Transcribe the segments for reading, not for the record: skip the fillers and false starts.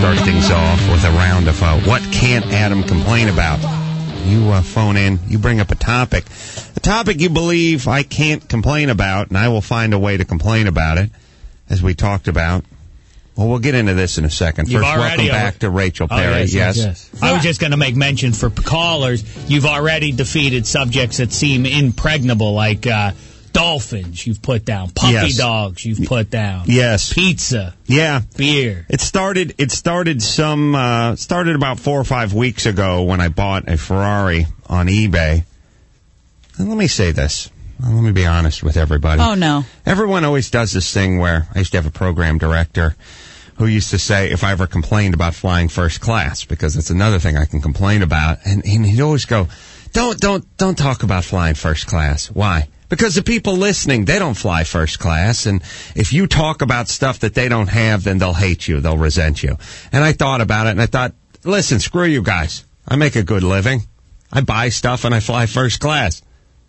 start things off with a round of what can't Adam complain about? You phone in, you bring up a topic you believe I can't complain about, and I will find a way to complain about it, as we talked about. Well, we'll get into this in a second. First, welcome back to Rachel Perry. Yes. I was just going to make mention for callers, you've already defeated subjects that seem impregnable, like dolphins you've put down, puppy dogs you've put down, pizza, beer. It started about 4 or 5 weeks ago when I bought a Ferrari on eBay. And let me say this. Let me be honest with everybody. Oh, no. Everyone always does this thing where I used to have a program director who used to say if I ever complained about flying first class, because it's another thing I can complain about, and he'd always go, don't talk about flying first class. Why? Because the people listening, they don't fly first class, and if you talk about stuff that they don't have, then they'll hate you, they'll resent you. And I thought about it, and I thought, listen, screw you guys. I make a good living. I buy stuff, and I fly first class.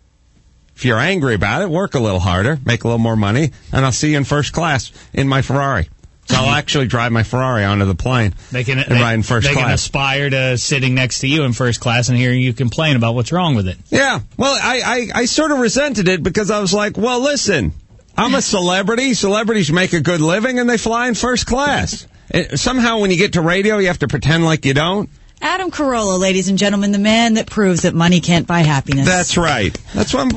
If you're angry about it, work a little harder, make a little more money, and I'll see you in first class in my Ferrari. So I'll actually drive my Ferrari onto the plane and ride in first class. They can aspire to sitting next to you in first class and hearing you complain about what's wrong with it. Yeah. Well, I sort of resented it because I was like, well, listen, I'm a celebrity. Celebrities make a good living, and they fly in first class. Somehow when you get to radio, you have to pretend like you don't. Adam Carolla, ladies and gentlemen, the man that proves that money can't buy happiness. That's right. That's what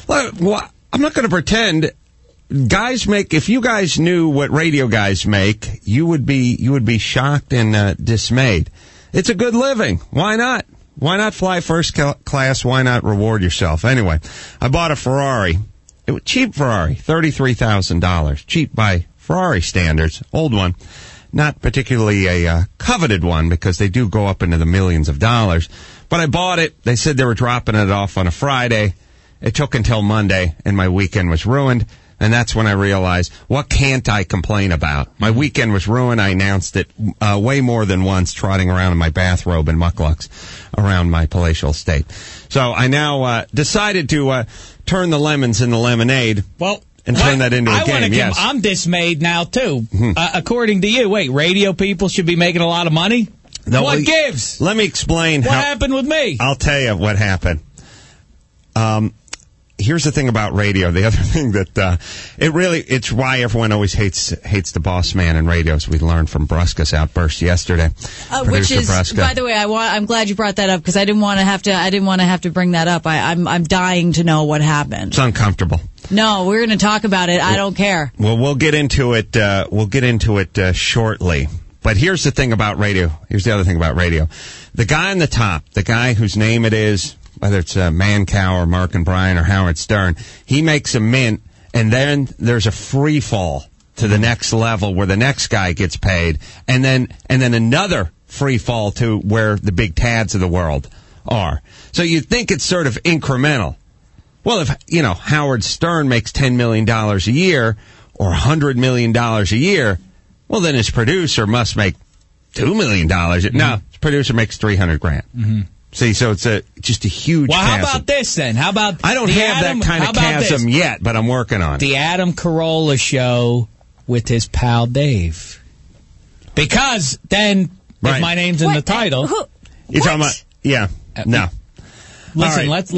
I'm not going to pretend. Guys make. If you guys knew what radio guys make, you would be shocked and dismayed. It's a good living. Why not? Why not fly first class? Why not reward yourself? Anyway, I bought a Ferrari. It was cheap Ferrari, $33,000. Cheap by Ferrari standards. Old one. Not particularly a coveted one, because they do go up into the millions of dollars. But I bought it. They said they were dropping it off on a Friday. It took until Monday, and my weekend was ruined. And that's when I realized, what can't I complain about? My weekend was ruined. I announced it way more than once, trotting around in my bathrobe and mucklucks around my palatial estate. So I now decided to turn the lemons into lemonade. Well, and turn that into a game, yes. I'm dismayed now, too. According to you, radio people should be making a lot of money? No, what gives? Let me explain. What happened with me? I'll tell you what happened. Here's the thing about radio. The other thing that it's why everyone always hates the boss man in radio, as we learned from Brusca's outburst yesterday. Which is, Brusca. By the way, I'm glad you brought that up, because I didn't want to have to bring that up. I'm dying to know what happened. It's uncomfortable. No, we're going to talk about it. I don't care. Well, we'll get into it. Shortly. But here's the thing about radio. Here's the other thing about radio. The guy on the top, the guy whose name it is, whether it's Mancow or Mark and Brian or Howard Stern, he makes a mint, and then there's a free fall to the next level where the next guy gets paid, and then another free fall to where the big Tads of the world are. So you'd think it's sort of incremental. Well, if, Howard Stern makes $10 million a year or $100 million a year, well, then his producer must make $2 million. Mm-hmm. No, his producer makes $300,000. Mm-hmm. See, so it's just a huge chasm. How about this, then? How about I don't have that kind of chasm yet, but I'm working on it. The Adam Carolla Show with his pal Dave. Because then, if my name's in the title... You're talking about... Yeah, no. Listen, let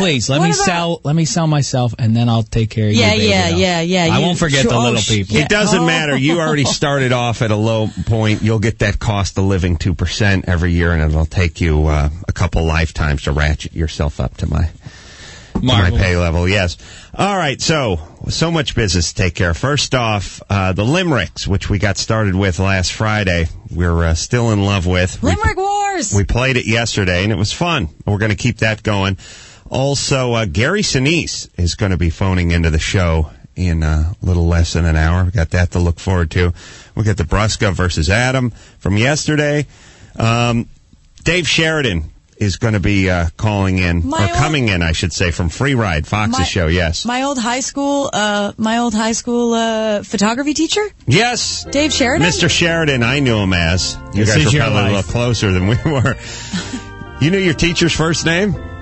me sell myself, and then I'll take care of you. Yeah. I won't forget the little people. It doesn't matter. You already started off at a low point. You'll get that cost of living 2% every year, and it'll take you a couple lifetimes to ratchet yourself up to my pay level. Yes. All right. So much business to take care of. First off, the limericks, which we got started with last Friday, we're still in love with. Limerick Wars. We played it yesterday, and it was fun. We're going to keep that going. Also, Gary Sinise is going to be phoning into the show in a little less than an hour. We got that to look forward to. We'll get the Brusca versus Adam from yesterday. Dave Sheridan is going to be coming in, I should say, from Free Ride, Fox's show. Yes, my old high school photography teacher. Yes, Dave Sheridan. Mr. Sheridan, I knew him as. You guys were probably a little closer than we were. You knew your teacher's first name? Yeah.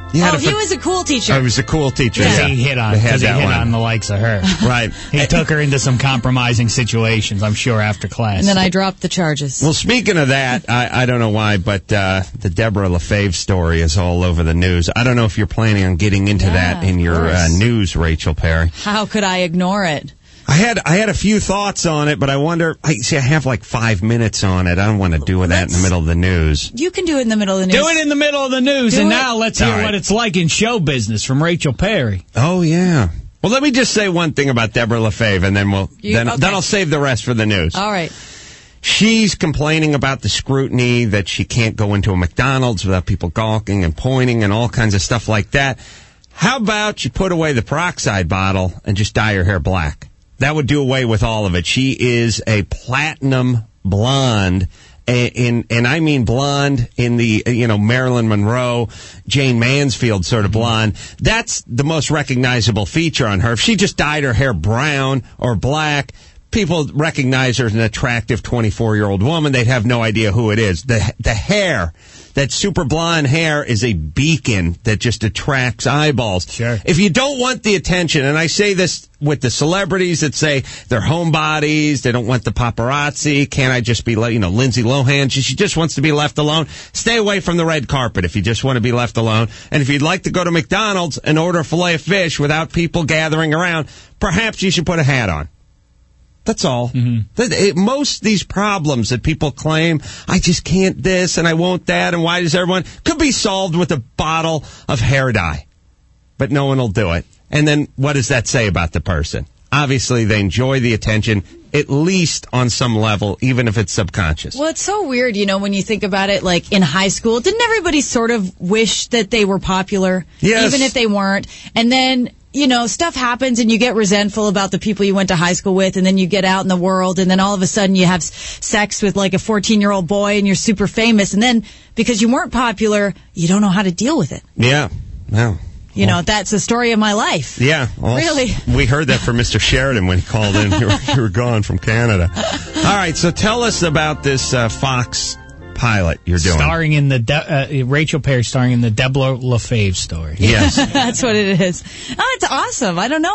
He was a cool teacher. He was a cool teacher. Yeah. He hit on the likes of her. Right. He took her into some compromising situations, I'm sure, after class. And then I dropped the charges. Well, speaking of that, I don't know why, but the Deborah LaFave story is all over the news. I don't know if you're planning on getting into that in your news, Rachel Perry. How could I ignore it? I had a few thoughts on it, but I wonder. I have like 5 minutes on it. I don't want to do that in the middle of the news. You can do it in the middle of the news. Do it in the middle of the news, now let's hear what it's like in show business from Rachel Perry. Oh yeah. Well, let me just say one thing about Deborah LaFave, and then then I'll save the rest for the news. All right. She's complaining about the scrutiny that she can't go into a McDonald's without people gawking and pointing and all kinds of stuff like that. How about you put away the peroxide bottle and just dye her hair black? That would do away with all of it. She is a platinum blonde, and I mean blonde in the, Marilyn Monroe, Jane Mansfield sort of blonde. That's the most recognizable feature on her. If she just dyed her hair brown or black, people recognize her as an attractive 24-year-old woman. They'd have no idea who it is. The hair, that super blonde hair, is a beacon that just attracts eyeballs. Sure. If you don't want the attention, and I say this with the celebrities that say they're homebodies, they don't want the paparazzi, can't I just be, Lindsay Lohan, she just wants to be left alone. Stay away from the red carpet if you just want to be left alone. And if you'd like to go to McDonald's and order a filet of fish without people gathering around, perhaps you should put a hat on. That's all. Mm-hmm. Most of these problems that people claim, I just can't this and I won't that and why does everyone, could be solved with a bottle of hair dye. But no one will do it. And then what does that say about the person? Obviously, they enjoy the attention, at least on some level, even if it's subconscious. Well, it's so weird, when you think about it, like in high school, didn't everybody sort of wish that they were popular? Yes. Even if they weren't. And then, stuff happens and you get resentful about the people you went to high school with, and then you get out in the world, and then all of a sudden you have sex with like a 14-year-old boy and you're super famous, and then because you weren't popular, you don't know how to deal with it. Yeah. No. That's the story of my life. Yeah. Well, really? We heard that from Mr. Sheridan when he called in. You were gone from Canada. All right, so tell us about this Fox pilot you're doing. Starring in the Rachel Perry starring in the Deborah LaFave story. Yes. That's what it is. Oh, it's awesome. I don't know.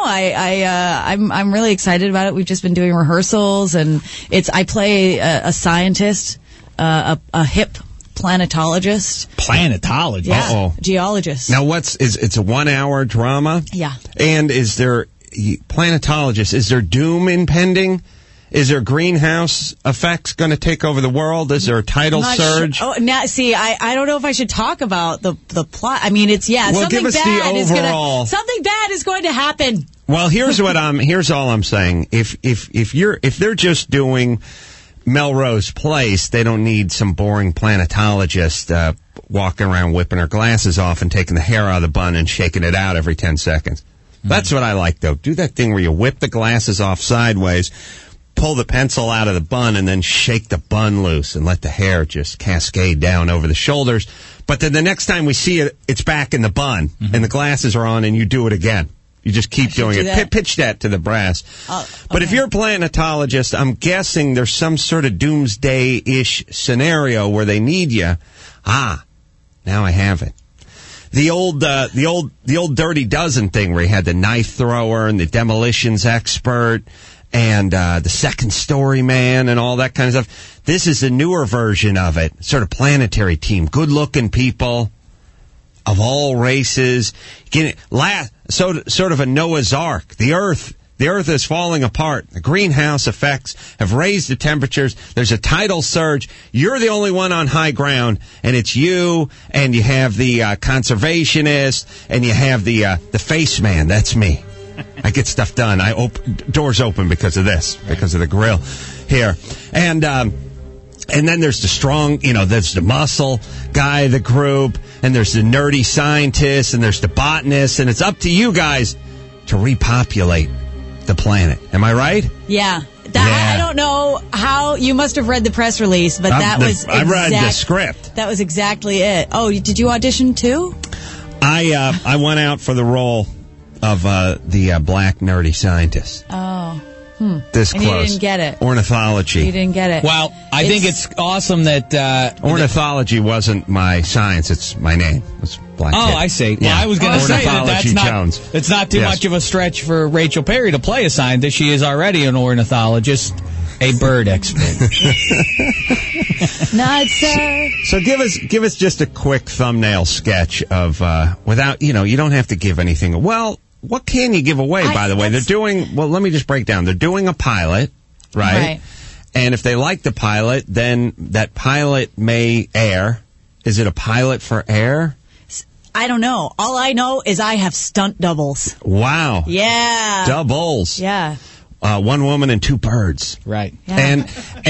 I'm really excited about it. We've just been doing rehearsals, and I play a scientist, a hip planetologist. Planetologist? Yeah. Uh-oh. Geologist. Now it's a 1 hour drama? Yeah. And is there planetologist, is there doom impending? Is there greenhouse effects going to take over the world? Is there a tidal surge? Sure. Oh, now see, I don't know if I should talk about the plot. I mean, it's well, something give us bad the overall. Something bad is going to happen. Well, here's all I'm saying. If they're just doing Melrose Place, they don't need some boring planetologist walking around whipping her glasses off and taking the hair out of the bun and shaking it out every 10 seconds. That's what I like, though. Do that thing where you whip the glasses off sideways, pull the pencil out of the bun, and then shake the bun loose and let the hair just cascade down over the shoulders. But then the next time we see it, it's back in the bun, and the glasses are on, and you do it again. You just keep doing it. Pitch that to the brass. Okay. But if you're a planetologist, I'm guessing there's some sort of doomsday-ish scenario where they need you. Now I have it. The old Dirty Dozen thing where he had the knife thrower and the demolitions expert and the second story man and all that kind of stuff. This is the newer version of it. Sort of planetary team. Good-looking people of all races. Sort of a Noah's Ark. The Earth is falling apart. The greenhouse effects have raised the temperatures. There's a tidal surge. You're the only one on high ground, and it's you, and you have the conservationist, and you have the face man. That's me. I get stuff done. Doors open because of this, because of the grill here. And then there's the strong, there's the muscle guy of the group, and there's the nerdy scientist, and there's the botanist, and it's up to you guys to repopulate the planet. Am I right? Yeah. I don't know how, you must have read the press release, but I read the script. That was exactly it. Oh, did you audition too? I went out for the role of the black nerdy scientist. Oh. This close. And you didn't get it. Ornithology. You didn't get it. Well, I think it's awesome that... ornithology wasn't my science. It's my name. It's Black Kid. I see. Well, I was going to say that's not too much of a stretch for Rachel Perry to play a scientist. She is already an ornithologist, a bird expert. Not so. So give us just a quick thumbnail sketch of without you don't have to give anything. Well, what can you give away? By the way, they're doing. Well, let me just break down. They're doing a pilot, right? And if they like the pilot, then that pilot may air. Is it a pilot for air? I don't know. All I know is I have stunt doubles. Wow. Yeah. Doubles. Yeah. One woman and two birds. Right. Yeah.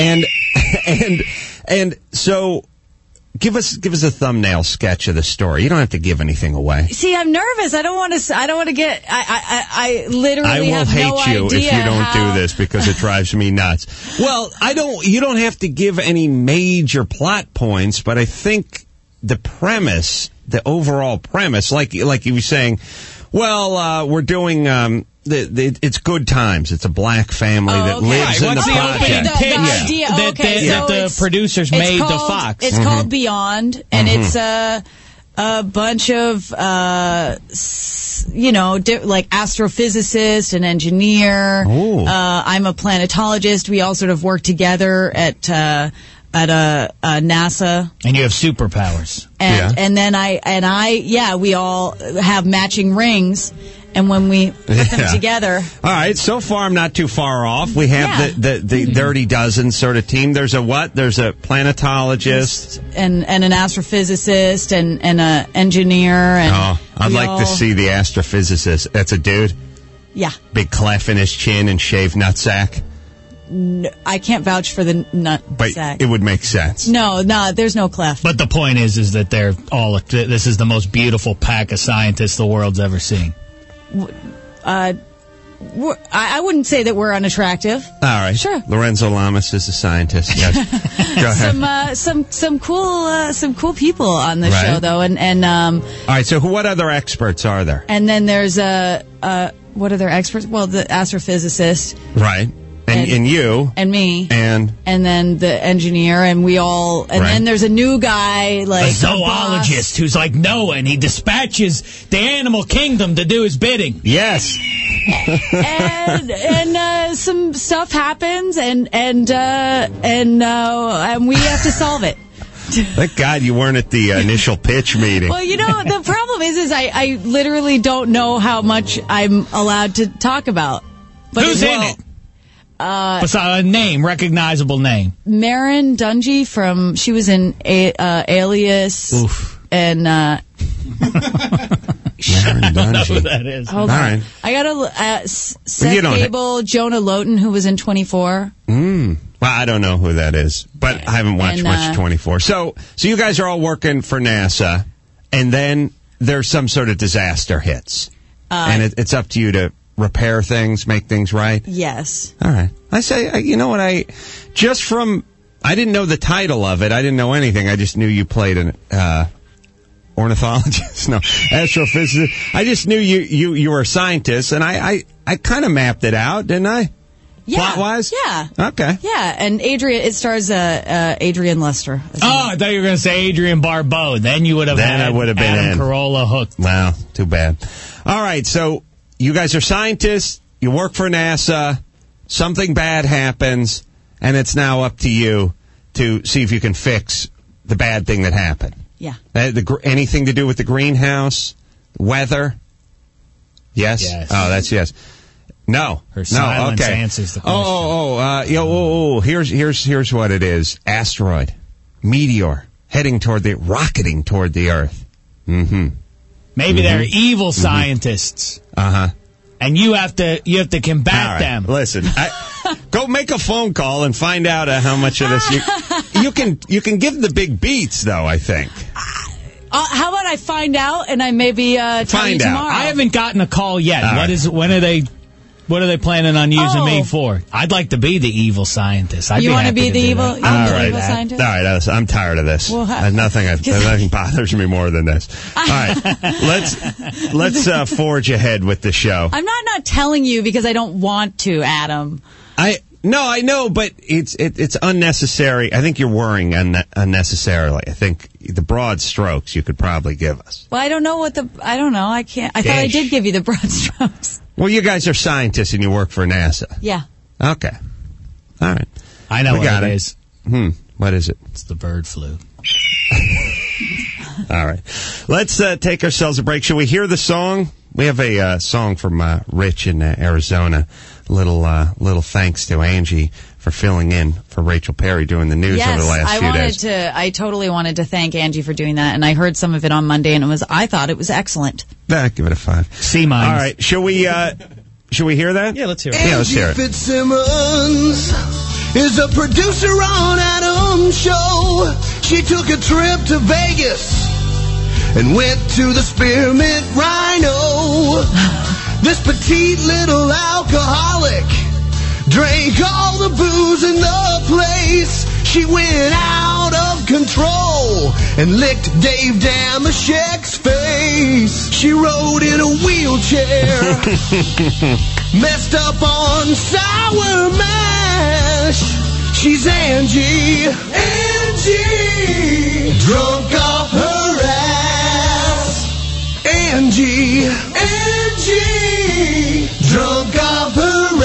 And so give us a thumbnail sketch of the story. You don't have to give anything away. See, I'm nervous. I don't want to get. I literally have no idea. I will hate you if you don't do this because it drives me nuts. Well, you don't have to give any major plot points, but I think the premise, the overall premise, like you were saying, well, we're doing. It's Good Times. It's a black family that lives in the project. That the producers made to Fox. It's called Beyond, and it's a bunch of like astrophysicist, an engineer. I'm a planetologist. We all sort of work together at NASA. And you have superpowers. And then we all have matching rings. And when we put them together... All right, so far I'm not too far off. We have the Dirty Dozen sort of team. There's a what? There's a planetologist. And an astrophysicist and an engineer. And I'd like to see the astrophysicist. That's a dude? Yeah. Big clef in his chin and shaved nutsack? No, I can't vouch for the nutsack. But it would make sense. No, there's no clef. But the point is that they're all... This is the most beautiful pack of scientists the world's ever seen. I wouldn't say that we're unattractive. All right, sure. Lorenzo Lamas is a scientist. Yes. Go ahead. Some cool people on the show though, and all right. So what other experts are there? And then there's what other experts? Well, the astrophysicist, right. And you. And me. And then the engineer, and we all... And then there's a new guy, like... A zoologist who's like Noah, and he dispatches the animal kingdom to do his bidding. Yes. and some stuff happens, and we have to solve it. Thank God you weren't at the initial pitch meeting. Well, the problem is I literally don't know how much I'm allowed to talk about. But who's in it? Besides a name, recognizable name. Marin Dungy she was in Alias. Oof. And, Marin Dungy. I don't know who that is. Hold on. Right. I got Seth Gable, Jonah Lawton, who was in 24. Well, I don't know who that is, but I haven't watched much 24. So you guys are all working for NASA, and then there's some sort of disaster hits. And it's up to you to repair things, make things right? Yes. All right. I say, you know what, I didn't know the title of it. I didn't know anything. I just knew you played an ornithologist. No, astrophysicist. I just knew you were a scientist, and I kind of mapped it out, didn't I? Yeah. Plot-wise? Yeah. Okay. Yeah, and it stars Adrian Lester. I thought you were going to say Adrian Barbeau. Then you would have Adam Carolla hooked. Well, too bad. All right, so... You guys are scientists, you work for NASA, something bad happens, and it's now up to you to see if you can fix the bad thing that happened. Yeah. Anything to do with the greenhouse, weather? Yes? Oh, that's yes. No. Her silence answers the question. Here's what it is. Asteroid, meteor, rocketing toward the Earth. Mm-hmm. Maybe they're evil scientists. Uh-huh. And you have to combat them. Listen, go make a phone call and find out how much of this you can give the big beats, though, I think. How about I find out and I maybe tell you tomorrow? I haven't gotten a call yet. When are they What are they planning on using me for? I'd like to be the evil scientist. You want to be the evil scientist? All right, I'm tired of this. Well, nothing bothers me more than this. All right, let's forge ahead with the show. I'm not telling you because I don't want to, Adam. No, I know, but it's unnecessary. I think you're worrying unnecessarily. I think the broad strokes you could probably give us. Well, I don't know I don't know. I can't. I thought I did give you the broad strokes. Well, you guys are scientists and you work for NASA. Yeah. Okay. All right. I know what it is. What is it? It's the bird flu. All right. Let's take ourselves a break. Shall we hear the song? We have a song from Rich in Arizona. Little thanks to Angie for filling in for Rachel Perry doing the news over the last few days. I totally wanted to thank Angie for doing that, and I heard some of it on Monday, and I thought it was excellent. Give it a 5. C-. All right, shall we hear that? Yeah, let's hear it. Yeah, let's hear it. Fitzsimmons is a producer on Adam's show. She took a trip to Vegas and went to the Spearmint Rhino. This petite little alcoholic drank all the booze in the place. She went out of control and licked Dave Damashek's face. She rode in a wheelchair, messed up on sour mash. She's Angie, drunk off her ass. Angie, drunk off her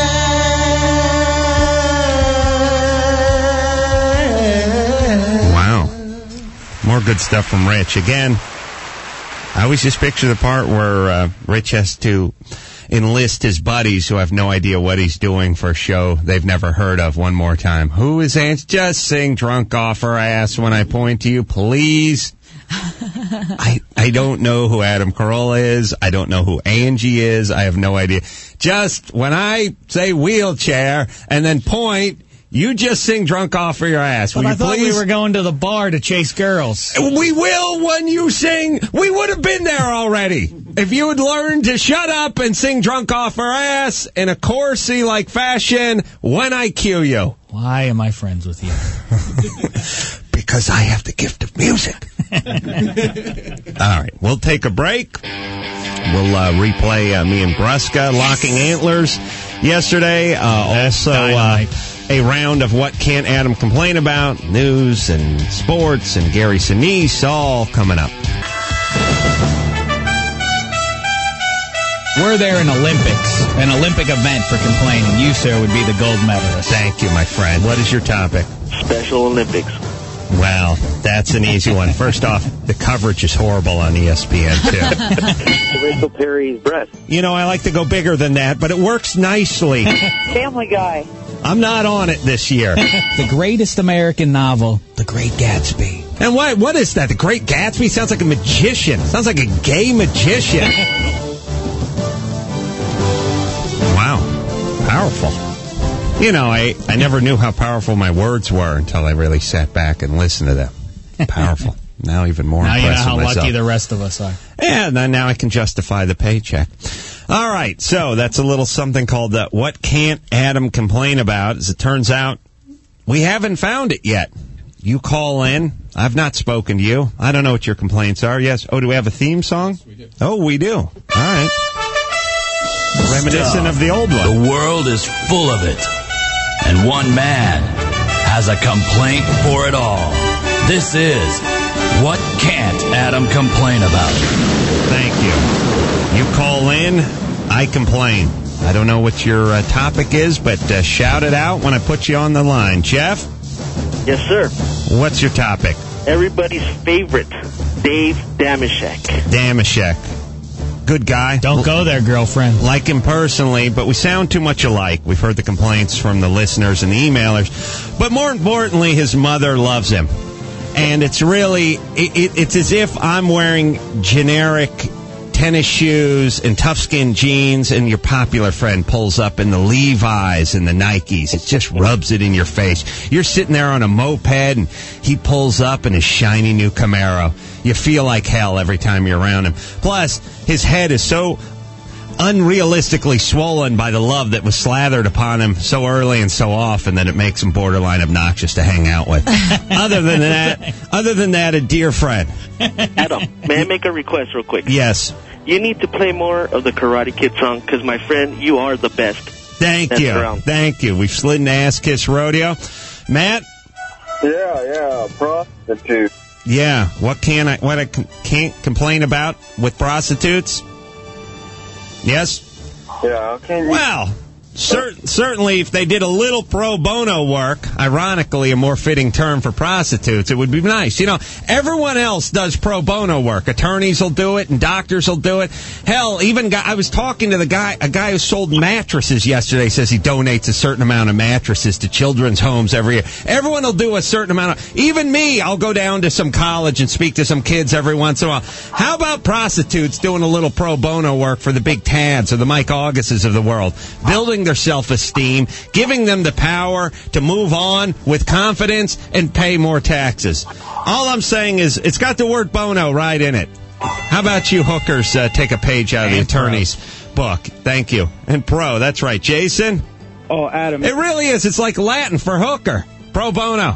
ass. Wow. More good stuff from Rich. Again, I always just picture the part where Rich has to enlist his buddies who have no idea what he's doing for a show they've never heard of one more time. Who is Angie? Just sing drunk off her ass when I point to you, please. I don't know who Adam Carolla is. I don't know who Angie is. I have no idea. Just when I say wheelchair and then point, you just sing drunk off of your ass. But I thought we were going to the bar to chase girls. We will when you sing. We would have been there already. If you would learn to shut up and sing drunk off her ass in a chorusy-like fashion when I cue you. Why am I friends with you? Because I have the gift of music. All right, we'll take a break. We'll replay me and Brusca locking antlers yesterday. Also, a round of What Can't Adam Complain About, news and sports, and Gary Sinise, all coming up. Were there an Olympic event for complaining, you, sir, would be the gold medalist. Thank you, my friend. What is your topic? Special Olympics. Well, that's an easy one. First off, the coverage is horrible on ESPN, too. Rachel Perry's breast. You know, I like to go bigger than that, but it works nicely. Family Guy. I'm not on it this year. The greatest American novel, The Great Gatsby. And what is that? The Great Gatsby? Sounds like a magician. Sounds like a gay magician. Wow. Powerful. You know, I never knew how powerful my words were until I really sat back and listened to them. Powerful. Now even more impressed with myself. Now you know how lucky the rest of us are. Yeah, now I can justify the paycheck. All right, so that's a little something called What Can't Adam Complain About? As it turns out, we haven't found it yet. You call in. I've not spoken to you. I don't know what your complaints are. Yes. Oh, do we have a theme song? Yes, we do. Oh, we do. All right. Reminiscent of the old one. The world is full of it. And one man has a complaint for it all. This is What Can't Adam Complain About? Thank you. You call in, I complain. I don't know what your topic is, but shout it out when I put you on the line. Jeff? Yes, sir. What's your topic? Everybody's favorite, Dave Damashek. Damashek. Good guy. Don't go there, girlfriend. Like him personally, but we sound too much alike. We've heard the complaints from the listeners and the emailers. But more importantly, his mother loves him. And it's really, it's as if I'm wearing generic tennis shoes and tough-skin jeans, and your popular friend pulls up in the Levi's and the Nikes. It just rubs it in your face. You're sitting there on a moped, and he pulls up in his shiny new Camaro. You feel like hell every time you're around him. Plus, his head is so unrealistically swollen by the love that was slathered upon him so early and so often that it makes him borderline obnoxious to hang out with. Other than that, a dear friend. Adam, may I make a request real quick? Yes. You need to play more of the Karate Kid song, because, my friend, you are the best. Thank you. We've slid into Ass Kiss Rodeo. Matt? Yeah, prostitute. Yeah, what I can't complain about with prostitutes? Yes? Yeah, well, certainly if they did a little pro bono work, ironically a more fitting term for prostitutes, it would be nice. You know, everyone else does pro bono work. Attorneys will do it and doctors will do it. Hell, even I was talking to a guy who sold mattresses yesterday, says he donates a certain amount of mattresses to children's homes every year. Everyone will do a certain amount even me, I'll go down to some college and speak to some kids every once in a while. How about prostitutes doing a little pro bono work for the big Tads or the Mike Augusts of the world, building their self-esteem, giving them the power to move on with confidence and pay more taxes. All I'm saying is it's got the word bono right in it. How about you hookers take a page out of the attorney's book? Thank you. And pro, that's right. Jason? Oh, Adam. It really is. It's like Latin for hooker. Pro bono.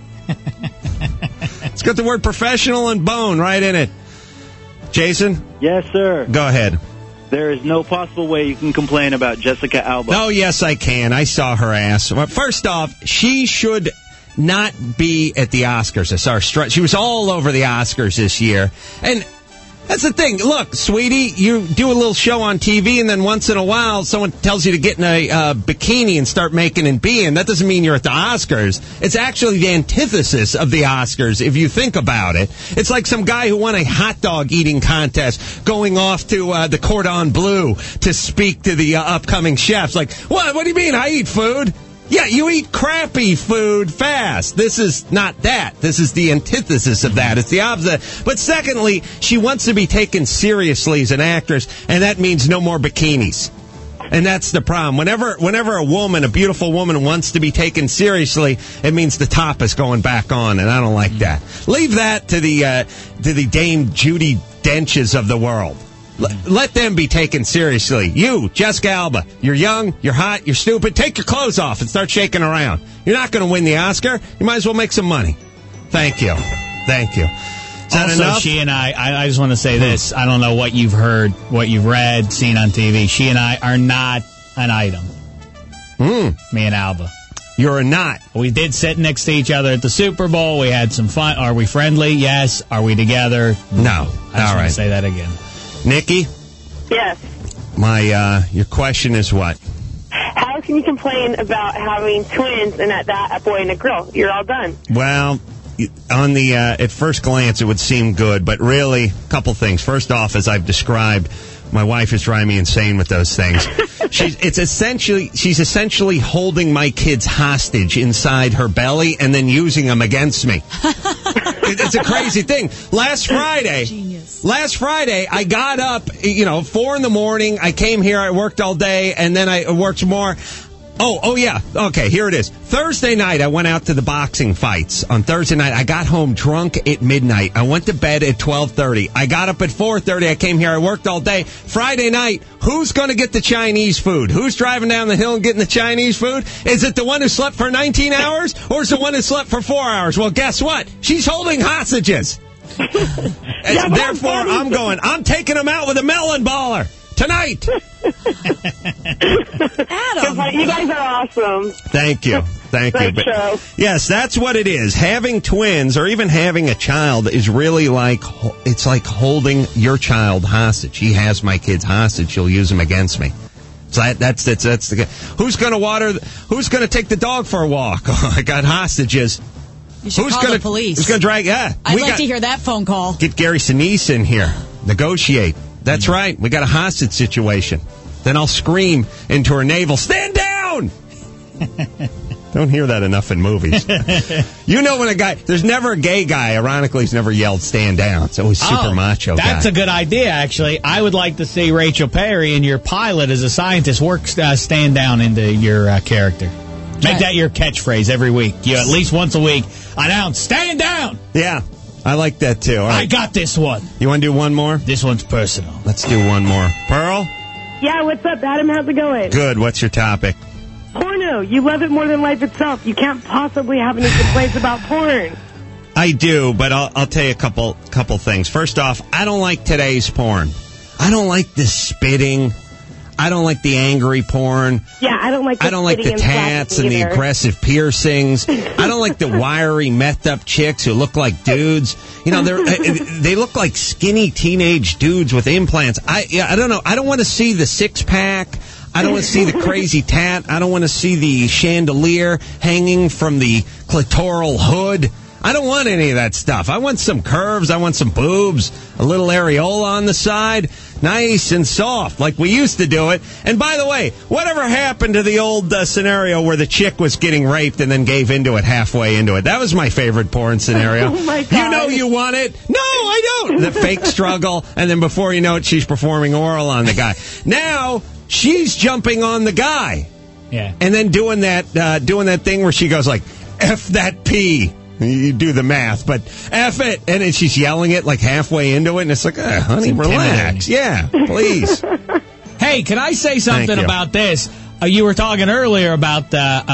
It's got the word professional and bone right in it. Jason? Yes, sir. Go ahead. There is no possible way you can complain about Jessica Alba. Oh, yes, I can. I saw her ass. Well, first off, she should not be at the Oscars. I saw her she was all over the Oscars this year. And that's the thing. Look, sweetie, you do a little show on TV, and then once in a while someone tells you to get in a bikini and start making and being. That doesn't mean you're at the Oscars. It's actually the antithesis of the Oscars, if you think about it. It's like some guy who won a hot dog eating contest going off to the Cordon Bleu to speak to the upcoming chefs. Like, what do you mean I eat food? Yeah, you eat crappy food fast. This is not that. This is the antithesis of that. It's the opposite. But secondly, she wants to be taken seriously as an actress, and that means no more bikinis. And that's the problem. Whenever a woman, a beautiful woman, wants to be taken seriously, it means the top is going back on, and I don't like that. Leave that to the Dame Judi Denches of the world. Let them be taken seriously. You, Jessica Alba, you're young, you're hot, you're stupid. Take your clothes off and start shaking around. You're not going to win the Oscar. You might as well make some money. Thank you. Thank you. Is that also, enough? she and I just want to say this. I don't know what you've heard, what you've read, seen on TV. She and I are not an item. Me and Alba. You're not. We did sit next to each other at the Super Bowl. We had some fun. Are we friendly? Yes. Are we together? No. I just want to say that again. Nikki? Yes. Your question is what? How can you complain about having twins and at that, a boy and a girl? You're all done. Well, on the at first glance, it would seem good, but really, a couple things. First off, as I've described, my wife is driving me insane with those things. She's essentially holding my kids hostage inside her belly and then using them against me. It's a crazy thing. Last Friday, I got up, 4 a.m. I came here, I worked all day, and then I worked more. Oh, yeah. Okay, here it is. Thursday night, I went out to the boxing fights. On Thursday night, I got home drunk at midnight. I went to bed at 12:30. I got up at 4:30. I came here. I worked all day. Friday night, who's going to get the Chinese food? Who's driving down the hill and getting the Chinese food? Is it the one who slept for 19 hours, or is it the one who slept for 4 hours? Well, guess what? She's holding hostages. Therefore, I'm taking them out with a melon baller. Tonight. Adam. You guys are awesome. Thank you. Great show. Yes, that's what it is. Having twins or even having a child is really like holding your child hostage. He has my kids hostage. He'll use them against me. So that's the who's going to take the dog for a walk? Oh, I got hostages. You should call the police. Who's going to drag? Yeah, I'd like to hear that phone call. Get Gary Sinise in here. Negotiate. That's right. We got a hostage situation. Then I'll scream into her navel, "Stand down!" Don't hear that enough in movies. When there's never a gay guy, ironically, who's never yelled, "Stand down." It's always super macho guy. That's a good idea, actually. I would like to see Rachel Perry in your pilot as a scientist work stand down into your character. Make that your catchphrase every week. You at least once a week announce, "Stand down!" Yeah. I like that, too. All right. I got this one. You want to do one more? This one's personal. Let's do one more. Pearl? Yeah, what's up, Adam? How's it going? Good. What's your topic? Porno. You love it more than life itself. You can't possibly have any complaints about porn. I do, but I'll tell you a couple things. First off, I don't like today's porn. I don't like the spitting. I don't like the angry porn. Yeah, I don't like the tats and the aggressive piercings. I don't like the wiry, methed up chicks who look like dudes. You know, they look like skinny teenage dudes with implants. I don't know. I don't want to see the six pack. I don't want to see the crazy tat. I don't want to see the chandelier hanging from the clitoral hood. I don't want any of that stuff. I want some curves. I want some boobs, a little areola on the side, nice and soft, like we used to do it. And by the way, whatever happened to the old scenario where the chick was getting raped and then gave into it halfway into it? That was my favorite porn scenario. Oh my God. You know you want it. No, I don't. The fake struggle, and then before you know it, she's performing oral on the guy. Now she's jumping on the guy, and then doing that thing where she goes like, "F that pee." You do the math, but F it. And then she's yelling it like halfway into it, and it's like, honey, relax. Yeah, please. Hey, can I say something about this? You were talking earlier about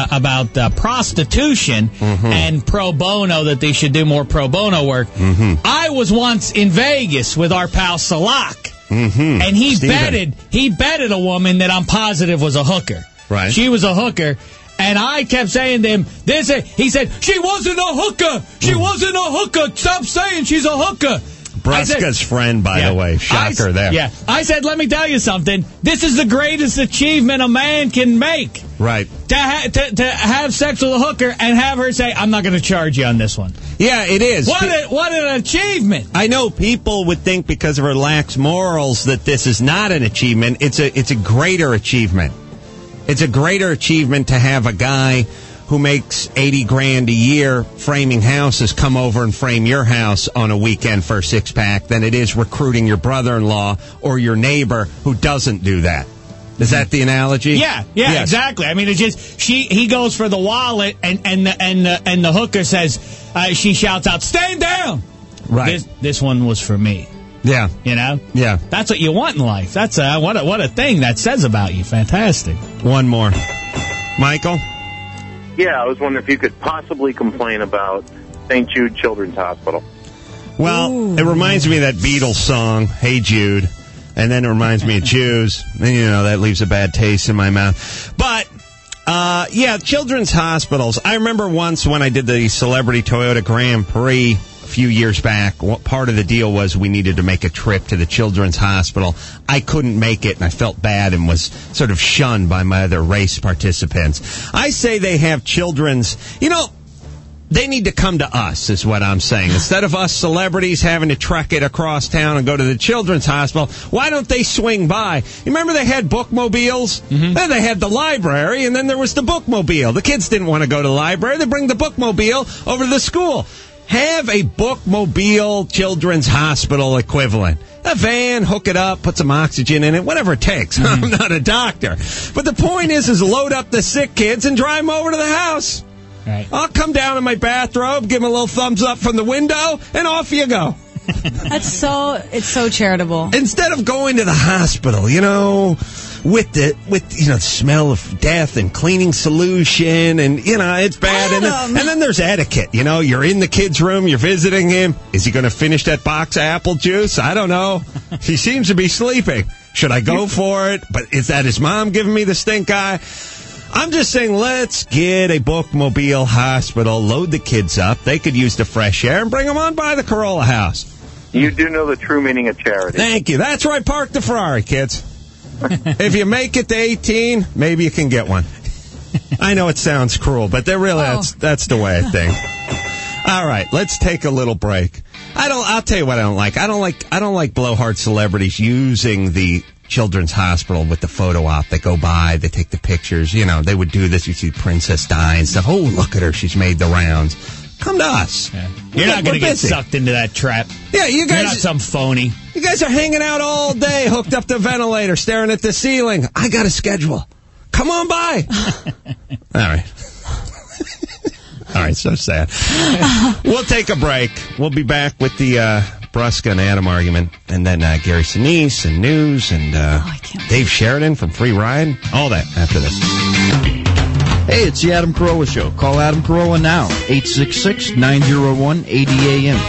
prostitution and pro bono, that they should do more pro bono work. I was once in Vegas with our pal Salak, and he betted a woman that I'm positive was a hooker. Right. She was a hooker. And I kept saying to him, he said, she wasn't a hooker. She wasn't a hooker. Stop saying she's a hooker. Braska's friend, by the way. Shocker there. Yeah. I said, let me tell you something. This is the greatest achievement a man can make. Right. To have sex with a hooker and have her say, I'm not going to charge you on this one. Yeah, it is. What an achievement. I know people would think because of her lax morals that this is not an achievement. It's a greater achievement. It's a greater achievement to have a guy who makes $80,000 a year framing houses come over and frame your house on a weekend for a six-pack than it is recruiting your brother-in-law or your neighbor who doesn't do that. Is that the analogy? Yeah, yes. Exactly. I mean, it's just he goes for the wallet, and the hooker says, she shouts out, "Stand down!" Right. This one was for me. Yeah. You know? Yeah. That's what you want in life. That's what a thing that says about you. Fantastic. One more. Michael? Yeah, I was wondering if you could possibly complain about St. Jude Children's Hospital. Well, it reminds me of that Beatles song, Hey Jude, and then it reminds me of Jews. And, you know, that leaves a bad taste in my mouth. But, children's hospitals. I remember once when I did the Celebrity Toyota Grand Prix a few years back, part of the deal was we needed to make a trip to the children's hospital. I couldn't make it, and I felt bad and was sort of shunned by my other race participants. I say they have children's, they need to come to us, is what I'm saying. Instead of us celebrities having to truck it across town and go to the children's hospital, why don't they swing by? You remember they had bookmobiles? Then they had the library, and then there was the bookmobile. The kids didn't want to go to the library. They bring the bookmobile over to the school. Have a bookmobile children's hospital equivalent. A van, hook it up, put some oxygen in it, whatever it takes. I'm not a doctor. But the point is load up the sick kids and drive them over to the house. Right. I'll come down in my bathrobe, give them a little thumbs up from the window, and off you go. It's so charitable. Instead of going to the hospital, with the smell of death and cleaning solution, and it's bad. And then there's etiquette. You're in the kid's room, you're visiting him. Is he going to finish that box of apple juice? I don't know. He seems to be sleeping. Should I go for it? But is that his mom giving me the stink eye? I'm just saying, let's get a bookmobile hospital, load the kids up. They could use the fresh air and bring them on by the Corolla house. You do know the true meaning of charity. Thank you. That's right. Park the Ferrari, kids. If you make it to 18, maybe you can get one. I know it sounds cruel, but that's the way I think. All right, let's take a little break. I'll tell you what I don't like. I don't like blowhard celebrities using the children's hospital with the photo op. They go by, they take the pictures. They would do this. You see Princess Di and stuff. Oh, look at her. She's made the rounds. Come to us. Yeah. You're not going to get sucked into that trap. Yeah, you guys. You're not some phony. You guys are hanging out all day, hooked up to the ventilator, staring at the ceiling. I got a schedule. Come on by. All right. All right, so sad. We'll take a break. We'll be back with the Brusca and Adam argument, and then Gary Sinise and news, and Dave Sheridan from Free Ride. All that after this. Hey, it's the Adam Carolla Show. Call Adam Carolla now, 866-901-80AM.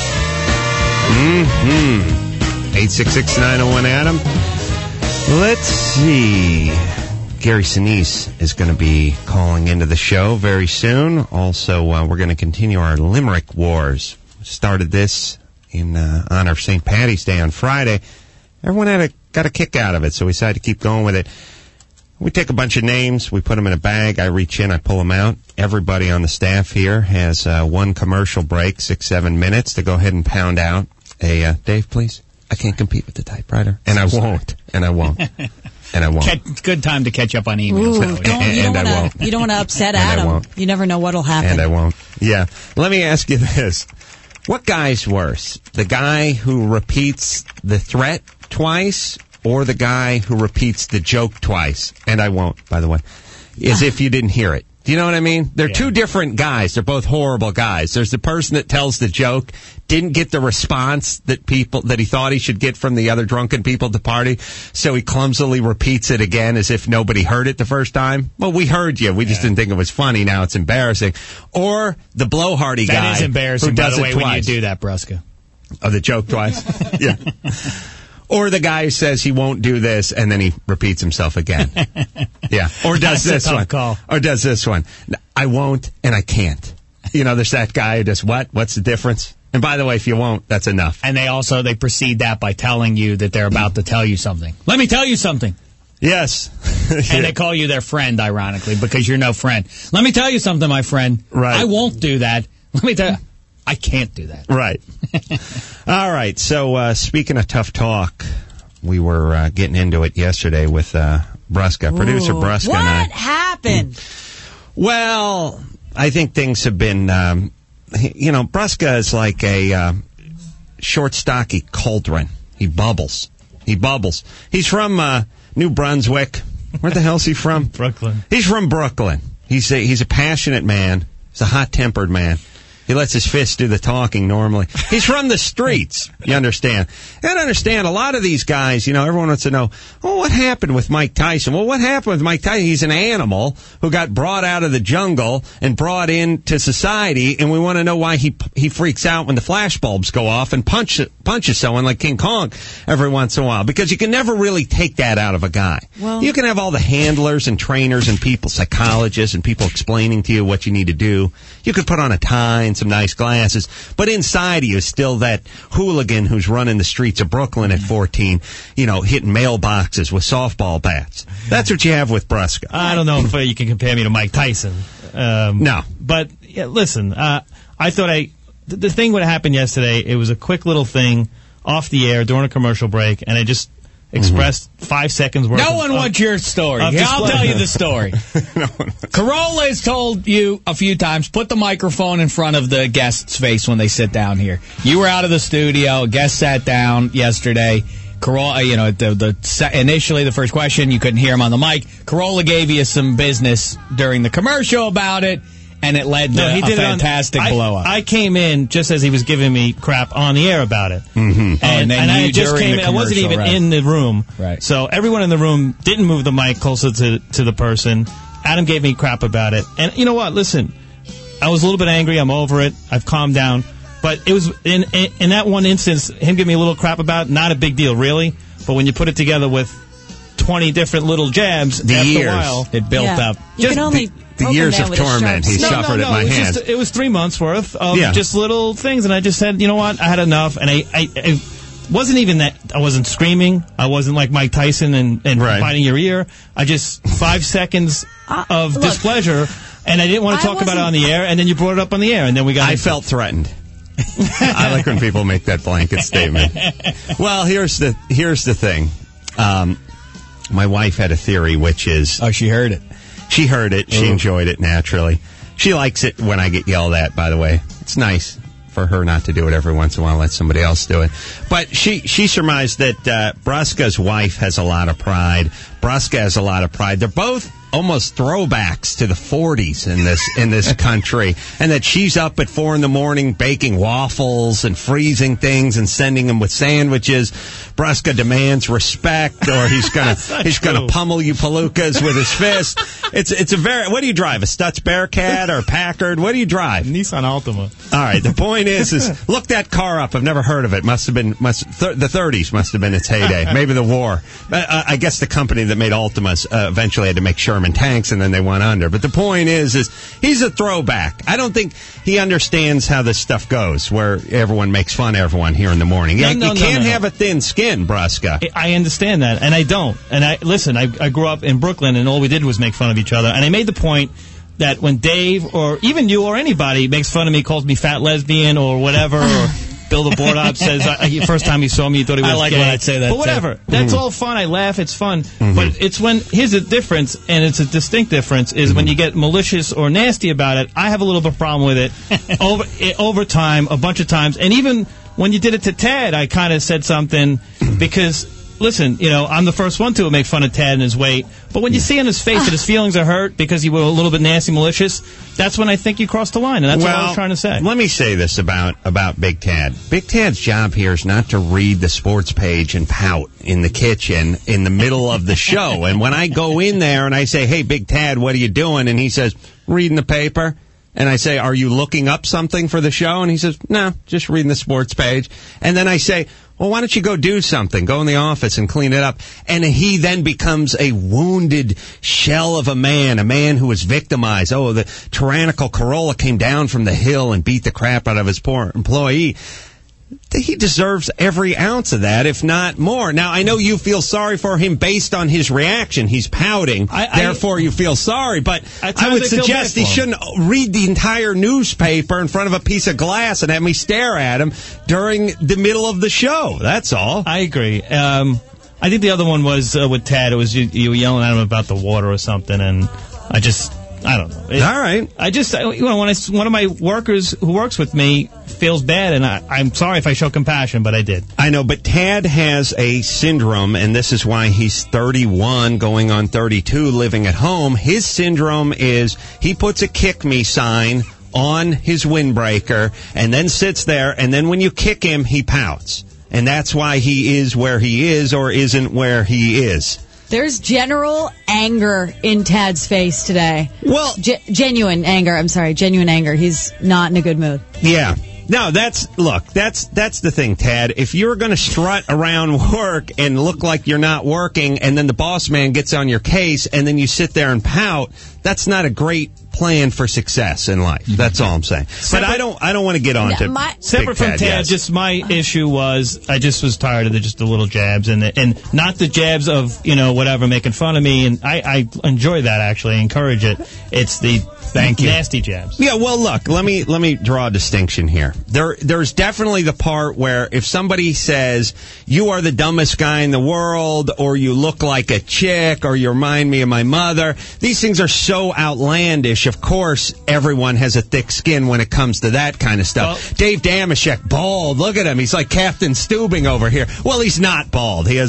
866-901-ADAM. Let's see. Gary Sinise is going to be calling into the show very soon. Also, we're going to continue our Limerick Wars. Started this in honor of St. Paddy's Day on Friday. Everyone got a kick out of it, so we decided to keep going with it. We take a bunch of names, we put them in a bag, I reach in, I pull them out. Everybody on the staff here has one commercial break, 6-7 minutes, to go ahead and pound out a, Dave, please? I can't compete with the typewriter. And I won't. And I won't. And I won't. Good time to catch up on emails. You don't want to upset Adam. You never know what'll happen. And I won't. Yeah. Let me ask you this. What guy's worse? The guy who repeats the threat twice, or the guy who repeats the joke twice? And I won't, by the way. As if you didn't hear it. Do you know what I mean? They're two different guys. They're both horrible guys. There's the person that tells the joke, didn't get the response that he thought he should get from the other drunken people at the party, so he clumsily repeats it again as if nobody heard it the first time. Well, we heard you. We just didn't think it was funny. Now it's embarrassing. Or the blowhardy guy. That is embarrassing, who does by the way, it when twice. you do that, Brusca. Oh, the joke twice? Yeah. Or the guy who says he won't do this, and then he repeats himself again. Yeah. Or does this one. Call. Or does this one. I won't, and I can't. You know, there's that guy who does what? What's the difference? And by the way, if you won't, that's enough. And they precede that by telling you that they're about to tell you something. Let me tell you something. Yes. And they call you their friend, ironically, because you're no friend. Let me tell you something, my friend. Right. I won't do that. Let me tell you. I can't do that. Right. All right. So, speaking of tough talk, we were getting into it yesterday with Brusca, producer Brusca. What and I. happened? Well, I think things have been, Brusca is like a short, stocky cauldron. He bubbles. He's from New Brunswick. Where the hell's he from? Brooklyn. He's from Brooklyn. He's a passionate man. He's a hot-tempered man. He lets his fists do the talking normally. He's from the streets, you understand. You gotta understand, a lot of these guys, everyone wants to know, what happened with Mike Tyson? Well, what happened with Mike Tyson? He's an animal who got brought out of the jungle and brought into society, and we want to know why he freaks out when the flash bulbs go off and punches someone like King Kong every once in a while. Because you can never really take that out of a guy. Well, you can have all the handlers and trainers and people, psychologists and people explaining to you what you need to do. You could put on a tie and some nice glasses, but inside you is still that hooligan who's running the streets of Brooklyn at 14, hitting mailboxes with softball bats. That's what you have with Brusca. I don't know if you can compare me to Mike Tyson. No. But, listen, I thought the thing would happen yesterday, it was a quick little thing off the air during a commercial break, and I just expressed 5 seconds worth. No one wants your story. I'll tell you the story. Carolla has told you a few times, put the microphone in front of the guest's face when they sit down here. You were out of the studio. A guest sat down yesterday. Carolla, initially the first question, you couldn't hear him on the mic. Carolla gave you some business during the commercial about it, and it led to a fantastic blow-up. I came in just as he was giving me crap on the air about it. Mm-hmm. And I just came in. I wasn't even in the room. Right. So everyone in the room didn't move the mic closer to the person. Adam gave me crap about it. And you know what? Listen, I was a little bit angry. I'm over it. I've calmed down. But it was, in that one instance, him giving me a little crap about it, not a big deal, really. But when you put it together with 20 different little jabs, after a while, it built up. You can only the years of torment he suffered at my hands. It was 3 months worth of just little things, and I just said, you know what, I had enough, and I wasn't even that, I wasn't screaming, I wasn't like Mike Tyson and biting your ear, I just 5 seconds of displeasure, and I didn't want to talk about it on the air, and then you brought it up on the air, and then we got... I felt threatened. I like when people make that blanket statement. Well, here's the thing. My wife had a theory, which is... Oh, she heard it. She heard it. She enjoyed it naturally. She likes it when I get yelled at, by the way. It's nice for her not to do it every once in a while, let somebody else do it. But she surmised that Brusca's wife has a lot of pride. Brusca has a lot of pride. They're both almost throwbacks to the 40s in this country, and that she's up at 4 a.m. baking waffles and freezing things and sending them with sandwiches. Brusca demands respect, or he's gonna pummel you palookas with his fist. It's a very. What do you drive? A Stutz Bearcat or a Packard? What do you drive? Nissan Altima. All right. The point is look that car up. I've never heard of it. The 30s must have been its heyday. Maybe the war. I guess the company that made Altimas eventually had to make Sherman tanks, and then they went under. But the point is he's a throwback. I don't think he understands how this stuff goes, where everyone makes fun of everyone here in the morning. You can't have a thin skin, Brusca. I understand that, and I don't. And I grew up in Brooklyn, and all we did was make fun of each other. And I made the point that when Dave, or even you or anybody, makes fun of me, calls me fat lesbian or whatever, or Bill the board op says, first time he saw me, he thought he was gay. I like when I'd say that, but whatever. That's all fun. I laugh. It's fun. But it's when, here's a difference, and it's a distinct difference, is when you get malicious or nasty about it. I have a little bit of a problem with it over time, a bunch of times. And even when you did it to Tad, I kind of said something because, listen, I'm the first one to make fun of Tad and his weight. But when you see on his face that his feelings are hurt because you were a little bit nasty, malicious, that's when I think you crossed the line. And that's what I was trying to say. Let me say this about Big Tad. Big Tad's job here is not to read the sports page and pout in the kitchen in the middle of the show. And when I go in there and I say, hey, Big Tad, what are you doing? And he says, reading the paper. And I say, are you looking up something for the show? And he says, no, just reading the sports page. And then I say, well, why don't you go do something? Go in the office and clean it up. And he then becomes a wounded shell of a man who was victimized. Oh, the tyrannical Corolla came down from the hill and beat the crap out of his poor employee. He deserves every ounce of that, if not more. Now, I know you feel sorry for him based on his reaction. He's pouting, therefore you feel sorry. But I would suggest he shouldn't read the entire newspaper in front of a piece of glass and have me stare at him during the middle of the show. That's all. I agree. I think the other one was with Tad. It was you were yelling at him about the water or something, and I don't know. All right. When one of my workers who works with me feels bad, and I'm sorry if I show compassion, but I did. I know, but Tad has a syndrome, and this is why he's 31, going on 32, living at home. His syndrome is he puts a kick me sign on his windbreaker and then sits there, and then when you kick him, he pouts. And that's why he is where he is or isn't where he is. There's general anger in Tad's face today. Well, genuine anger. I'm sorry, genuine anger. He's not in a good mood. Yeah. No, that's the thing, Tad. If you're going to strut around work and look like you're not working, and then the boss man gets on your case, and then you sit there and pout, that's not a great plan for success in life. That's all I'm saying. But I don't want to get on to separate from Tad. Yes. Just my issue was I just was tired of the little jabs and not the jabs of whatever making fun of me, and I enjoy that actually. I encourage it. It's the nasty jabs. Yeah. Well, look. Let me draw a distinction here. There's definitely the part where if somebody says you are the dumbest guy in the world, or you look like a chick, or you remind me of my mother, these things are so outlandish. Of course, everyone has a thick skin when it comes to that kind of stuff. Well, Dave Damashek, bald. Look at him. He's like Captain Steubing over here. Well, he's not bald. He has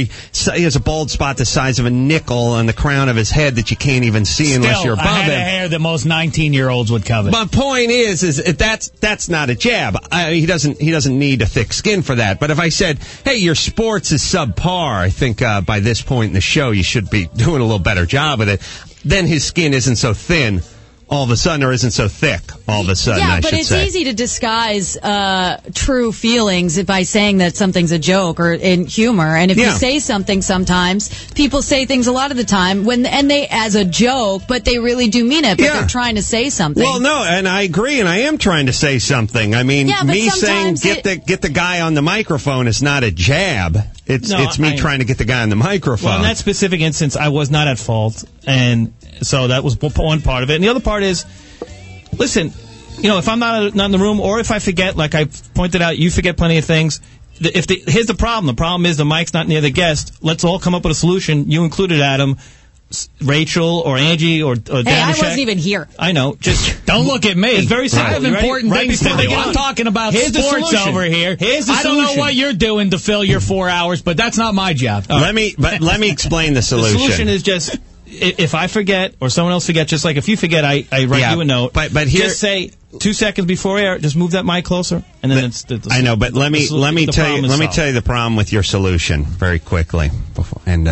a bald spot the size of a nickel on the crown of his head that you can't even see unless you're above him. I had a hair that most 19-year-olds would covet. My point is that's not a jab. He doesn't need a thick skin for that. But if I said, hey, your sports is subpar, I think by this point in the show you should be doing a little better job with it. Then his skin isn't so thin all of a sudden, or isn't so thick all of a sudden, I should say. Yeah, but it's easy to disguise true feelings by saying that something's a joke or in humor. And if you say something sometimes, people say things a lot of the time as a joke, but they really do mean it, but they're trying to say something. Well, no, and I agree, and I am trying to say something. I mean, me saying get the guy on the microphone is not a jab. It's me trying to get the guy on the microphone. Well, in that specific instance, I was not at fault, and so that was one part of it. And the other part is, listen, if I'm not in the room, or if I forget, like I pointed out, you forget plenty of things. Here's the problem. The problem is the mic's not near the guest. Let's all come up with a solution. You included, Adam, Rachel, or Angie, or Danishek. Hey, I wasn't even here. I know. Just don't look at me. It's very simple. I have important things to do. I'm talking about sports over here. I don't know what you're doing to fill your 4 hours, but that's not my job. Let me explain the solution. The solution is just if I forget or someone else forgets, just like if you forget, I write you a note. But here, just say 2 seconds before air, just move that mic closer, and then I know, but let me tell you the problem with your solution very quickly. And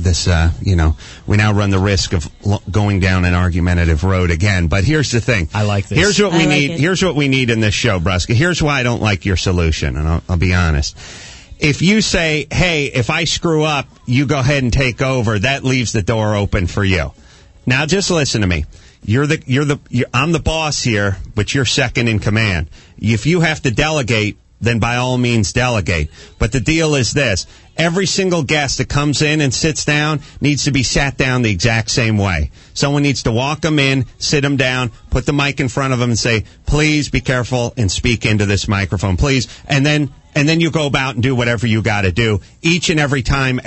we now run the risk of going down an argumentative road again. But here's the thing. I like this. Here's what we need. Here's what we need in this show, Brusca. Here's why I don't like your solution, and I'll be honest. If you say, hey, if I screw up, you go ahead and take over, that leaves the door open for you. Now, just listen to me. I'm the boss here, but you're second in command. If you have to delegate, then by all means delegate. But the deal is this. Every single guest that comes in and sits down needs to be sat down the exact same way. Someone needs to walk them in, sit them down, put the mic in front of them and say, please be careful and speak into this microphone, please. And then you go about and do whatever you got to do each and every time.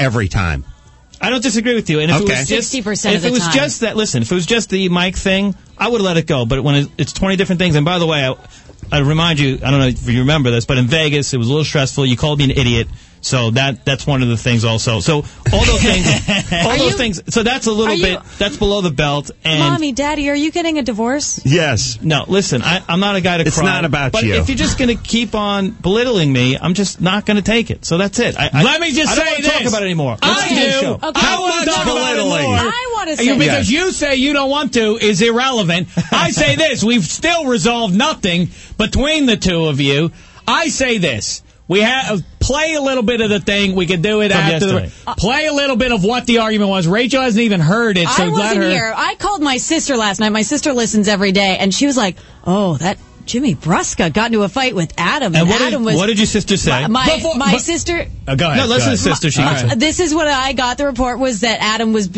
I don't disagree with you. And if it was just 60% of the time. Just that, listen, if it was just the mic thing, I would have let it go. But when it's 20 different things, and by the way, I remind you, I don't know if you remember this, but in Vegas, it was a little stressful. You called me an idiot. So that's one of the things also. So all those things, so that's a little bit, that's below the belt. And Mommy, Daddy, are you getting a divorce? Yes. No, listen, I'm not a guy to cry. It's not about but you. If you're just going to keep on belittling me, I'm just not going to take it. So that's it. Let me just say this. I don't want to talk about it anymore. I do. Okay. How much belittling? I want to say because you say you don't want to is irrelevant. I say this. We've still resolved nothing between the two of you. I say this. We have play a little bit of the thing. We could do it from after yesterday. Play a little bit of what the argument was. Rachel hasn't even heard it, so I wasn't here. I called my sister last night. My sister listens every day, and she was like, "Oh, that Jimmy Brusca got into a fight with Adam." And what did your sister say? My sister. Go ahead. No, listen to sister. This is what I got. The report was that Adam was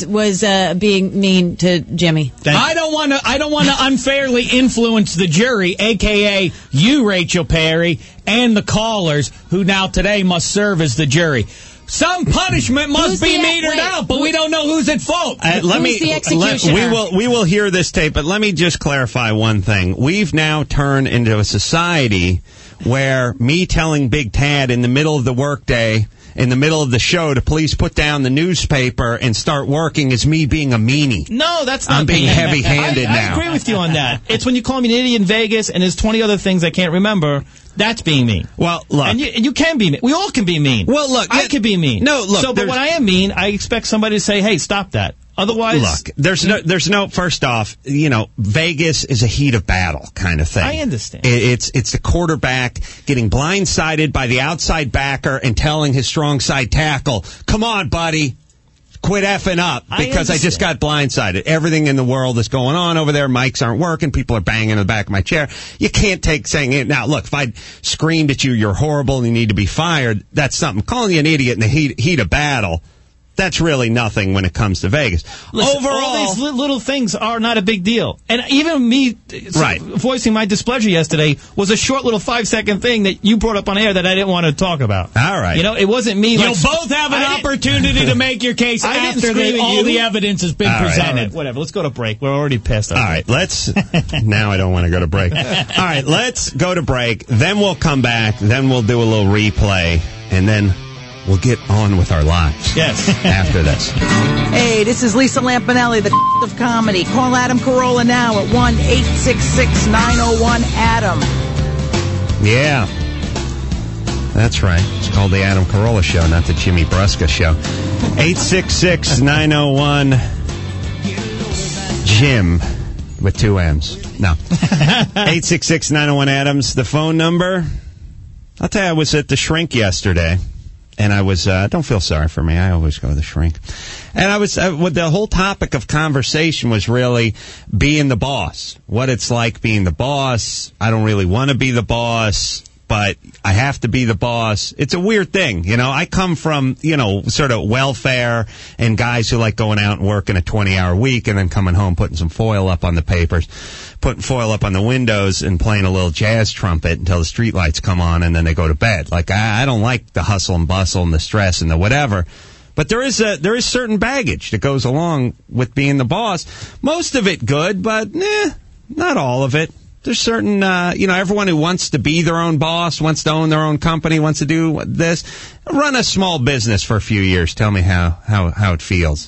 being mean to Jimmy. I don't want to unfairly influence the jury, aka you, Rachel Perry, and the callers who now today must serve as the jury. Some punishment must be metered out, but we don't know who's at fault. Who's the executioner? We will hear this tape, but let me just clarify one thing. We've now turned into a society where me telling Big Tad in the middle of the workday, in the middle of the show, to please put down the newspaper and start working is me being a meanie. No, that's not. I'm being heavy-handed now. I agree with you on that. It's when you call me an idiot in Vegas and there's 20 other things I can't remember. That's being mean. Well, look. And you can be mean. We all can be mean. Well, look. I can be mean. No, look. But when I am mean, I expect somebody to say, hey, stop that. Otherwise. Look, there's no, first off, Vegas is a heat of battle kind of thing. I understand. It's the quarterback getting blindsided by the outside backer and telling his strong side tackle, come on, buddy. Quit effing up because I just got blindsided. Everything in the world is going on over there. Mics aren't working. People are banging in the back of my chair. You can't take saying it. Now, look, if I screamed at you, you're horrible and you need to be fired, that's something. Calling you an idiot in the heat of battle, that's really nothing when it comes to Vegas. Listen, overall, all these little things are not a big deal. And even me voicing my displeasure yesterday was a short little 5-second thing that you brought up on air that I didn't want to talk about. All right. It wasn't me. You'll both have an opportunity to make your case after all the evidence has been presented. Right. Whatever. Let's go to break. We're already past that. All right. Now I don't want to go to break. All right. Let's go to break. Then we'll come back. Then we'll do a little replay. And then we'll get on with our lives. Yes. After this. Hey, this is Lisa Lampanelli, the of comedy. Call Adam Carolla now at 1-866-901-ADAM. Yeah. That's right. It's called the Adam Carolla Show, not the Jimmy Brusca Show. 866-901-JIM with 2 M's. No. 866-901-ADAMS. The phone number. I'll tell you, I was at the shrink yesterday. And I was, don't feel sorry for me. I always go to the shrink. And I was, the whole topic of conversation was really being the boss. What it's like being the boss. I don't really want to be the boss, but I have to be the boss. It's a weird thing. I come from, sort of welfare and guys who like going out and working a 20-hour week and then coming home, putting some foil up on the papers, putting foil up on the windows and playing a little jazz trumpet until the streetlights come on and then they go to bed. Like, I don't like the hustle and bustle and the stress and the whatever. But there is certain baggage that goes along with being the boss. Most of it good, but not all of it. There's certain, everyone who wants to be their own boss, wants to own their own company, wants to do this. Run a small business for a few years. Tell me how it feels.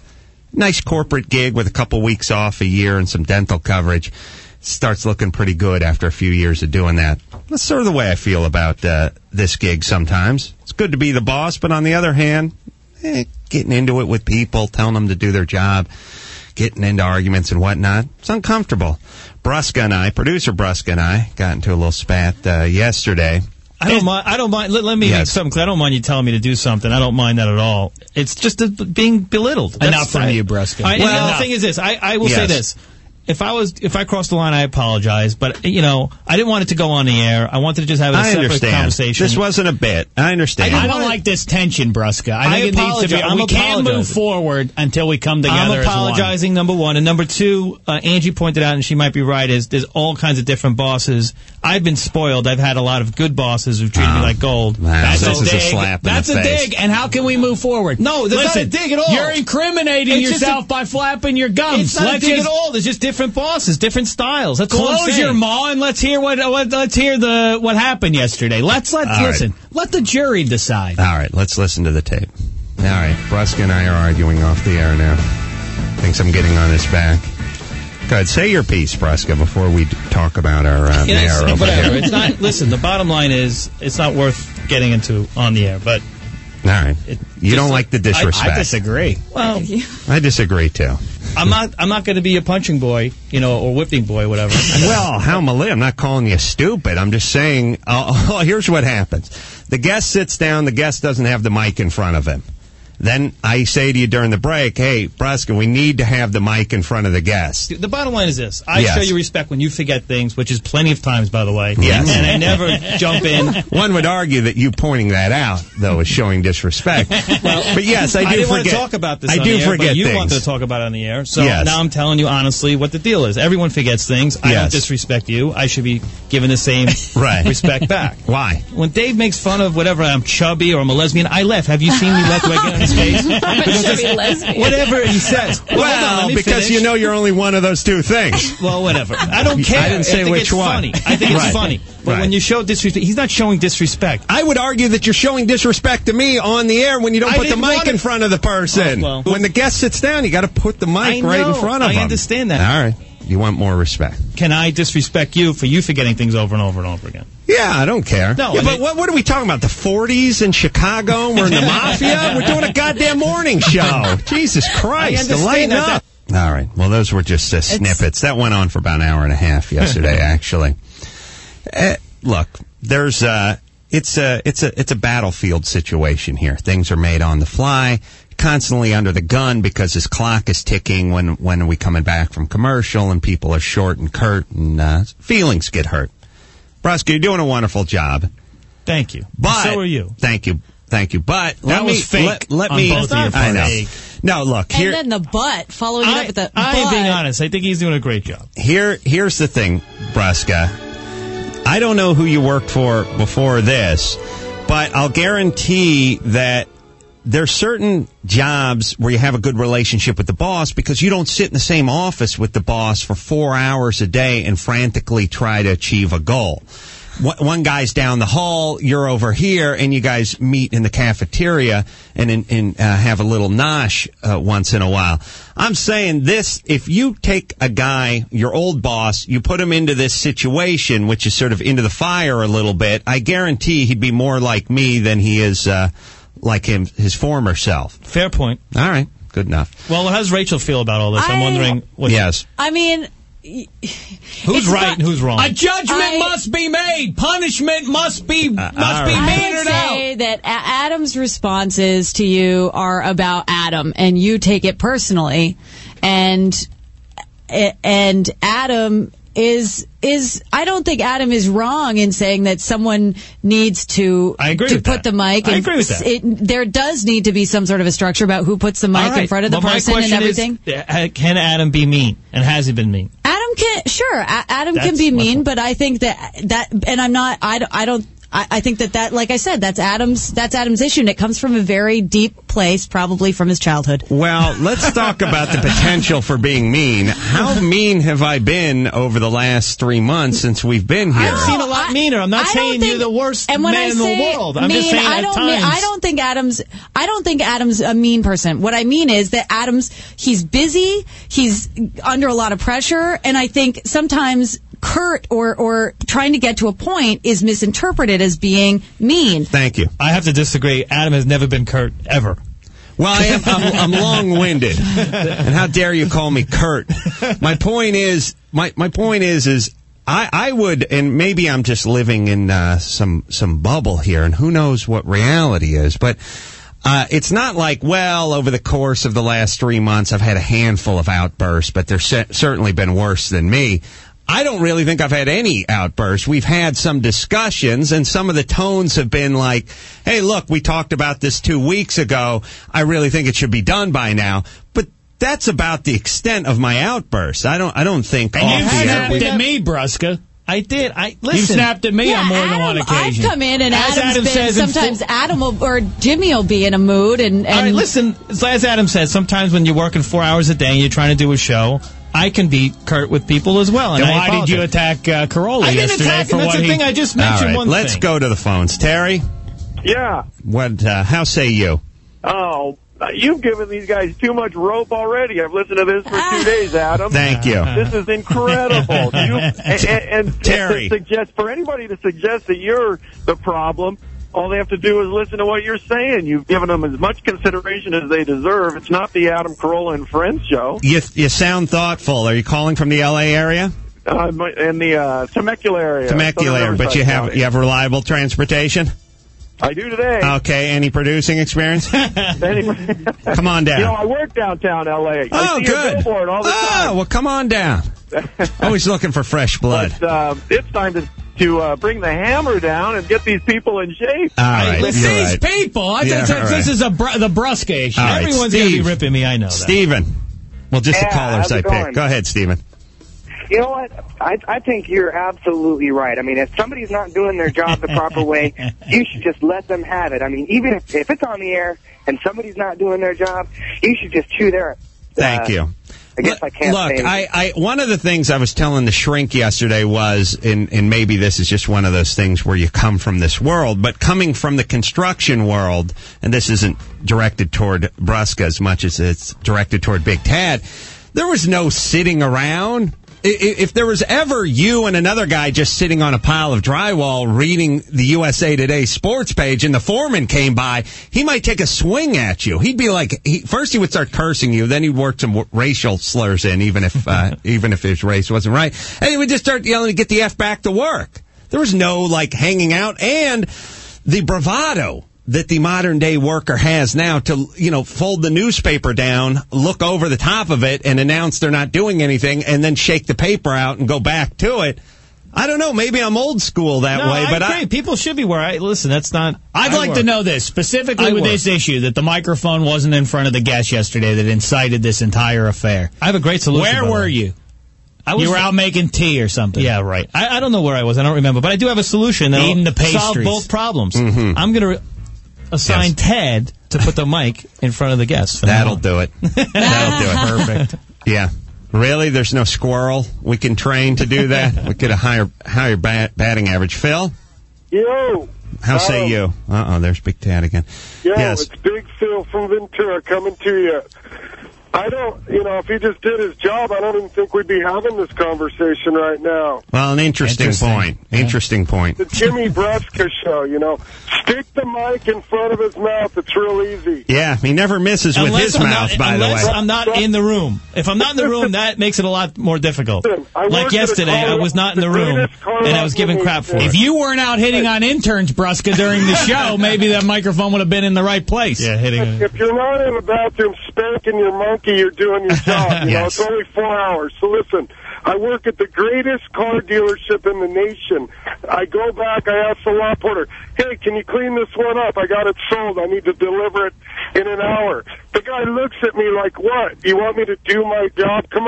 nice corporate gig with a couple weeks off a year and some dental coverage. Starts looking pretty good after a few years of doing that. That's sort of the way I feel about this gig sometimes. It's good to be the boss, but on the other hand, getting into it with people, telling them to do their job, getting into arguments and whatnot, it's uncomfortable. Producer Bruska and I, got into a little spat yesterday. I don't mind. Let me make something clear. I don't mind you telling me to do something. I don't mind that at all. It's just being belittled. Enough from you, Bruska. The thing is this. I will say this. If I crossed the line, I apologize. But, I didn't want it to go on the air. I wanted to just have a separate conversation. This wasn't a bit. I understand. I don't like this tension, Bruska. I think it needs to be. We can't move forward until we come together I'm apologizing, number one. And number two, Angie pointed out, and she might be right, is there's all kinds of different bosses. I've been spoiled. I've had a lot of good bosses who've treated me like gold. That's a slap in the face. That's a dig. And how can we move forward? No, that's not a dig at all. You're incriminating yourself by flapping your gums. It's not a dig at all. There's just different bosses, different styles. That's all I'm saying. Close your maw and let's hear what happened yesterday. Let's listen. Right. Let the jury decide. All right, let's listen to the tape. All right, Bruska and I are arguing off the air now. Thinks I'm getting on his back. Go ahead, say your piece, Bruska, before we talk about our mayor over here. It's not. Listen, the bottom line is it's not worth getting into on the air. But all right, you don't like the disrespect. I disagree. Well, I disagree too. I'm not going to be a punching boy, or whipping boy, whatever. Well, I'm not calling you stupid. I'm just saying. Here's what happens: the guest sits down. The guest doesn't have the mic in front of him. Then I say to you during the break, hey, Bruska, we need to have the mic in front of the guest. The bottom line is this. I show you respect when you forget things, which is plenty of times, by the way. Yes. And I never jump in. One would argue that you pointing that out, though, is showing disrespect. But yes, I do forget. I didn't want to talk about this on the air, but you wanted to talk about it on the air. So now I'm telling you honestly what the deal is. Everyone forgets things. I don't disrespect you. I should be given the same respect back. Why? When Dave makes fun of whatever, I'm chubby or I'm a lesbian, I laugh. Have you seen me laugh? Do I get on his face? Whatever he says. Well, because finish. You're only one of those two things. Well, whatever. I don't care. I didn't say which one. Funny. I think it's funny. But when you show disrespect, he's not showing disrespect. I would argue that you're showing disrespect to me on the air when you don't put the mic in front of the person. When the guest sits down, you got to put the mic right in front of him. I understand that. All right. You want more respect. Can I disrespect you for you forgetting things over and over and over again? Yeah, I don't care. No, but what are we talking about? The 40s in Chicago? We're in the mafia? We're doing a goddamn morning show. Jesus Christ. Lighten up. All right. Well, those were just snippets. That went on for about an hour and a half yesterday, actually. Look, there's it's a battlefield situation here. Things are made on the fly. Constantly under the gun because his clock is ticking when are we coming back from commercial and people are short and curt and feelings get hurt. Bruska, you're doing a wonderful job. Thank you. But so are you. Thank you. But that was fake. Let me. Both of you. I know. No, look here. And then the butt, following it up with the. I am being honest. I think he's doing a great job. Here's the thing, Bruska. I don't know who you worked for before this, but I'll guarantee that. There's certain jobs where you have a good relationship with the boss because you don't sit in the same office with the boss for 4 hours a day and frantically try to achieve a goal. One guy's down the hall, you're over here, and you guys meet in the cafeteria and have a little nosh once in a while. I'm saying this, if you take a guy, your old boss, you put him into this situation, which is sort of into the fire a little bit, I guarantee he'd be more like me than he is like his former self. Fair point. All right. Good enough. Well, how does Rachel feel about all this? I'm wondering what... Yes. I mean... Who's right and who's wrong? A judgment must be made. Punishment must be meted out. I would say that Adam's responses to you are about Adam, and you take it personally. And Adam... is I don't think Adam is wrong in saying that someone needs to put the mic. I agree with that. There does need to be some sort of a structure about who puts the mic in front of the person and everything. Can Adam be mean? And has he been mean? Adam can, sure. Adam can be mean, but I think that, and I'm not, I think that, like I said, that's Adam's issue, and it comes from a very deep place, probably from his childhood. Well, let's talk about the potential for being mean. How mean have I been over the last 3 months since we've been here? I've seen a lot meaner. I'm not saying you're the worst man in the world. I'm just saying at times. I don't think Adam's a mean person. What I mean is that he's busy, he's under a lot of pressure, and I think sometimes curt or trying to get to a point is misinterpreted as being mean. Thank you. I have to disagree. Adam has never been curt, ever. Well, I'm long-winded. And how dare you call me curt? My point is I would, and maybe I'm just living in some bubble here, and who knows what reality is, but it's not like, well, over the course of the last 3 months, I've had a handful of outbursts, but there's certainly been worse than me. I don't really think I've had any outbursts. We've had some discussions, and some of the tones have been like, hey, look, we talked about this 2 weeks ago. I really think it should be done by now. But that's about the extent of my outbursts. I don't think. And you snapped at me, Brusca. I did. Listen. You snapped at me on more than one occasion. I've come in, and sometimes Adam or Jimmy will be in a mood. And all right, listen, as Adam says, sometimes when you're working 4 hours a day and you're trying to do a show, I can be curt with people as well. And then why did you attack Carolla yesterday? That's the thing I just mentioned. All right, let's go to the phones. Terry? Yeah. What? How say you? Oh, you've given these guys too much rope already. I've listened to this for 2 days, Adam. Thank you. This is incredible. And Terry. For anybody to suggest that you're the problem, all they have to do is listen to what you're saying. You've given them as much consideration as they deserve. It's not the Adam Carolla and Friends show. You sound thoughtful. Are you calling from the L.A. area? In the Temecula area. Temecula area, but you have reliable transportation? I do today. Okay, any producing experience? Come on down. I work downtown L.A. Oh, I see good. a billboard all the time. Well, come on down. Always looking for fresh blood. But, it's time to bring the hammer down and get these people in shape. All right, these people. This is the Brusca issue. Right, everyone's going to be ripping me. I know that. Steven. Well, just the callers I picked. Go ahead, Steven. You know what? I think you're absolutely right. I mean, if somebody's not doing their job the proper way, you should just let them have it. I mean, even if it's on the air and somebody's not doing their job, you should just chew their... Thank you. I guess I can't Look, say... one of the things I was telling the shrink yesterday was, and maybe this is just one of those things where you come from this world, but coming from the construction world, and this isn't directed toward Brusca as much as it's directed toward Big Tad, there was no sitting around. If there was ever you and another guy just sitting on a pile of drywall reading the USA Today sports page and the foreman came by, he might take a swing at you. He'd be like, first he would start cursing you, then he'd work some racial slurs in, even if his race wasn't right. And he would just start yelling to get the F back to work. There was no, hanging out. And the bravado that the modern day worker has now to, fold the newspaper down, look over the top of it and announce they're not doing anything and then shake the paper out and go back to it. I don't know. Maybe I'm old school that way, but I agree. People should be where listen, that's not... I'd like to know this, specifically with this issue, that the microphone wasn't in front of the guest yesterday that incited this entire affair. I have a great solution. Where were you? You were out making tea or something. Yeah, right. I don't know where I was. I don't remember. But I do have a solution that will solve both problems. Mm-hmm. I'm going to assign Ted to put the mic in front of the guests. That'll do it. That'll do it. Perfect. Yeah. Really? There's no squirrel we can train to do that? We get a higher batting average. Phil? Yo. How say you? There's Big Tad again. Yo, yes. It's Big Phil from Ventura coming to you. I don't, if he just did his job, I don't even think we'd be having this conversation right now. Well, an interesting point. Yeah. Interesting point. The Jimmy Brusca show, Stick the mic in front of his mouth. It's real easy. Yeah, he never misses with his mouth, by the way. Unless I'm not in the room. If I'm not in the room, that makes it a lot more difficult. Like yesterday, I was not in the room, and I was giving crap for it. If you weren't out hitting on interns, Brusca, during the show, maybe that microphone would have been in the right place. Yeah, hitting. If you're not in the bathroom spanking your monkey, you're doing your job. Yes. It's only 4 hours. So listen, I work at the greatest car dealership in the nation. I go back, I ask the law porter, hey, can you clean this one up? I got it sold. I need to deliver it in an hour. The guy looks at me like, what? You want me to do my job? Come on.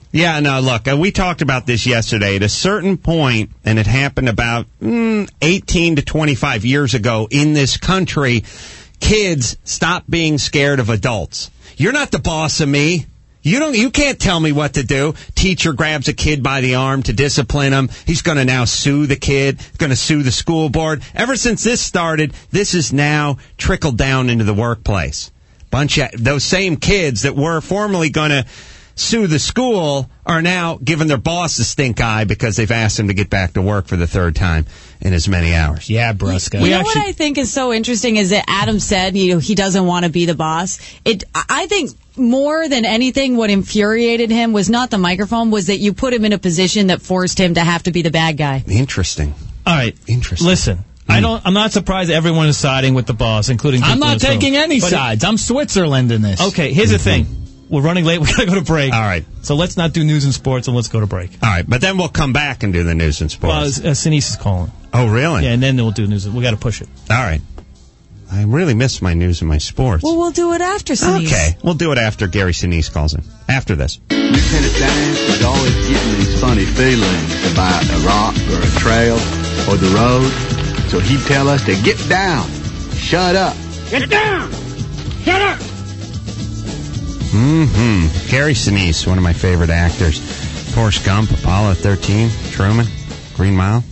Yeah, no, look, we talked about this yesterday. At a certain point, and it happened about 18 to 25 years ago in this country, kids stop being scared of adults. You're not the boss of me. You can't tell me what to do. Teacher grabs a kid by the arm to discipline him. He's going to now sue the kid, going to sue the school board. Ever since this started, this has now trickled down into the workplace. Bunch of those same kids that were formerly going to sue the school are now giving their boss the stink eye because they've asked him to get back to work for the third time in as many hours. Yeah, Brusca. You know what I think is so interesting is that Adam said, he doesn't want to be the boss. I think more than anything, what infuriated him was not the microphone, was that you put him in a position that forced him to have to be the bad guy. Interesting. All right. Interesting. Listen. I'm not surprised everyone is siding with the boss, including I'm not taking any sides. I'm Switzerland in this. Okay, here's the thing. We're running late. We got to go to break. All right. So let's not do news and sports, and let's go to break. All right, but then we'll come back and do the news and sports. Well, Sinise is calling. Oh, really? Yeah, and then we'll do news. We got to push it. All right. I really miss my news and my sports. Well, we'll do it after Sinise. Okay, we'll do it after Gary Sinise calls in. After this. Lieutenant Dan is always getting these funny feelings about a rock or a trail or the road. So he'd tell us to get down. Shut up. Get down. Shut up. Gary Sinise, one of my favorite actors. Forrest Gump, Apollo 13, Truman, Green Mile,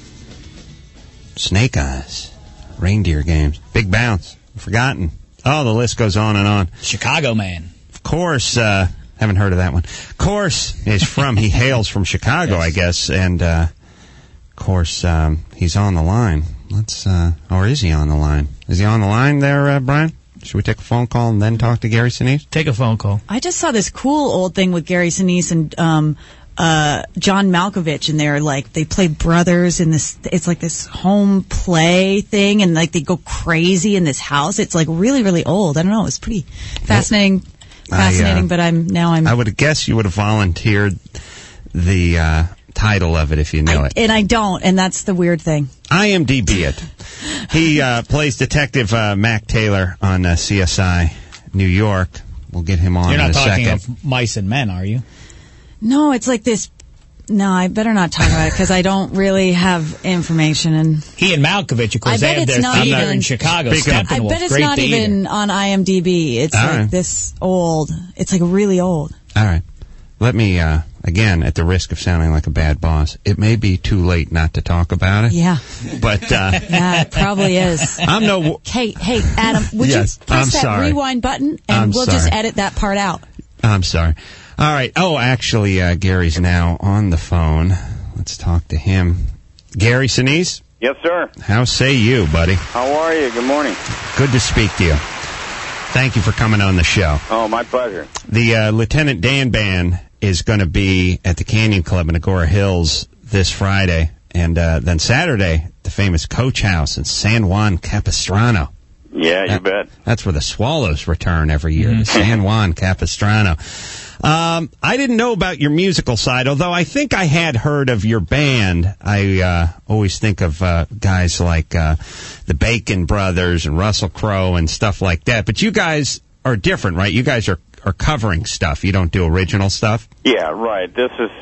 Snake Eyes, Reindeer Games, Big Bounce, Forgotten. Oh, the list goes on and on. Chicago Man. Of course, haven't heard of that one. Of course, he hails from Chicago, yes. I guess, and of course, he's on the line. Or is he on the line? Is he on the line there, Brian? Should we take a phone call and then talk to Gary Sinise? Take a phone call. I just saw this cool old thing with Gary Sinise and John Malkovich, and they're like, they play brothers in this, it's like this home play thing, and like they go crazy in this house. It's like really, really old. I don't know. It's pretty fascinating, but I would guess you would have volunteered the title of it if you know it. And I don't, and that's the weird thing. IMDb it. He plays Detective Mac Taylor on CSI New York. We'll get him on in a second. You're not talking of Mice and Men, are you? No, it's like this. No, I better not talk about it because I don't really have information. And he and Malkovich, of course, they have their theater in Chicago. I bet it's not even on IMDb. It's like this old. It's like really old. All right. Let me, again, at the risk of sounding like a bad boss, it may be too late not to talk about it. Yeah. But, yeah, it probably is. Hey, Adam, would you press that rewind button and we'll just edit that part out? I'm sorry. All right. Oh, actually, Gary's now on the phone. Let's talk to him. Gary Sinise? Yes, sir. How say you, buddy? How are you? Good morning. Good to speak to you. Thank you for coming on the show. Oh, my pleasure. The Lieutenant Dan Band is going to be at the Canyon Club in Agora Hills this Friday, and then Saturday, the famous Coach House in San Juan Capistrano. Yeah, you bet. That's where the Swallows return every year, San Juan Capistrano. I didn't know about your musical side, although I think I had heard of your band. I always think of guys like the Bacon Brothers and Russell Crowe and stuff like that. But you guys are different, right? You guys are covering stuff. You don't do original stuff? Yeah, right. This is,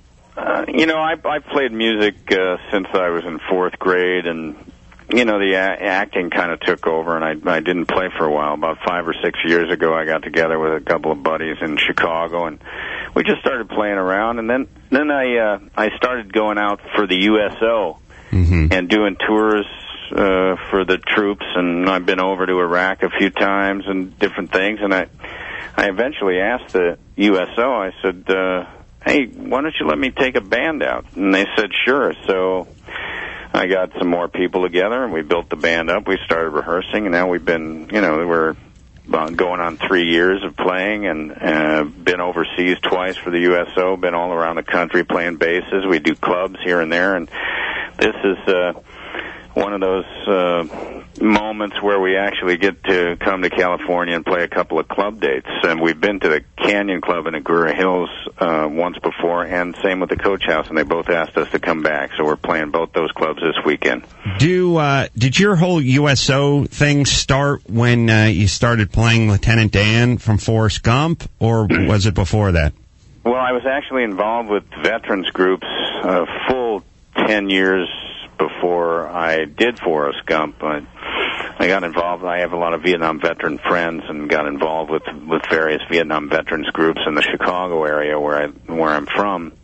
I played music since I was in 4th grade, and, the acting kind of took over, and I didn't play for a while. About 5 or 6 years ago, I got together with a couple of buddies in Chicago, and we just started playing around, and then I started going out for the USO and doing tours for the troops, and I've been over to Iraq a few times and different things, and I eventually asked the USO, I said, hey, why don't you let me take a band out? And they said, sure. So I got some more people together, and we built the band up. We started rehearsing, and now we've been, we're going on 3 years of playing, and been overseas twice for the USO, been all around the country playing basses. We do clubs here and there, and this is one of those moments where we actually get to come to California and play a couple of club dates. And we've been to the Canyon Club in Agoura Hills once before, and same with the Coach House, and they both asked us to come back. So we're playing both those clubs this weekend. Did your whole USO thing start when you started playing Lieutenant Dan from Forrest Gump, or was it before that? Well, I was actually involved with veterans groups a full 10 years before I did Forrest Gump. I got involved. I have a lot of Vietnam veteran friends, and got involved with various Vietnam veterans groups in the Chicago area where I'm from,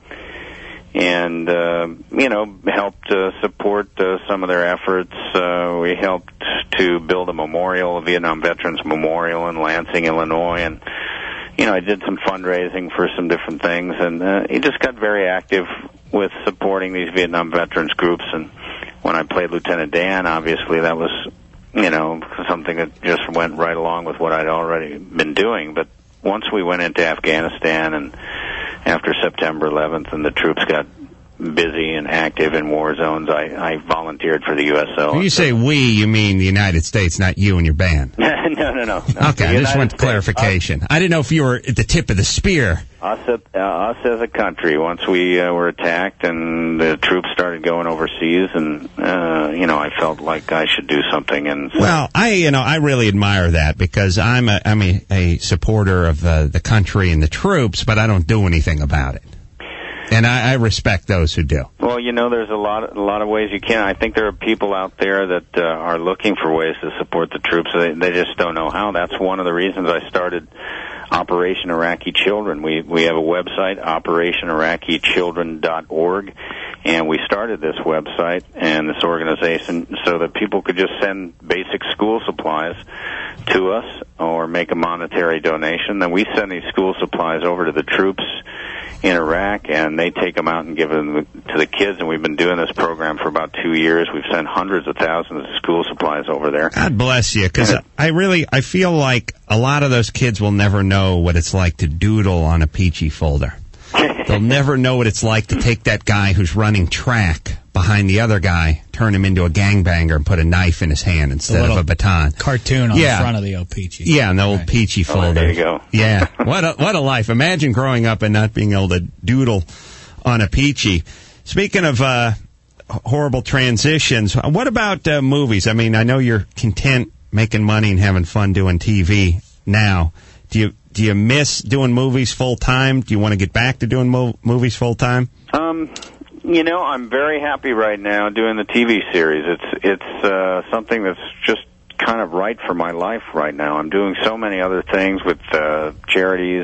and helped support some of their efforts. We helped to build a Vietnam Veterans Memorial in Lansing, Illinois, and I did some fundraising for some different things, and he just got very active with supporting these Vietnam veterans groups. And when I played Lieutenant Dan, obviously that was something that just went right along with what I'd already been doing. But once we went into Afghanistan, and after September 11th, and the troops got busy and active in war zones, I volunteered for the USO. When you say we, you mean the United States, not you and your band. No. Okay, I just want clarification. I didn't know if you were at the tip of the spear. Us as a country, once we were attacked and the troops started going overseas, and I felt like I should do something. And so, well, I really admire that, because I'm a supporter of the country and the troops, but I don't do anything about it. And I respect those who do. Well, there's a lot of ways you can. I think there are people out there that are looking for ways to support the troops. They just don't know how. That's one of the reasons I started Operation Iraqi Children. We have a website, OperationIraqiChildren.org, and we started this website and this organization so that people could just send basic school supplies to us or make a monetary donation. Then we send these school supplies over to the troops in Iraq, and they take them out and give them to the kids. And we've been doing this program for about 2 years. We've sent hundreds of thousands of school supplies over there. God bless you, because I feel like a lot of those kids will never know what it's like to doodle on a Peachy folder. They'll never know what it's like to take that guy who's running track behind the other guy, turn him into a gangbanger, and put a knife in his hand instead of a baton. Cartoon on the front of the old Peachy. Yeah, an old Peachy folder. There you go. Yeah, what a life. Imagine growing up and not being able to doodle on a Peachy. Speaking of horrible transitions, what about movies? I mean, I know you're content making money and having fun doing TV now. Do you miss doing movies full time? Do you want to get back to doing movies full time? I'm very happy right now doing the TV series. It's something that's just kind of right for my life right now. I'm doing so many other things with charities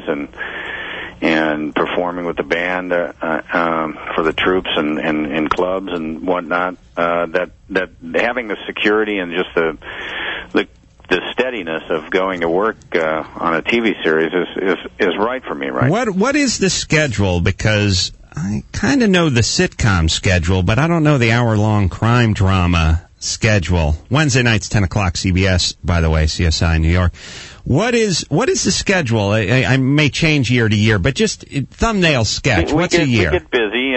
and performing with the band for the troops and in clubs and whatnot. That having the security and just the steadiness of going to work on a TV series is right for me right now. What is the schedule? Because I kind of know the sitcom schedule, but I don't know the hour-long crime drama schedule. Wednesday nights, 10 o'clock, CBS, by the way, CSI New York. What is the schedule? I may change year to year, but just thumbnail sketch. What's a year? We get busy,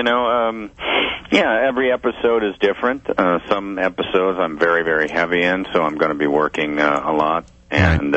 every episode is different. Some episodes I'm very, very heavy in, so I'm going to be working a lot. And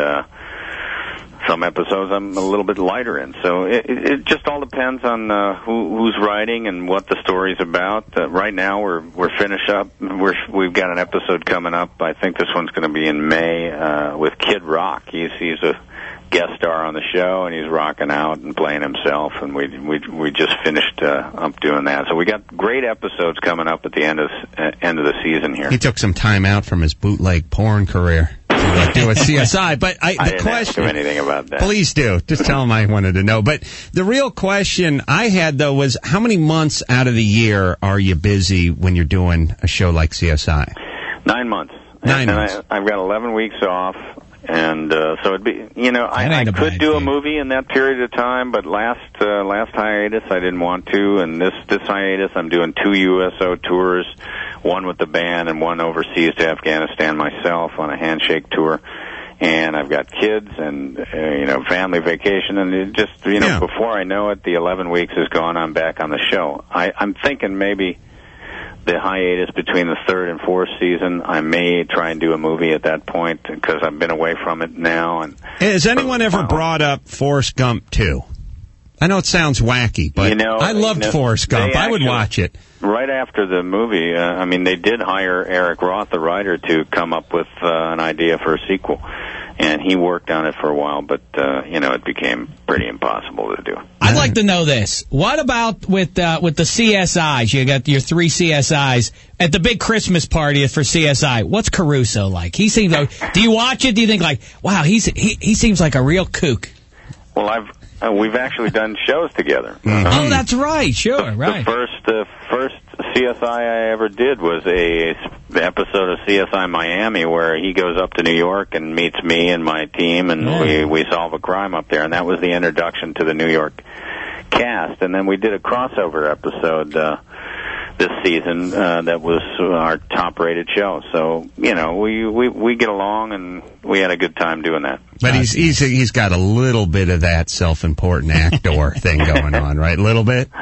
some episodes I'm a little bit lighter in. So it just all depends on who's writing and what the story's about. Right now we're finished up. We've got an episode coming up. I think this one's going to be in May with Kid Rock. He's a guest star on the show, and he's rocking out and playing himself. And we just finished up doing that. So we got great episodes coming up at the end of the season here. He took some time out from his bootleg porn career to do a CSI, but I didn't ask him anything about that. Please do. Just tell him I wanted to know. But the real question I had, though, was how many months out of the year are you busy when you're doing a show like CSI? 9 months. 9 months. I've got 11 weeks off, and so it'd be, I could do a movie in that period of time, but last hiatus I didn't want to, and this hiatus I'm doing 2 USO tours, one with the band and one overseas to Afghanistan myself on a handshake tour. And I've got kids and, family vacation, and it just, before I know it, the 11 weeks is gone, I'm back on the show. I'm thinking maybe the hiatus between the 3rd and 4th season, I may try and do a movie at that point, because I've been away from it now. And has anyone ever brought up Forrest Gump 2? I know it sounds wacky, but I loved Forrest Gump. I would watch it. Right after the movie, they did hire Eric Roth, the writer, to come up with an idea for a sequel. and he worked on it for a while, but it became pretty impossible to do. I'd like to know this. What about with the CSIs? You got your 3 CSIs at the big Christmas party for CSI. What's Caruso like? He seems like. Do you watch it? Do you think like, wow, he seems like a real kook? Well, we've actually done shows together. Oh, that's right. Sure, right. The first CSI I ever did was a episode of CSI Miami where he goes up to New York and meets me and my team, and we solve a crime up there. And that was the introduction to the New York cast. And then we did a crossover episode this season that was our top-rated show. So, we get along, and we had a good time doing that. But he's got a little bit of that self-important actor thing going on, right? A little bit?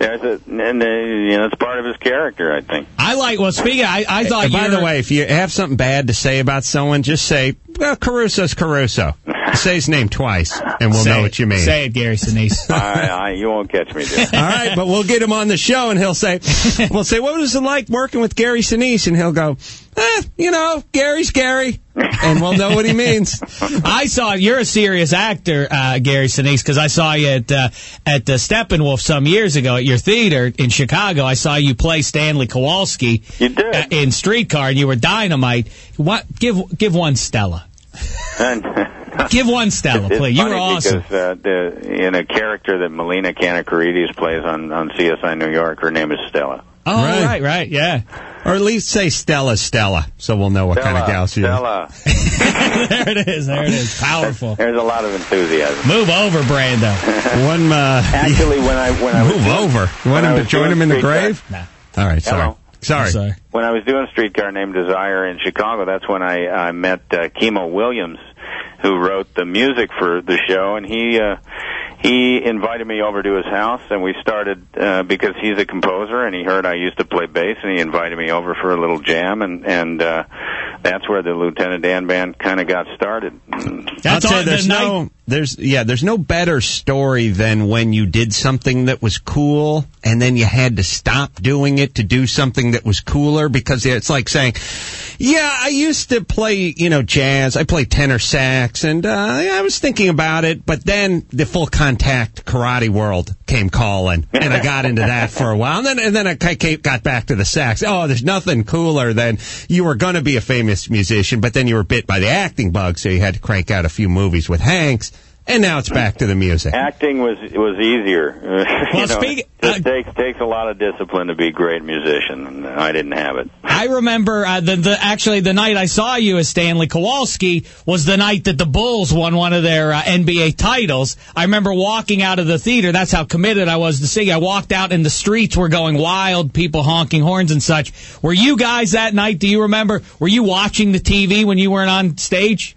It's part of his character, I think. I like, well, speaking, I thought by the way, if you have something bad to say about someone, just say, well, Caruso's Caruso. Say his name twice, and we'll know what you mean. Say it, Gary Sinise. You won't catch me there. All right, but we'll get him on the show, and we'll say, what was it like working with Gary Sinise? And he'll go, Gary's Gary. And we'll know what he means. I saw you're a serious actor, Gary Sinise, because I saw you at Steppenwolf some years ago at your theater in Chicago. I saw you play Stanley Kowalski. You did in Streetcar, and you were dynamite. What? Give one Stella. Give one Stella, please. You were awesome. Because in a character that Melina Kanakaridis plays on CSI New York, her name is Stella. Oh, right, yeah. Or at least say Stella, so we'll know what kind of gal she is. Stella. There it is. Powerful. There's a lot of enthusiasm. Move over, Brando. Actually, when I move over. You want him to join him in the grave? Nah. All right, sorry. Sorry. When I was doing Streetcar Named Desire in Chicago, that's when I met Kimo Williams, who wrote the music for the show, and he invited me over to his house, and we started, because he's a composer, and he heard I used to play bass, and he invited me over for a little jam, and that's where the Lieutenant Dan Band kind of got started. I'll say there's no better story than when you did something that was cool, and then you had to stop doing it to do something that was cooler, because it's like saying, yeah, I used to play, jazz. I played tenor sax, and I was thinking about it, but then the full contact karate world came calling, and I got into that for a while, and then I got back to the sax. Oh, there's nothing cooler than you were going to be a famous musician, but then you were bit by the acting bug, so you had to crank out a few movies with Hanks. And now it's back to the music. Acting was easier. Well, it takes a lot of discipline to be a great musician, and I didn't have it. I remember the night I saw you as Stanley Kowalski was the night that the Bulls won one of their NBA titles. I remember walking out of the theater. That's how committed I was to singing. I walked out, and the streets were going wild, people honking horns and such. Were you guys that night? Do you remember? Were you watching the TV when you weren't on stage?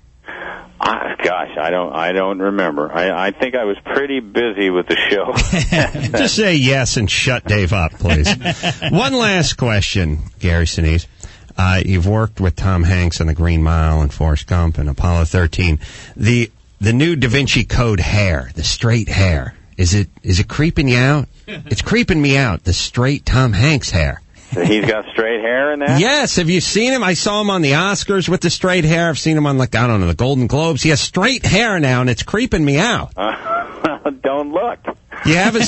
Gosh, I don't remember. I think I was pretty busy with the show. Just say yes and shut Dave up, please. One last question, Gary Sinise. You've worked with Tom Hanks on The Green Mile and Forrest Gump and Apollo 13. The new Da Vinci Code hair, the straight hair, is it creeping you out? It's creeping me out, the straight Tom Hanks hair. He's got straight hair in that? Yes. Have you seen him? I saw him on the Oscars with the straight hair. I've seen him on, the Golden Globes. He has straight hair now, and it's creeping me out. Don't look. Do you have his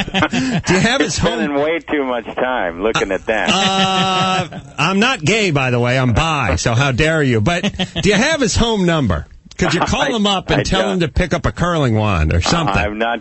spending way too much time looking at that. I'm not gay, by the way. I'm bi, so how dare you. But do you have his home number? Could you call him up and tell him to pick up a curling wand or something? I'm not.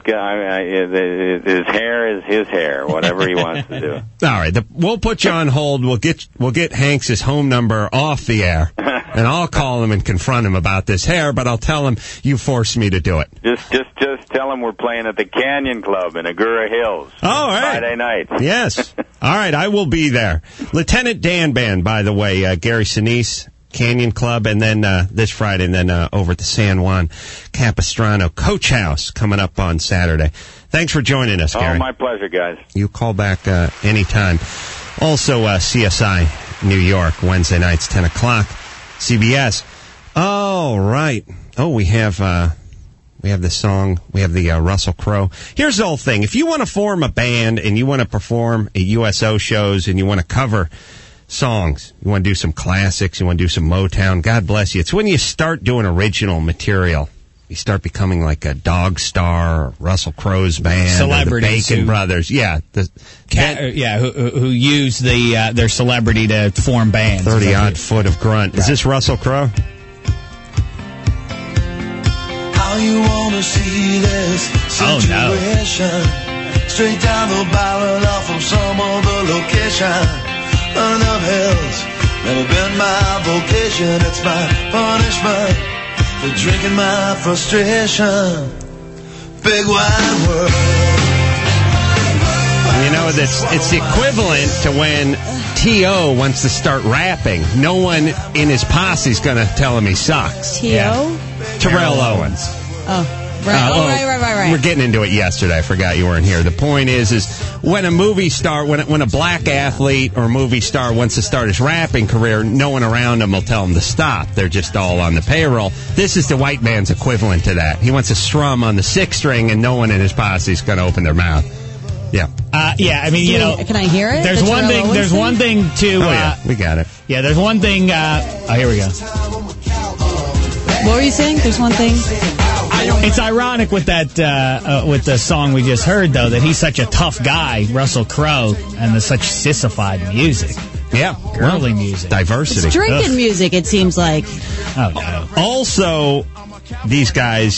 His hair is his hair. Whatever he wants to do. All right, we'll put you on hold. We'll get Hanks' home number off the air, and I'll call him and confront him about this hair. But I'll tell him you forced me to do it. Just tell him we're playing at the Canyon Club in Agoura Hills. All right, Friday night. Yes. All right, I will be there. Lieutenant Dan Band, by the way, Gary Sinise. Canyon Club, and then this Friday, and then over at the San Juan Capistrano Coach House coming up on Saturday. Thanks for joining us, Gary. Oh, my pleasure, guys. You call back anytime. Also, CSI New York, Wednesday nights, 10 o'clock, CBS. All right. Oh, we have the song. We have the Russell Crowe. Here's the whole thing. If you want to form a band and you want to perform at USO shows and you want to cover songs. You want to do some classics. You want to do some Motown. God bless you. It's when you start doing original material. You start becoming like a Dog Star, or Russell Crowe's band, celebrities, or the Bacon Brothers. Yeah, who use their celebrity to form bands. 30-odd foot of grunt. Right. Is this Russell Crowe? How you wanna see this situation? Oh, no. Straight down the barrel off from some other location. Enough hills, never been my vocation. It's my punishment for drinking my frustration. Big wide world. You know, it's the equivalent to when T.O. wants to start rapping. No one in his posse is going to tell him he sucks. T.O.? Terrell Owens. Oh. Right. We're getting into it yesterday. I forgot you weren't here. The point is when a movie star, when a black athlete or movie star wants to start his rapping career, no one around him will tell him to stop. They're just all on the payroll. This is the white man's equivalent to that. He wants to strum on the sixth string, and no one in his posse is going to open their mouth. Yeah. Yeah. I mean, can I hear it? There's one thing. There's one thing to. We got it. Yeah. There's one thing. Here we go. What were you saying? There's one thing. It's ironic with that with the song we just heard, though, that he's such a tough guy, Russell Crowe, and there's such sissified music. Yeah, girly music, diversity. It's drinking music. It seems like. Oh no. Also, these guys,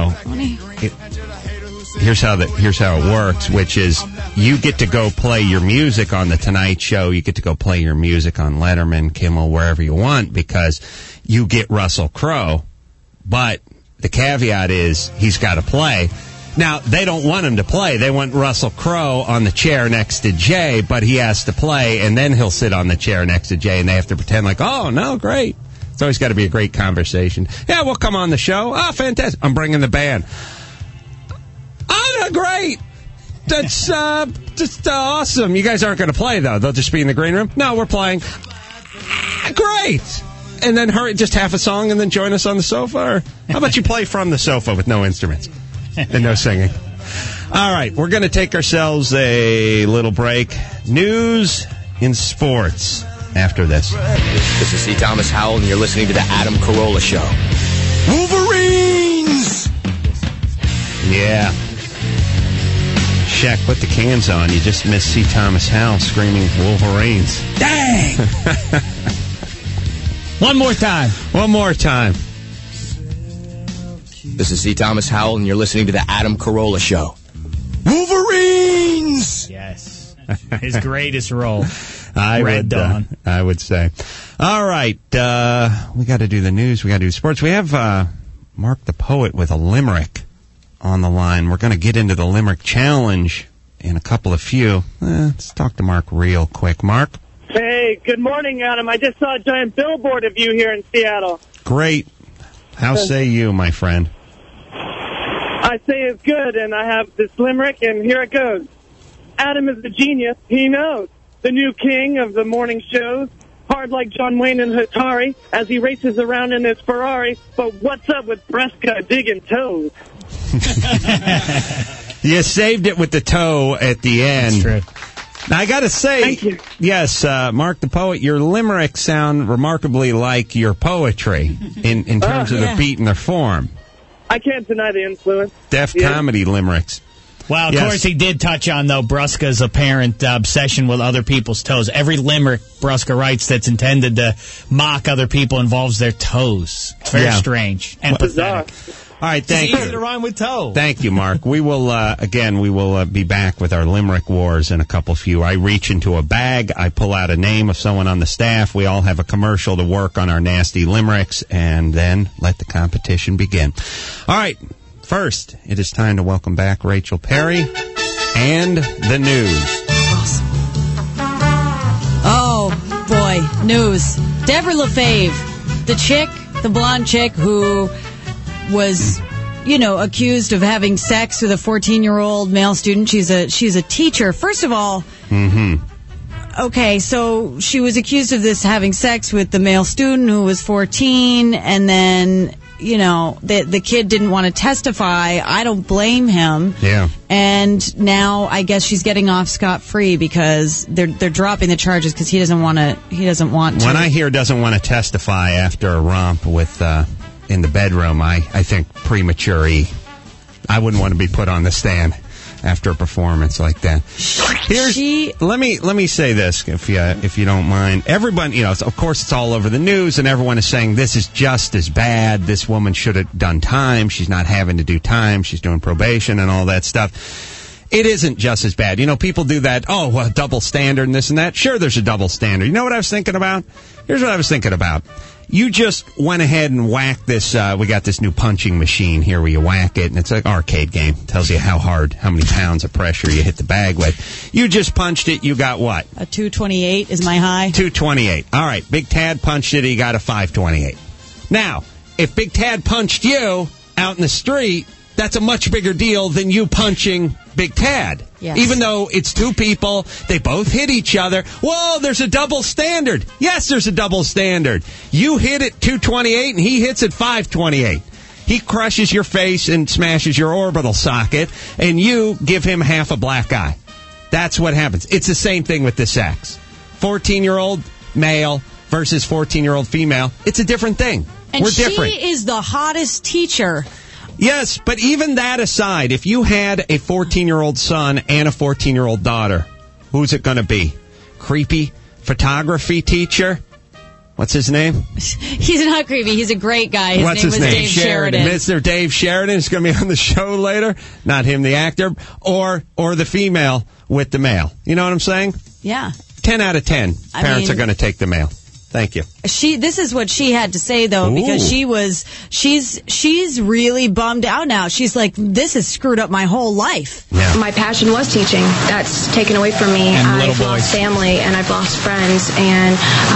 here's how it works, which is you get to go play your music on the Tonight Show. You get to go play your music on Letterman, Kimmel, wherever you want, because you get Russell Crowe, but the caveat is he's got to play. Now, they don't want him to play. They want Russell Crowe on the chair next to Jay, but he has to play, and then he'll sit on the chair next to Jay, and they have to pretend like, oh, no, great. It's always got to be a great conversation. Yeah, we'll come on the show. Oh, fantastic. I'm bringing the band. Oh, great. That's just awesome. You guys aren't going to play, though. They'll just be in the green room? No, we're playing. Great. And then hurry, just half a song and then join us on the sofa? Or how about you play from the sofa with no instruments and no singing? All right, we're going to take ourselves a little break. News in sports after this. This is C. Thomas Howell, and you're listening to The Adam Carolla Show. Wolverines! Yeah. Shaq, put the cans on. You just missed C. Thomas Howell screaming Wolverines. Dang! One more time. This is C. Thomas Howell, and you're listening to The Adam Carolla Show. Wolverines! Yes. His greatest role. Red Dawn. I would say. All right. We got to do the news. We got to do sports. We have Mark the Poet with a limerick on the line. We're going to get into the limerick challenge in a couple of few. Let's talk to Mark real quick. Mark? Hey, good morning, Adam. I just saw a giant billboard of you here in Seattle. Great. How say you, my friend? I say it's good, and I have this limerick, and here it goes. Adam is a genius. He knows. The new king of the morning shows. Hard like John Wayne and Hatari as he races around in his Ferrari. But what's up with Bresca digging toes? You saved it with the toe at the end. That's true. Now, I got to say, yes, Mark the Poet, your limericks sound remarkably like your poetry in terms of their beat and their form. I can't deny the influence. Def comedy limericks. Well, of course, he did touch on, though, Brusca's apparent obsession with other people's toes. Every limerick Brusca writes that's intended to mock other people involves their toes. It's very strange and pathetic. All right, thank you. It's easy to rhyme with toe. Thank you, Mark. We will, be back with our limerick wars in a couple few. I reach into a bag. I pull out a name of someone on the staff. We all have a commercial to work on our nasty limericks, and then let the competition begin. All right. First, it is time to welcome back Rachel Perry and the news. Awesome. Oh, boy. News. Deborah LaFave, the blonde chick who was, accused of having sex with a 14-year-old male student. She's a teacher. First of all, okay, so she was accused of having sex with the male student who was 14, and then the kid didn't want to testify. I don't blame him. Yeah. And now I guess she's getting off scot-free because they're dropping the charges because he doesn't want to. When I hear doesn't want to testify after a romp with in the bedroom, I think premature. I wouldn't want to be put on the stand after a performance like that. Let me say this, if you don't mind. Everyone, of course, it's all over the news, and everyone is saying this is just as bad. This woman should have done time. She's not having to do time. She's doing probation and all that stuff. It isn't just as bad. People do that. Oh, well, double standard and this and that. Sure, there's a double standard. You know what I was thinking about? Here's what I was thinking about. You just went ahead and whacked this, we got this new punching machine here where you whack it, and it's an arcade game. Tells you how many pounds of pressure you hit the bag with. You just punched it, you got what? A 228 is my high. 228. All right, Big Tad punched it, he got a 528. Now, if Big Tad punched you out in the street, that's a much bigger deal than you punching Big Tad. Yes. Even though it's two people, they both hit each other. Whoa, there's a double standard. Yes, there's a double standard. You hit it 228 and he hits it 528. He crushes your face and smashes your orbital socket, and you give him half a black eye. That's what happens. It's the same thing with the sex. 14-year-old male versus 14-year-old female. It's a different thing. And we're different. She is the hottest teacher. Yes, but even that aside, if you had a 14-year-old son and a 14-year-old daughter, who's it going to be? Creepy photography teacher? What's his name? He's not creepy. He's a great guy. What's his name? Dave Sheridan. Mr. Dave Sheridan is going to be on the show later. Not him, the actor. Or the female with the male. You know what I'm saying? Yeah. 10 out of 10 parents are going to take the male. Thank you. This is what she had to say though, because she's really bummed out now. She's like, this has screwed up my whole life. Yeah. My passion was teaching. That's taken away from me. I've lost family and I've lost friends. And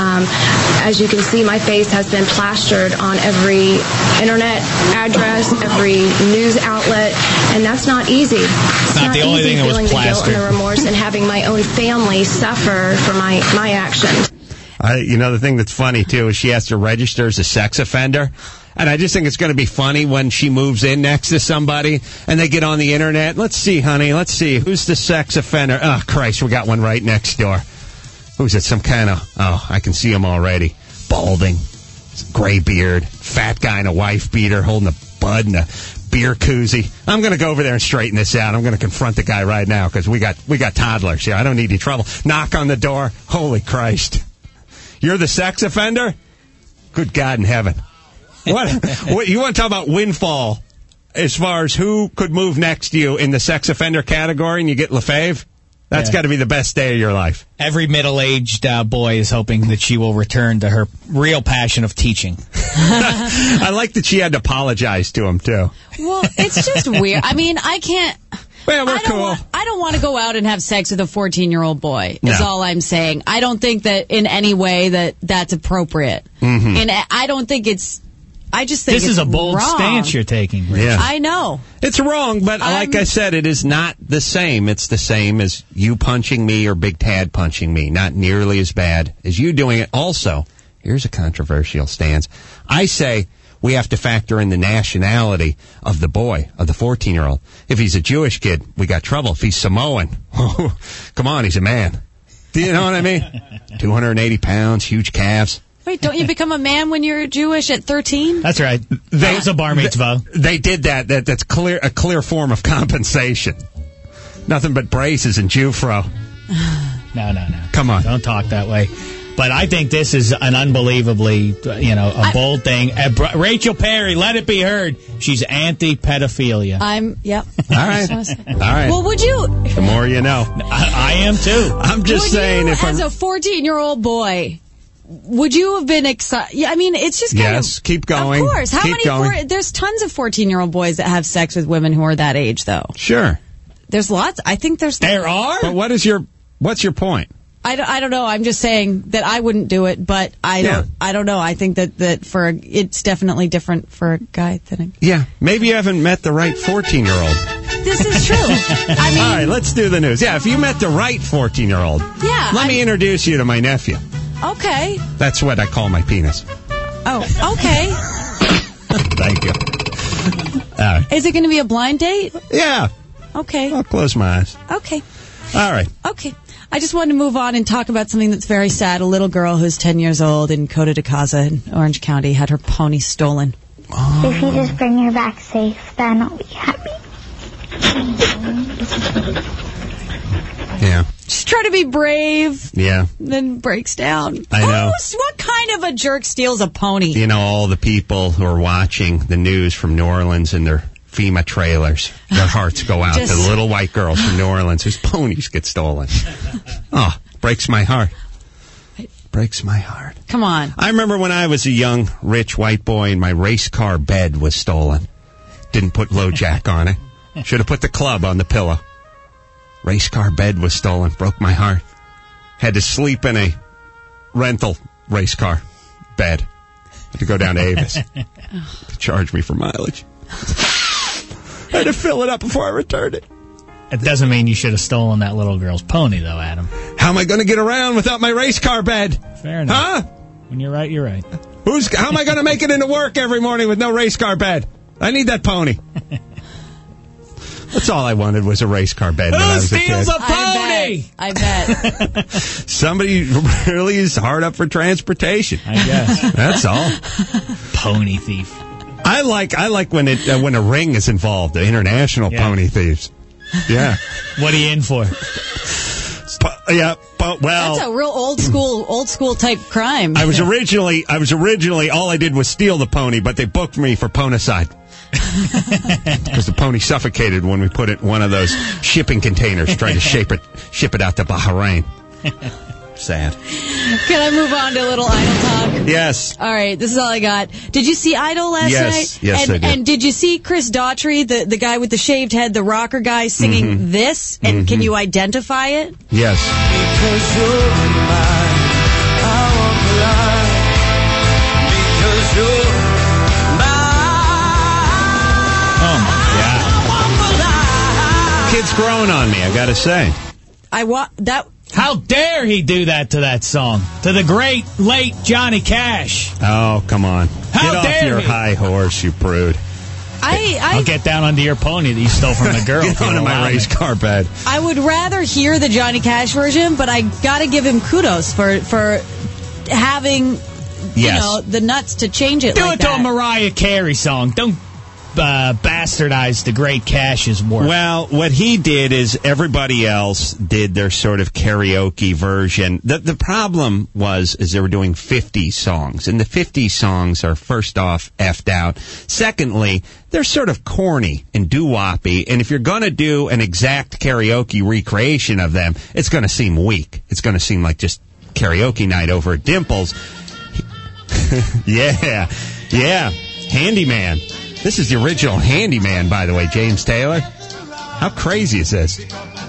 as you can see, my face has been plastered on every internet address, every news outlet, and that's not easy. It's not the only thing that was plastered. Feeling the guilt and the remorse and having my own family suffer for my actions. The thing that's funny, too, is she has to register as a sex offender. And I just think it's going to be funny when she moves in next to somebody and they get on the internet. Let's see, honey. Let's see. Who's the sex offender? Oh, Christ, we got one right next door. Who's it? Some kind of... Oh, I can see him already. Balding. Gray beard. Fat guy in a wife beater holding a bud and a beer koozie. I'm going to go over there and straighten this out. I'm going to confront the guy right now because we got toddlers here. I don't need any trouble. Knock on the door. Holy Christ. You're the sex offender? Good God in heaven. What you want to talk about windfall as far as who could move next to you in the sex offender category and you get LaFave? That's got to be the best day of your life. Every middle-aged boy is hoping that she will return to her real passion of teaching. I like that she had to apologize to him, too. Well, it's just weird. I mean, I can't... Well, we're cool. I don't want to go out and have sex with a 14-year-old boy, is all I'm saying. I don't think that in any way that's appropriate. Mm-hmm. And I don't think it's... I just think this is a bold wrong. stance you're taking. Yeah. I know. It's wrong, but like I said, it is not the same. It's the same as you punching me or Big Tad punching me. Not nearly as bad as you doing it. Also, here's a controversial stance. I say... we have to factor in the nationality of the boy, of the 14-year-old. If he's a Jewish kid, we got trouble. If he's Samoan, come on, he's a man. Do you know what I mean? 280 pounds, huge calves. Wait, don't you become a man when you're Jewish at 13? That's right. That was a bar mitzvah. They did that. That's a clear form of compensation. Nothing but braces and Jufro. No. Come on. Don't talk that way. But I think this is an unbelievably, bold thing. Rachel Perry, let it be heard. She's anti-pedophilia. Yep. All right. All right. Well, would you... The more you know. I am, too. I'm just saying... As a 14-year-old boy, would you have been excited? Yeah, I mean, it's just kind of... keep going. Of course. There's tons of 14-year-old boys that have sex with women who are that age, though. Sure. There's lots. I think there's... There are? But what's your point? I don't know. I'm just saying that I wouldn't do it, but I don't know. I think that it's definitely different for a guy than a... Yeah. Maybe you haven't met the right 14-year-old. This is true. I mean... All right, let's do the news. Yeah, if you met the right 14-year-old... Yeah. Let me introduce you to my nephew. Okay. That's what I call my penis. Oh, okay. Thank you. Is it going to be a blind date? Yeah. Okay. I'll close my eyes. Okay. All right. Okay. I just wanted to move on and talk about something that's very sad. A little girl who's 10 years old in Coto de Caza in Orange County had her pony stolen. Oh. If you just bring her back safe, then I'll be happy. Yeah. Just try to be brave. Yeah. Then breaks down. I know. What kind of a jerk steals a pony? You know, all the people who are watching the news from New Orleans in their FEMA trailers, their hearts go out to the little white girls from New Orleans whose ponies get stolen. Oh, breaks my heart. Breaks my heart. Come on. I remember when I was a young, rich white boy and my race car bed was stolen. Didn't put LoJack on it. Should have put the club on the pillow. Race car bed was stolen. Broke my heart. Had to sleep in a rental race car bed. Had to go down to Avis. To charge me for mileage. I had to fill it up before I returned it. It doesn't mean you should have stolen that little girl's pony, though, Adam. How am I going to get around without my race car bed? Fair enough. Huh? When you're right, you're right. How am I going to make it into work every morning with no race car bed? I need that pony. That's all I wanted was a race car bed when I was a kid. Who steals a pony? I bet. Somebody really is hard up for transportation. I guess. That's all. Pony thief. I like when a ring is involved. The international pony thieves. Yeah. What are you in for? That's a real old school type crime. I was originally all I did was steal the pony, but they booked me for ponocide. Because the pony suffocated when we put it in one of those shipping containers, trying to ship it out to Bahrain. Sad. Can I move on to a little Idol talk? Yes. All right, this is all I got. Did you see Idol last night? Yes, I did. And did you see Chris Daughtry, the guy with the shaved head, the rocker guy, singing this? And can you identify it? Yes. Because you're mine, I won't lie. Because you're mine. Oh my God. Kid's growing on me, I gotta say. How dare he do that to that song? To the great, late Johnny Cash. Oh, come on. How Get dare off your he? high horse, you prude. I'll get down onto your pony that you stole from the girl. Get onto my race car bed. I would rather hear the Johnny Cash version, but I gotta give him kudos for having the nuts to change it. Do it to a Mariah Carey song. Don't bastardized the great Cash's work. Well, what he did is everybody else did their sort of karaoke version. The problem is they were doing 50 songs, and the 50 songs are, first off, effed out. Secondly, they're sort of corny and doo-woppy, and if you're going to do an exact karaoke recreation of them, it's going to seem weak. It's going to seem like just karaoke night over at Dimples. Yeah. Handyman. This is the original Handyman, by the way, James Taylor. How crazy is this?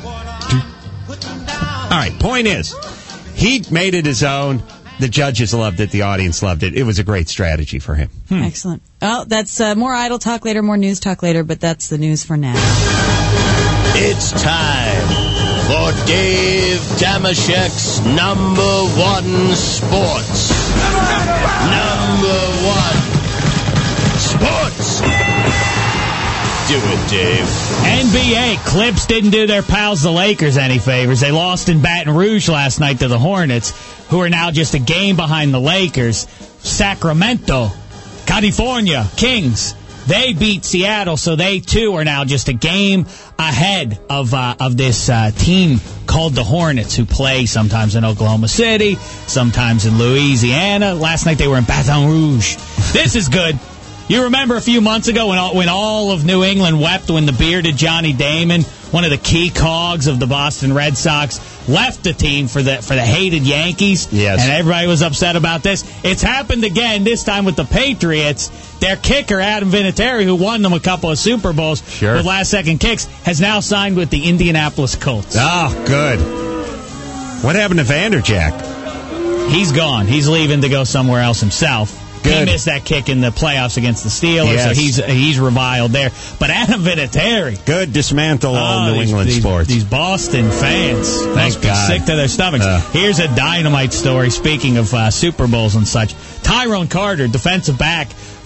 All right, point is, he made it his own. The judges loved it. The audience loved it. It was a great strategy for him. Excellent. Oh, that's more Idol talk later, more news talk later, but that's the news for now. It's time for Dave Damashek's number one sports. Number one sports. Do it, Dave. NBA Clips didn't do their pals the Lakers any favors. They lost in Baton Rouge last night to the Hornets, who are now just a game behind the Lakers. Sacramento, California Kings, they beat Seattle, so they too are now just a game ahead of this team called the Hornets, who play sometimes in Oklahoma City, sometimes in Louisiana. Last night they were in Baton Rouge. This is good. You remember a few months ago when all of New England wept when the bearded Johnny Damon, one of the key cogs of the Boston Red Sox, left the team for the hated Yankees? Yes. And everybody was upset about this. It's happened again, this time with the Patriots. Their kicker, Adam Vinatieri, who won them a couple of Super Bowls with last-second kicks, has now signed with the Indianapolis Colts. Oh, good. What happened to Vanderjack? He's gone. He's leaving to go somewhere else himself. Good. He missed that kick in the playoffs against the Steelers, so he's reviled there. But Adam Vinatieri. Good, dismantle all New England sports. These Boston fans must be sick to their stomachs. Here's a dynamite story, speaking of Super Bowls and such. Tyrone Carter, defensive back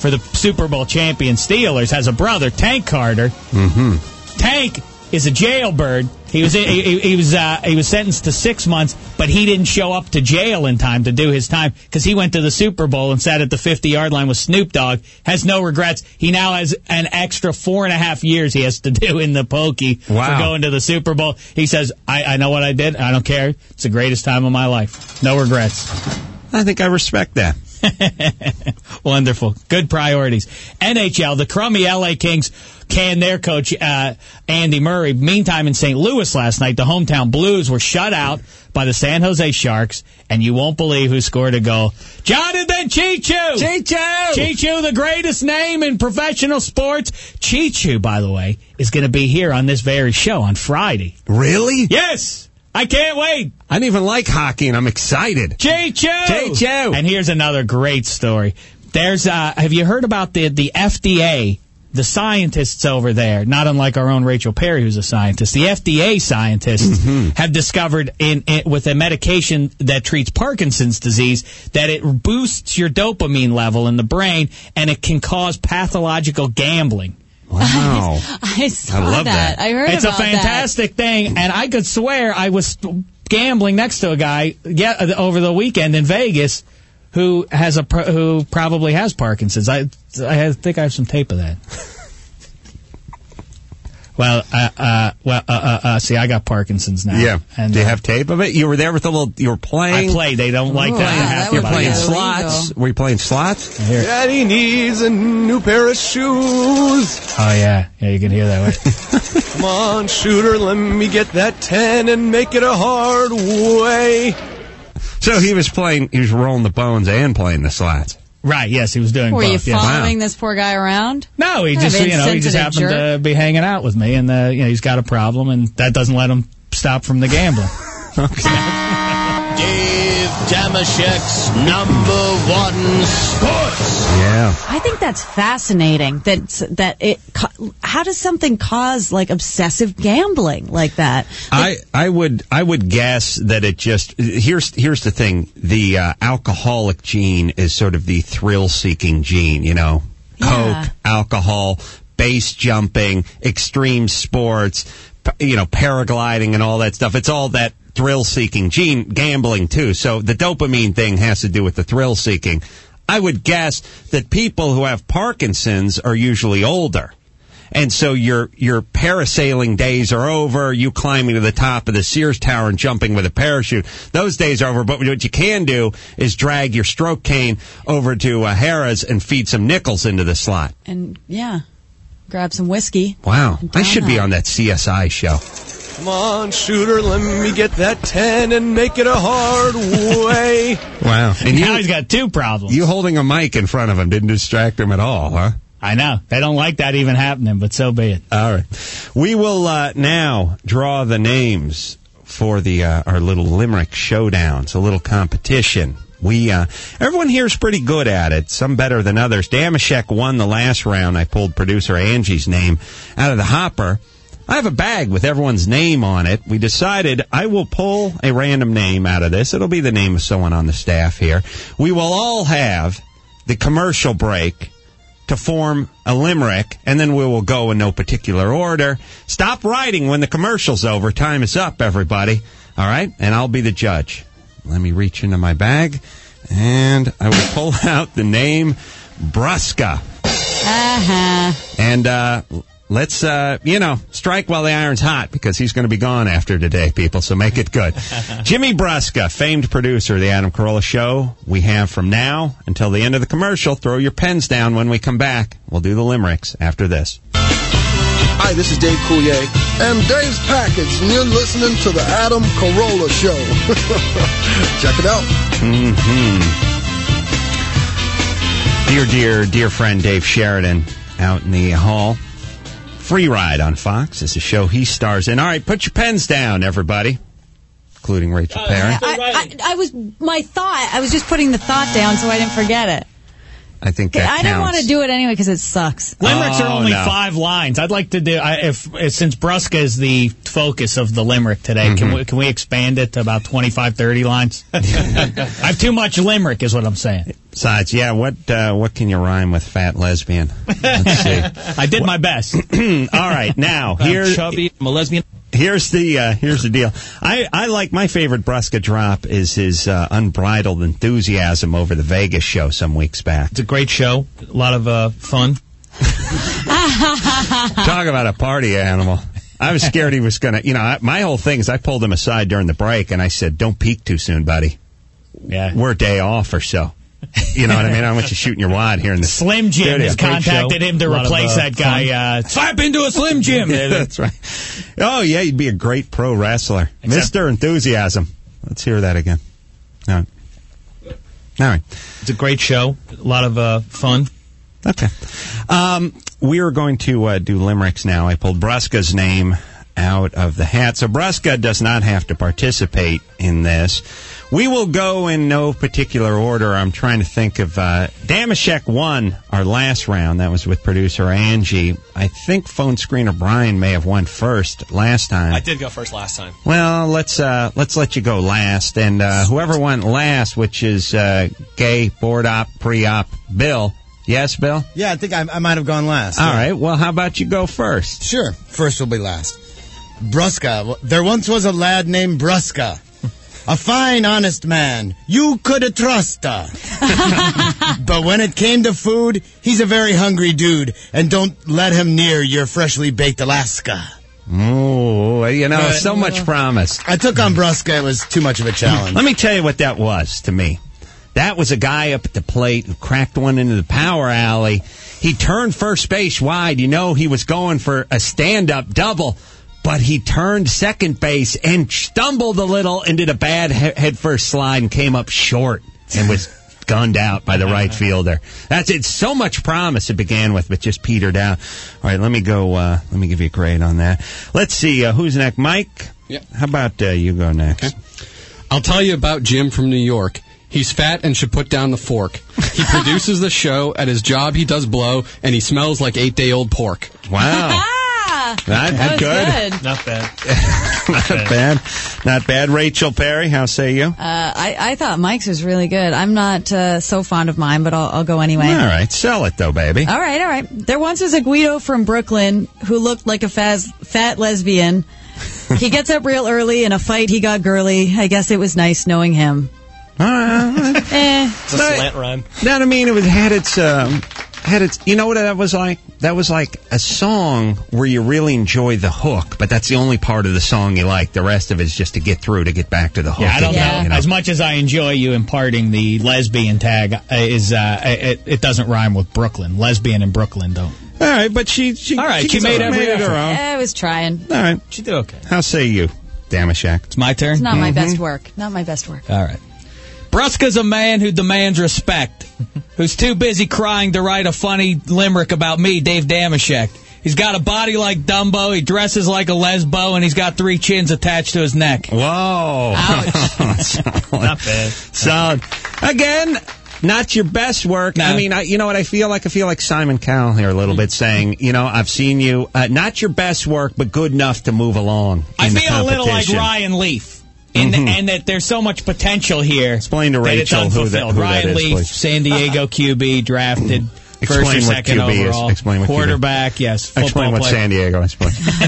for the Super Bowl champion Steelers, has a brother, Tank Carter. Mm-hmm. Tank is a jailbird. He was sentenced to 6 months, but he didn't show up to jail in time to do his time because he went to the Super Bowl and sat at the 50-yard line with Snoop Dogg. Has no regrets. He now has an extra 4.5 years he has to do in the pokey for going to the Super Bowl. He says, I know what I did. I don't care. It's the greatest time of my life. No regrets. I think I respect that. Wonderful. Good priorities. NHL, the crummy LA Kings canned their coach, Andy Murray. Meantime, in St. Louis last night, the hometown Blues were shut out by the San Jose Sharks, and you won't believe who scored a goal. Jonathan Cheechoo! Cheechoo, the greatest name in professional sports. Cheechoo, by the way, is going to be here on this very show on Friday. Really? Yes! I can't wait. I don't even like hockey, and I'm excited. Cheechoo! And here's another great story. There's, have you heard about the FDA, the scientists over there, not unlike our own Rachel Perry, who's a scientist, the FDA scientists have discovered with a medication that treats Parkinson's disease that it boosts your dopamine level in the brain, and it can cause pathological gambling. Wow. I saw I love that. I heard it's about a fantastic thing, and I could swear I was gambling next to a guy over the weekend in Vegas who probably has Parkinson's. I think I have some tape of that. See, I got Parkinson's now. Yeah. And, do you have tape of it? You were there with you were playing? I played. They don't like that. You're playing slots? Were you playing slots? Daddy needs a new pair of shoes. Oh, yeah. Yeah, you can hear that, right? Come on, shooter, let me get that 10 and make it a hard way. So he was rolling the bones and playing the slots. Right, yes, he was doing both. Were you yes. following this poor guy around? No, he just happened to be hanging out with me, and he's got a problem, and that doesn't let him stop from the gambling. Dave Damashek's number one sports. Yeah. I think that's fascinating. How does something cause like obsessive gambling like that? I would guess that it just here's the thing. The alcoholic gene is sort of the thrill-seeking gene. Coke, alcohol, base jumping, extreme sports, paragliding, and all that stuff. It's all that thrill-seeking gene. Gambling too. So the dopamine thing has to do with the thrill-seeking. I would guess that people who have Parkinson's are usually older. And so your parasailing days are over, you climbing to the top of the Sears Tower and jumping with a parachute. Those days are over, but what you can do is drag your stroke cane over to Harrah's and feed some nickels into the slot. And, grab some whiskey. Wow. I should be on that CSI show. Come on, shooter, let me get that 10 and make it a hard way. Wow. And now he's got two problems. You holding a mic in front of him didn't distract him at all, huh? I know. They don't like that even happening, but so be it. All right. We will now draw the names for our little Limerick showdown. It's a little competition. Everyone here is pretty good at it, some better than others. Damashek won the last round. I pulled producer Angie's name out of the hopper. I have a bag with everyone's name on it. We decided I will pull a random name out of this. It'll be the name of someone on the staff here. We will all have the commercial break to form a limerick, and then we will go in no particular order. Stop writing when the commercial's over. Time is up, everybody. All right? And I'll be the judge. Let me reach into my bag, and I will pull out the name Brusca. And let's, strike while the iron's hot, because he's going to be gone after today, people, so make it good. Jimmy Brusca, famed producer of the Adam Carolla Show. We have from now until the end of the commercial. Throw your pens down when we come back. We'll do the limericks after this. Hi, this is Dave Coulier. And Dave's Package, and you're listening to the Adam Carolla Show. Check it out. Dear friend Dave Sheridan out in the hall. Free Ride on Fox is a show he stars in. All right, put your pens down, everybody, including Rachel Perry. I was just putting the thought down so I didn't forget it. I think that I don't want to do it anyway because it sucks. Limericks are only 5 lines. I'd like to do, since Brusca is the focus of the limerick today, can we expand it to about 25, 30 lines? I have too much limerick is what I'm saying. Besides, what can you rhyme with fat lesbian? Let's see. I did my best. All right, now here's chubby. I'm a lesbian. Here's the deal. I like, my favorite Brusca drop is his unbridled enthusiasm over the Vegas show some weeks back. It's a great show. A lot of fun. Talk about a party animal. I was scared he was going to, my whole thing is I pulled him aside during the break and I said, don't peak too soon, buddy. Yeah. We're a day off or so. You know what I mean? I don't want you shooting your wad here in the Slim Jim has contacted him to replace that guy. Slap into a Slim Jim. That's right. Oh, yeah, you'd be a great pro wrestler. Mr. Enthusiasm. Let's hear that again. All right. It's a great show. A lot of fun. Okay. We are going to do limericks now. I pulled Brusca's name out of the hat. So Brusca does not have to participate in this. We will go in no particular order. I'm trying to think of... Damashek won our last round. That was with producer Angie. I think phone screener Brian may have won first last time. I did go first last time. Well, let's let you go last. And whoever went last, which is gay, board op, pre-op, Bill... Yes, Bill? Yeah, I think I might have gone last. All right. Well, how about you go first? Sure. First will be last. Brusca. There once was a lad named Brusca. A fine, honest man. You could trust. But when it came to food, he's a very hungry dude. And don't let him near your freshly baked Alaska. Oh, so much promise. I took on Brusca. It was too much of a challenge. Let me tell you what that was to me. That was a guy up at the plate who cracked one into the power alley. He turned first base wide. He was going for a stand-up double, but he turned second base and stumbled a little and did a bad head-first slide and came up short and was gunned out by the right fielder. That's it. So much promise it began with, but just petered out. All right, let me go. Let me give you a grade on that. Let's see. Who's next? Mike? Yep. How about you go next? Okay. I'll tell you about Jim from New York. He's fat and should put down the fork. He produces the show. At his job, he does blow, and he smells like 8-day-old pork. Wow. That's good. Not bad. Not bad. Rachel Perry, how say you? I thought Mike's was really good. I'm not so fond of mine, but I'll go anyway. All right. Sell it, though, baby. All right. There once was a Guido from Brooklyn who looked like a fat lesbian. He gets up real early. In a fight, he got girly. I guess it was nice knowing him. It's a slant rhyme. No, I mean, it had its, you know what that was like? That was like a song where you really enjoy the hook, but that's the only part of the song you like. The rest of it is just to get back to the hook. Yeah, I don't know. As much as I enjoy you imparting the lesbian tag, it doesn't rhyme with Brooklyn. Lesbian and Brooklyn don't. All right, but she made every effort. I was trying. All right. She did okay. How say you, Damashek? It's my turn? It's not my best work. Not my best work. All right. Brusca's a man who demands respect, who's too busy crying to write a funny limerick about me, Dave Damashek. He's got a body like Dumbo, he dresses like a lesbo, and he's got 3 chins attached to his neck. Whoa. Ouch. Not bad. Solid. Again, not your best work. No. I mean, you know what I feel like? I feel like Simon Cowell here a little bit saying, I've seen you, not your best work, but good enough to move along. I feel a little like Ryan Leaf. And that there's so much potential here. Explain to Rachel who Ryan Leaf, please. San Diego QB, drafted first or second overall. Explain what quarterback, yes. Explain what San Diego is.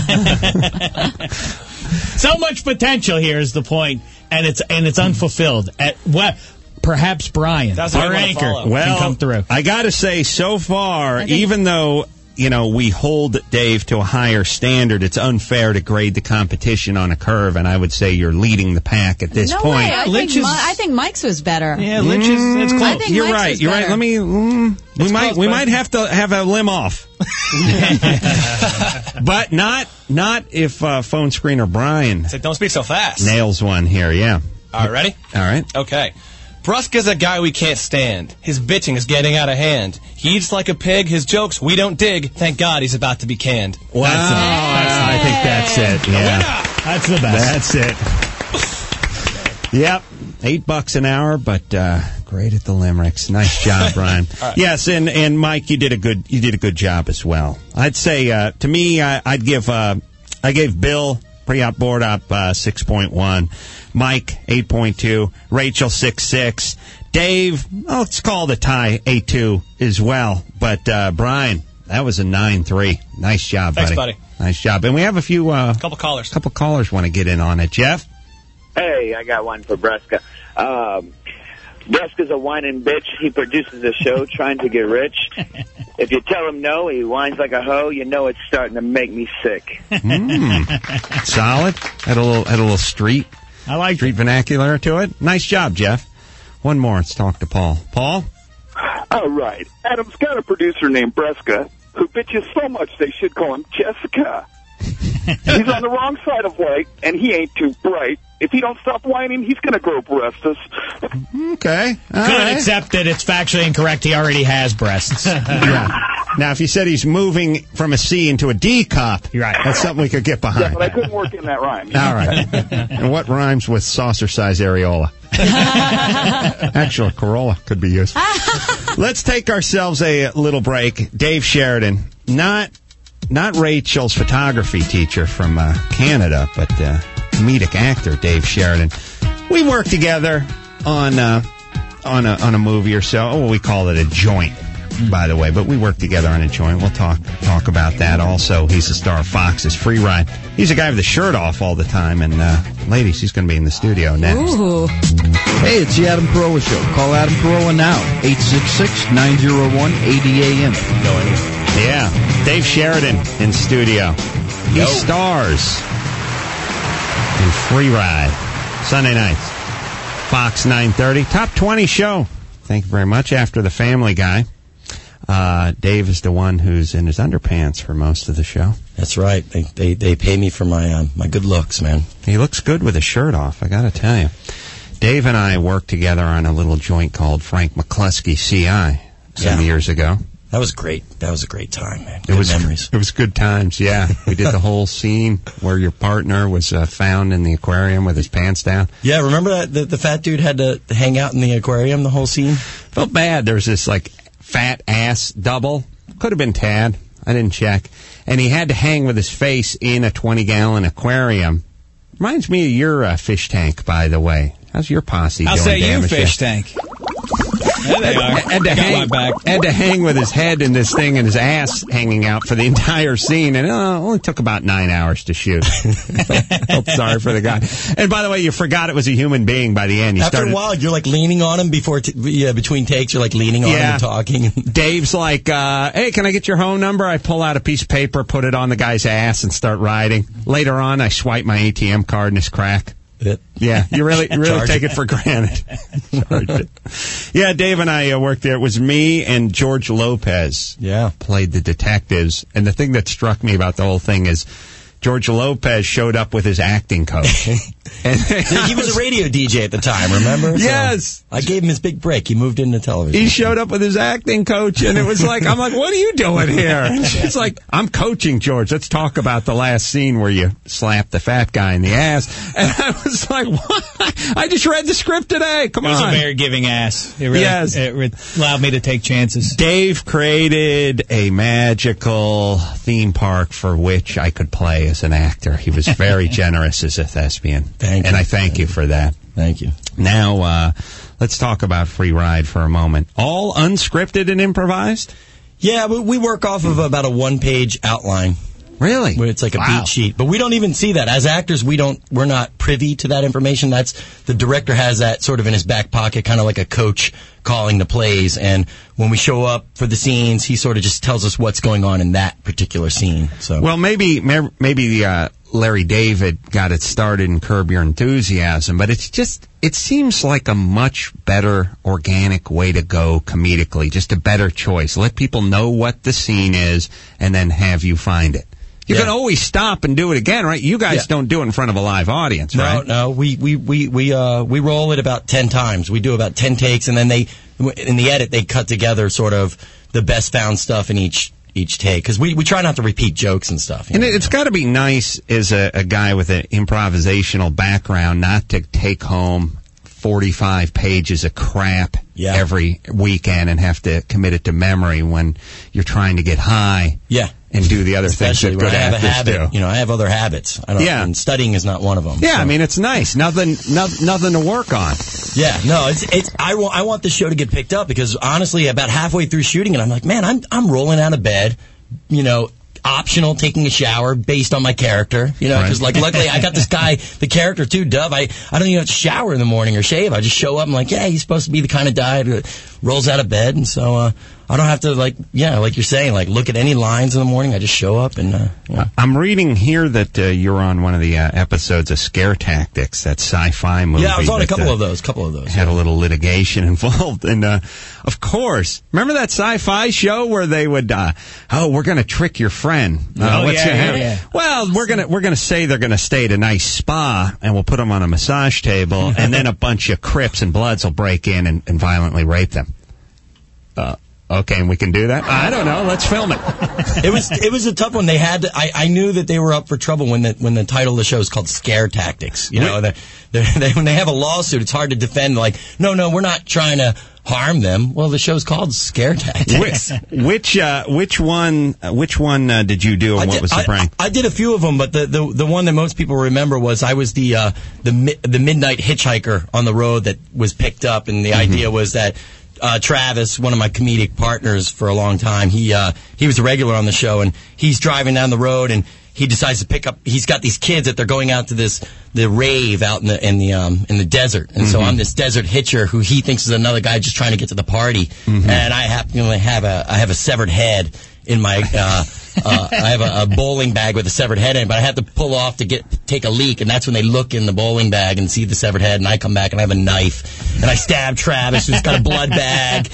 So much potential here is the point, and it's unfulfilled. Perhaps Brian, our anchor, can come through. I got to say, so far, even though we hold Dave to a higher standard, it's unfair to grade the competition on a curve, and I would say you're leading the pack at this point. Way. I think Mike's was better. Yeah, Lynch is it's close. You're right. You're right. Let me. We might have to have a limb off, but not if phone screener Brian. So don't speak so fast. Nails one here. Yeah. All right, ready? All right. Okay. Brusca's a guy we can't stand. His bitching is getting out of hand. He eats like a pig. His jokes we don't dig. Thank God he's about to be canned. Wow. I think that's it. Yeah. That's the best. That's it. Yep. $8 an hour, but Great at the limericks. Nice job, Brian. Right. Yes, and Mike, you did a good job as well. I'd say to me, I gave Bill pre-op board up 6.1, Mike 8.2, Rachel 6.6, Dave, let's call it a tie 8.2 as well. But Brian, that was a 9.3. Nice job, buddy. Thanks, buddy. Nice job. And we have a few couple callers want to get in on it. Jeff? Hey, I got one for Breska. Breska's a whining bitch. He produces a show trying to get rich. If you tell him no, he whines like a hoe. You know it's starting to make me sick. Solid. Had a little street. I like street vernacular to it. Nice job, Jeff. One more. Let's talk to Paul. Paul? All right. Adam's got a producer named Breska who bitches so much they should call him Jessica. He's on the wrong side of white, and he ain't too bright. If he don't stop whining, he's going to grow breasts. Okay. Good, except that it's factually incorrect. He already has breasts. Yeah. Now, if you said he's moving from a C into a D cup, right. That's something we could get behind. Yeah, but I couldn't work in that rhyme. All right. And what rhymes with saucer-size areola? Actually, Corolla could be used. Let's take ourselves a little break. Dave Sheridan, not Rachel's photography teacher from Canada, but comedic actor Dave Sheridan. We worked together on a movie or so. Oh, we call it a joint, by the way. But we worked together on a joint. We'll talk about that. Also, he's the star of Fox's Free Ride. He's a guy with the shirt off all the time. And ladies, he's going to be in the studio next. Ooh. Hey, it's the Adam Carolla Show. Call Adam Carolla now. 866-901-80AM. Go anywhere. Yeah, Dave Sheridan in studio. He stars in Free Ride, Sunday nights, Fox 930. Top 20 show. Thank you very much. After the Family Guy. Dave is the one who's in his underpants for most of the show. That's right. They pay me for my good looks, man. He looks good with his shirt off, I got to tell you. Dave and I worked together on a little joint called Frank McCluskey CI some years ago. That was great. That was a great time, man. Good memories. It was good times, yeah. We did the whole scene where your partner was found in the aquarium with his pants down. Yeah, remember that the fat dude had to hang out in the aquarium the whole scene? Felt bad. There was this, fat ass double. Could have been Tad. I didn't check. And he had to hang with his face in a 20-gallon aquarium. Reminds me of your fish tank, by the way. How's your posse doing? I'll say you, fish tank. There they are. Had to hang with his head in this thing and his ass hanging out for the entire scene, and it only took about 9 hours to shoot. Felt sorry for the guy. And by the way, you forgot it was a human being by the end. After a while, you're leaning on him between takes. You're leaning on him and talking. Dave's like, "Hey, can I get your home number?" I pull out a piece of paper, put it on the guy's ass, and start writing. Later on, I swipe my ATM card in his crack. Yeah, you really take it for granted. Yeah, Dave and I worked there. It was me and George Lopez. Yeah, played the detectives. And the thing that struck me about the whole thing is George Lopez showed up with his acting coach. And he was a radio DJ at the time, remember? Yes. So I gave him his big break. He moved into television. He showed up with his acting coach, and it was like, I'm like, what are you doing here? It's like, I'm coaching George. Let's talk about the last scene where you slapped the fat guy in the ass. And I was like, what? I just read the script today. Come on. It was a very giving ass. It really, it allowed me to take chances. Dave created a magical theme park for which I could play as an actor. He was very generous as a thespian. Thank you. And I thank you for that. Thank you. Now, let's talk about Free Ride for a moment. All unscripted and improvised? Yeah, we work off of about a one-page outline. Really? Where it's like a beat sheet. But we don't even see that. As actors, we're not privy to that information. The director has that sort of in his back pocket, kind of like a coach calling the plays. And when we show up for the scenes, he sort of just tells us what's going on in that particular scene. So, well, maybe Larry David got it started in Curb Your Enthusiasm, but it seems like a much better organic way to go comedically, just a better choice. Let people know what the scene is and then have you find it. You can always stop and do it again, right? You guys don't do it in front of a live audience, right? No, we roll it about 10 times. We do about 10 takes, and then in the edit, they cut together sort of the best found stuff in each take, because we try not to repeat jokes and stuff. And it's got to be nice as a guy with an improvisational background not to take home 45 pages of crap every weekend and have to commit it to memory when you're trying to get high. Yeah. And do the other Especially things that good when I have a actors habit. do. You know, I have other habits. And studying is not one of them. Yeah, so. I mean, it's nice. Nothing to work on. Yeah, no, I want the show to get picked up because honestly, about halfway through shooting it, I'm like, man, I'm rolling out of bed, you know, optional taking a shower based on my character, you know, because like luckily I got this guy, the character too, Dove. I don't even have to shower in the morning or shave. I just show up. I'm like, yeah, he's supposed to be the kind of guy that rolls out of bed, and so I don't have to like you're saying, like look at any lines in the morning. I just show up and. I'm reading here that you're on one of the episodes of Scare Tactics, that sci-fi movie. Yeah, I was on a couple of those. Had a little litigation involved, and of course, remember that sci-fi show where they would, we're going to trick your friend. Well, we're gonna say they're gonna stay at a nice spa, and we'll put them on a massage table, and then a bunch of Crips and Bloods will break in and violently rape them. Okay, and we can do that? I don't know. Let's film it. It was a tough one. They had I knew that they were up for trouble when the title of the show is called Scare Tactics. You know, when they have a lawsuit, it's hard to defend. Like, no, we're not trying to harm them. Well, the show's called Scare Tactics. Which one did you do, and what was the prank? I did a few of them, but the one that most people remember was I was the midnight hitchhiker on the road that was picked up, and the idea was that Travis, one of my comedic partners for a long time, he was a regular on the show, and he's driving down the road, and he decides to pick up. He's got these kids that they're going out to the rave out in the desert, and so I'm this desert hitcher who he thinks is another guy just trying to get to the party, and I happen to have a severed head in my. I have a bowling bag with a severed head in it, but I had to pull off to take a leak, and that's when they look in the bowling bag and see the severed head, and I come back and I have a knife, and I stab Travis, who's got a blood bag,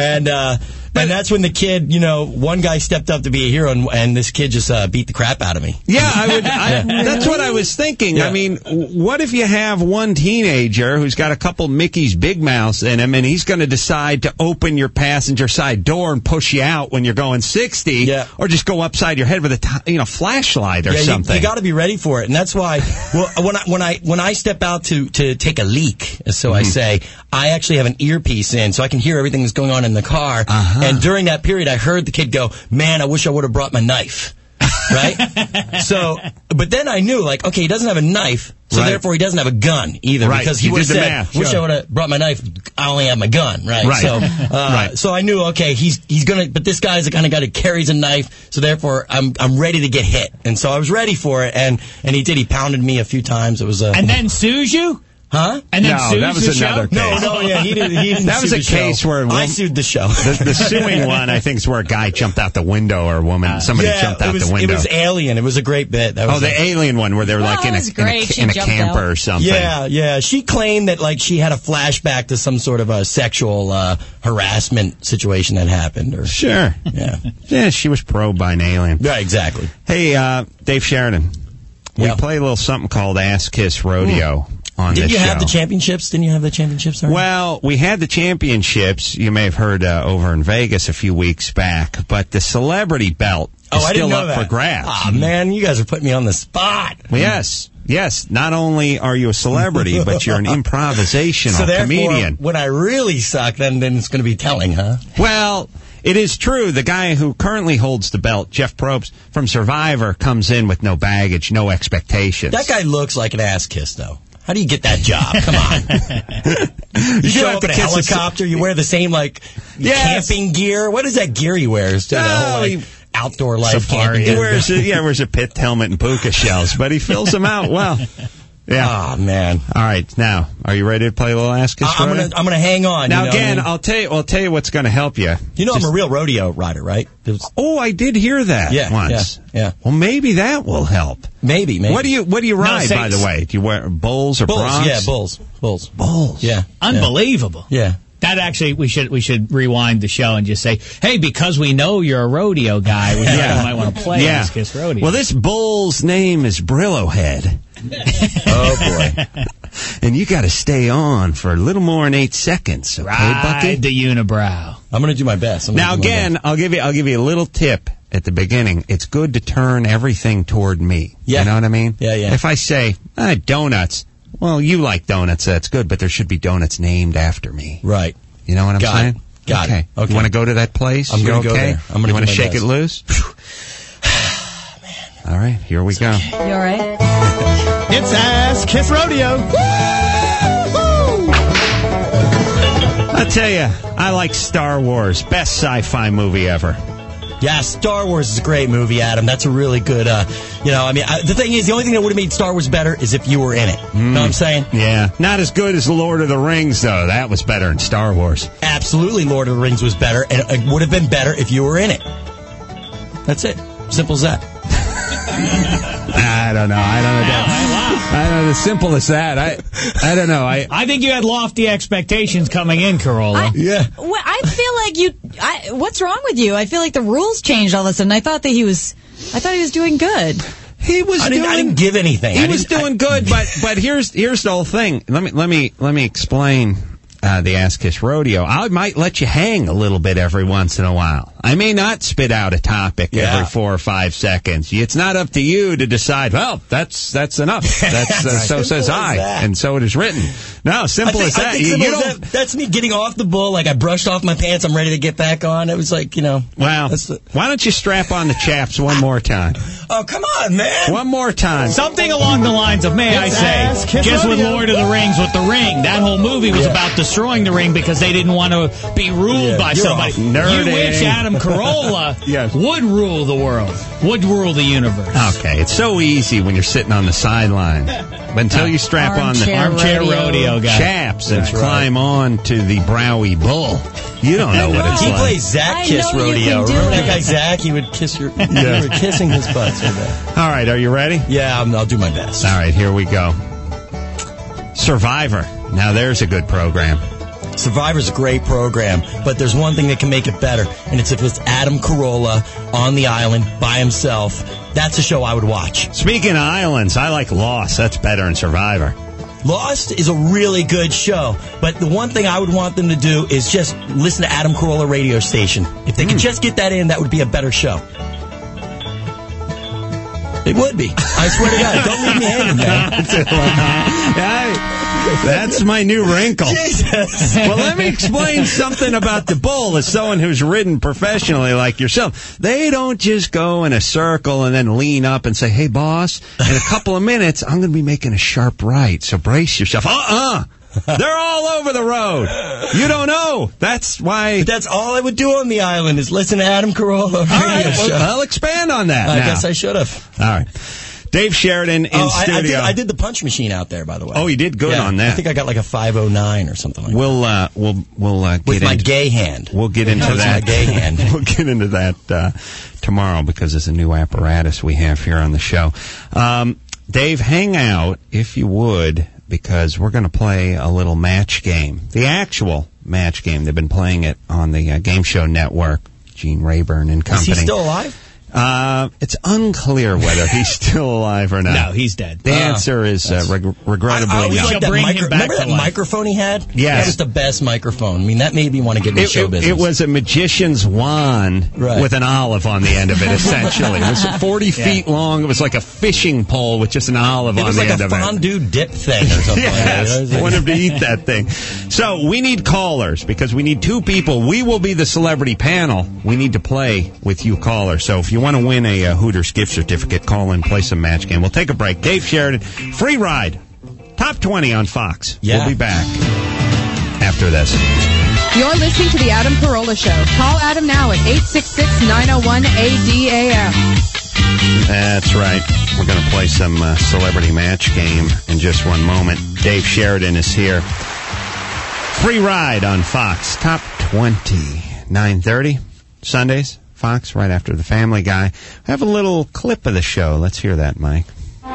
and that's when the kid, you know, one guy stepped up to be a hero, and this kid just beat the crap out of me. Yeah, that's what I was thinking. Yeah. I mean, what if you have one teenager who's got a couple Mickey's Big Mouths in him, and he's going to decide to open your passenger side door and push you out when you're going 60, or just go upside your head with a flashlight or something. You got to be ready for it, and that's why. Well, when I step out to take a leak, so I say, I actually have an earpiece in, so I can hear everything that's going on in the car. And during that period, I heard the kid go, "Man, I wish I would have brought my knife." Right? So, but then I knew, like, okay, he doesn't have a knife, so therefore he doesn't have a gun either, because he would have said, "Wish I would have brought my knife. I only have my gun." Right? So I knew, okay, he's gonna, but this guy's the kind of guy that carries a knife, so therefore I'm ready to get hit, and so I was ready for it, and he did. He pounded me a few times. It was and then sues you. Huh? And then no, that was another case. No, he didn't. That was a case where I sued the show. The suing one, I think, is where a guy jumped out the window, or a woman, somebody jumped out the window. It was Alien. It was a great bit. That was the Alien one, where they were like in a camper or something. Yeah. She claimed that like she had a flashback to some sort of a sexual harassment situation that happened. Or sure. Yeah, she was probed by an alien. Yeah, exactly. Hey, Dave Sheridan, we play a little something called Ass Kiss Rodeo. Didn't you have the championships? Didn't you have the championships already? Well, we had the championships. You may have heard over in Vegas a few weeks back, but the celebrity belt is still up for grabs. Oh, man, you guys are putting me on the spot. Yes. Not only are you a celebrity, but you're an improvisational comedian. When I really suck, then it's going to be telling, huh? Well, it is true. The guy who currently holds the belt, Jeff Probst, from Survivor, comes in with no baggage, no expectations. That guy looks like an ass kiss, though. How do you get that job? Come on. You show up in a helicopter, you wear the same, camping gear. What is that gear he wears to the whole, outdoor life? Safari. He wears a pit helmet and puka shells, but he fills them out well. Yeah. Oh, man. All right. Now, are you ready to play a little Ask Us Rodeo? I'm gonna hang on. Now, again, I'll tell you what's going to help you. You know, I'm a real rodeo rider, right? I did hear that once. Yeah. Well, maybe that will help. Maybe. What do you ride, by the way? Do you wear bulls or broncs? Yeah, bulls. Bulls. Yeah. Unbelievable. Yeah. That actually, we should rewind the show and just say, hey, because we know you're a rodeo guy, we might want to play Ask Kiss Rodeo. Well, this bull's name is Brillo Head. Oh, boy. And you got to stay on for a little more than 8 seconds. Okay, Bucky? The unibrow. I'm going to do my best. Now, again, I'll give you a little tip at the beginning. It's good to turn everything toward me. Yeah. You know what I mean? Yeah. If I say, donuts, Well, you like donuts, that's good, but there should be donuts named after me. Right. You know what I'm saying? Got it. Okay. You want to go to that place? I'm going to go there. I'm going to You want to shake it loose? All right, here we go. You all right? It's Ass Kiss Rodeo. I tell you, I like Star Wars. Best sci-fi movie ever. Yeah, Star Wars is a great movie, Adam. That's a really good, the thing is, the only thing that would have made Star Wars better is if you were in it. Know what I'm saying? Yeah. Not as good as The Lord of the Rings, though. That was better than Star Wars. Absolutely, Lord of the Rings was better, and it would have been better if you were in it. That's it. Simple as that. I don't know. I don't know. As simple as that. I don't know. I think you had lofty expectations coming in, Carolla. I feel like what's wrong with you? I feel like the rules changed all of a sudden. I thought he was doing good. He was. I didn't give anything. He was doing good, but here's the whole thing. Let me explain. The Ass Kiss Rodeo. I might let you hang a little bit every once in a while. I may not spit out a topic every 4 or 5 seconds. It's not up to you to decide, well, that's enough. That's so says I, and so it is written. No, simple as that. That's me getting off the bull, like I brushed off my pants, I'm ready to get back on. It was like, Well, why don't you strap on the chaps one more time? Oh, come on, man. One more time. Something along the lines of, may I say, just with Lord of the Rings, with the ring, that whole movie was about destroying the ring because they didn't want to be ruled by somebody. You wish Adam Carolla would rule the world, would rule the universe. Okay, it's so easy when you're sitting on the sideline. But until you strap on the armchair rodeo guy. Chaps and climb on to the Browy Bull, you don't know what it's like. He plays Zach Kiss Rodeo. Remember that guy Zach? He would kiss you were kissing his butt. All right, are you ready? Yeah, I'll do my best. All right, here we go. Survivor. Now there's a good program. Survivor's a great program, but there's one thing that can make it better, and it's if it's Adam Carolla on the island by himself. That's a show I would watch. Speaking of islands, I like Lost. That's better than Survivor. Lost is a really good show, but the one thing I would want them to do is just listen to Adam Carolla radio station. If they could just get that in, that would be a better show. It would be. I swear to God. Don't leave me hanging, man. That's my new wrinkle. Jesus. Well, let me explain something about the bull as someone who's ridden professionally like yourself. They don't just go in a circle and then lean up and say, hey, boss, in a couple of minutes, I'm going to be making a sharp right, so brace yourself. They're all over the road. You don't know. That's why. But that's all I would do on the island is listen to Adam Carolla. All right, well, I'll expand on that. I guess I should have. All right. Dave Sheridan in studio. I did the punch machine out there, by the way. Oh, you did good on that. I think I got like a 509 or something like that. We'll get with my gay hand. We'll get into that. My gay hand. We'll get into that tomorrow because there's a new apparatus we have here on the show. Dave, hang out if you would, because we're going to play a little match game. The actual match game. They've been playing it on the Game Show Network. Gene Rayburn and company. Is he still alive? It's unclear whether he's still alive or not. No, he's dead. The answer is regrettably I no. like remember that microphone he had? Yes. That was the best microphone. I mean, that made me want to get into show business. It was a magician's wand with an olive on the end of it, essentially. It was 40 feet long. It was like a fishing pole with just an olive on the end of it. It was like a fondue dip thing or something. Yes, I wanted to eat that thing. So we need callers because we need 2 people. We will be the celebrity panel. We need to play with you callers. So if you want to win a Hooters gift certificate, call in, play some match game. We'll take a break. Dave Sheridan, free ride, top 20 on Fox. Yeah. We'll be back after this. You're listening to the Adam Carolla Show. Call Adam now at 866-901-ADAM. That's right. We're going to play some celebrity match game in just one moment. Dave Sheridan is here. Free ride on Fox, top 20, 9:30 Sundays. Fox, right after the Family Guy. I have a little clip of the show. Let's hear that, Mike.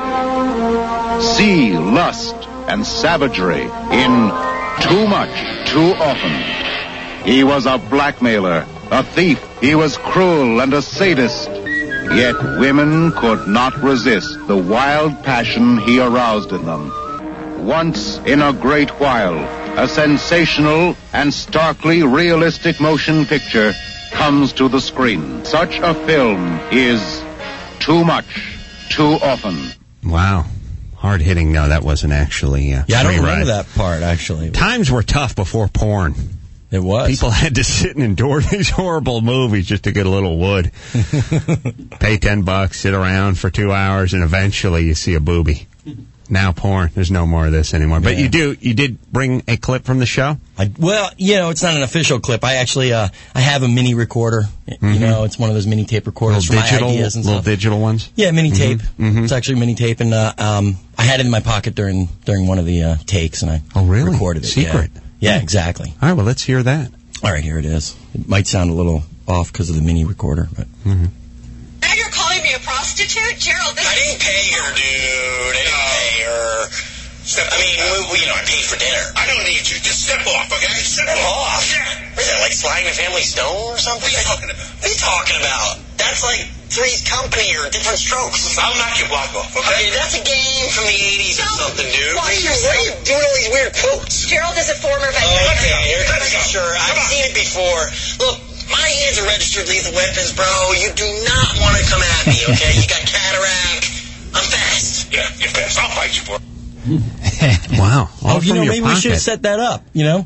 See lust and savagery in Too Much, Too Often. He was a blackmailer, a thief. He was cruel and a sadist. Yet women could not resist the wild passion he aroused in them. Once in a great while, a sensational and starkly realistic motion picture comes to the screen. Such a film is Too Much, Too Often. Wow. Hard hitting. No, that wasn't actually. I don't remember that part actually. Times were tough before porn. It was. People had to sit and endure these horrible movies just to get a little wood. Pay $10, sit around for 2 hours, and eventually you see a boobie. Now porn. There's no more of this anymore. But you did bring a clip from the show? Well, it's not an official clip. I actually, I have a mini recorder. Mm-hmm. It's one of those mini tape recorders for my ideas and little stuff. Digital ones? Yeah, mini tape. Mm-hmm. It's actually mini tape, and I had it in my pocket during one of the takes, and I recorded it. Secret? Yeah, exactly. All right, well, let's hear that. All right, here it is. It might sound a little off because of the mini recorder, but... Mm-hmm. Now you're calling me a prostitute? Gerald, I didn't pay her, dude. I didn't pay her. I paid for dinner. I don't need you. Just step off, okay? Step off? Yeah. What is that, like sliding a family stone or something? What are you talking about? What are you talking about? That's like Three's Company or Different Strokes. I'll knock your block off, okay? That's a game from the 80s or something, dude. Why are you doing all these weird quotes? Gerald is a former veteran. Okay, sure. I've seen it before. Look, my hands are registered lethal weapons, bro. You do not want to come at me, okay? You got cataract. I'm fast. Yeah, you're fast. I'll fight you for it. Wow. Maybe we should have set that up, Yeah,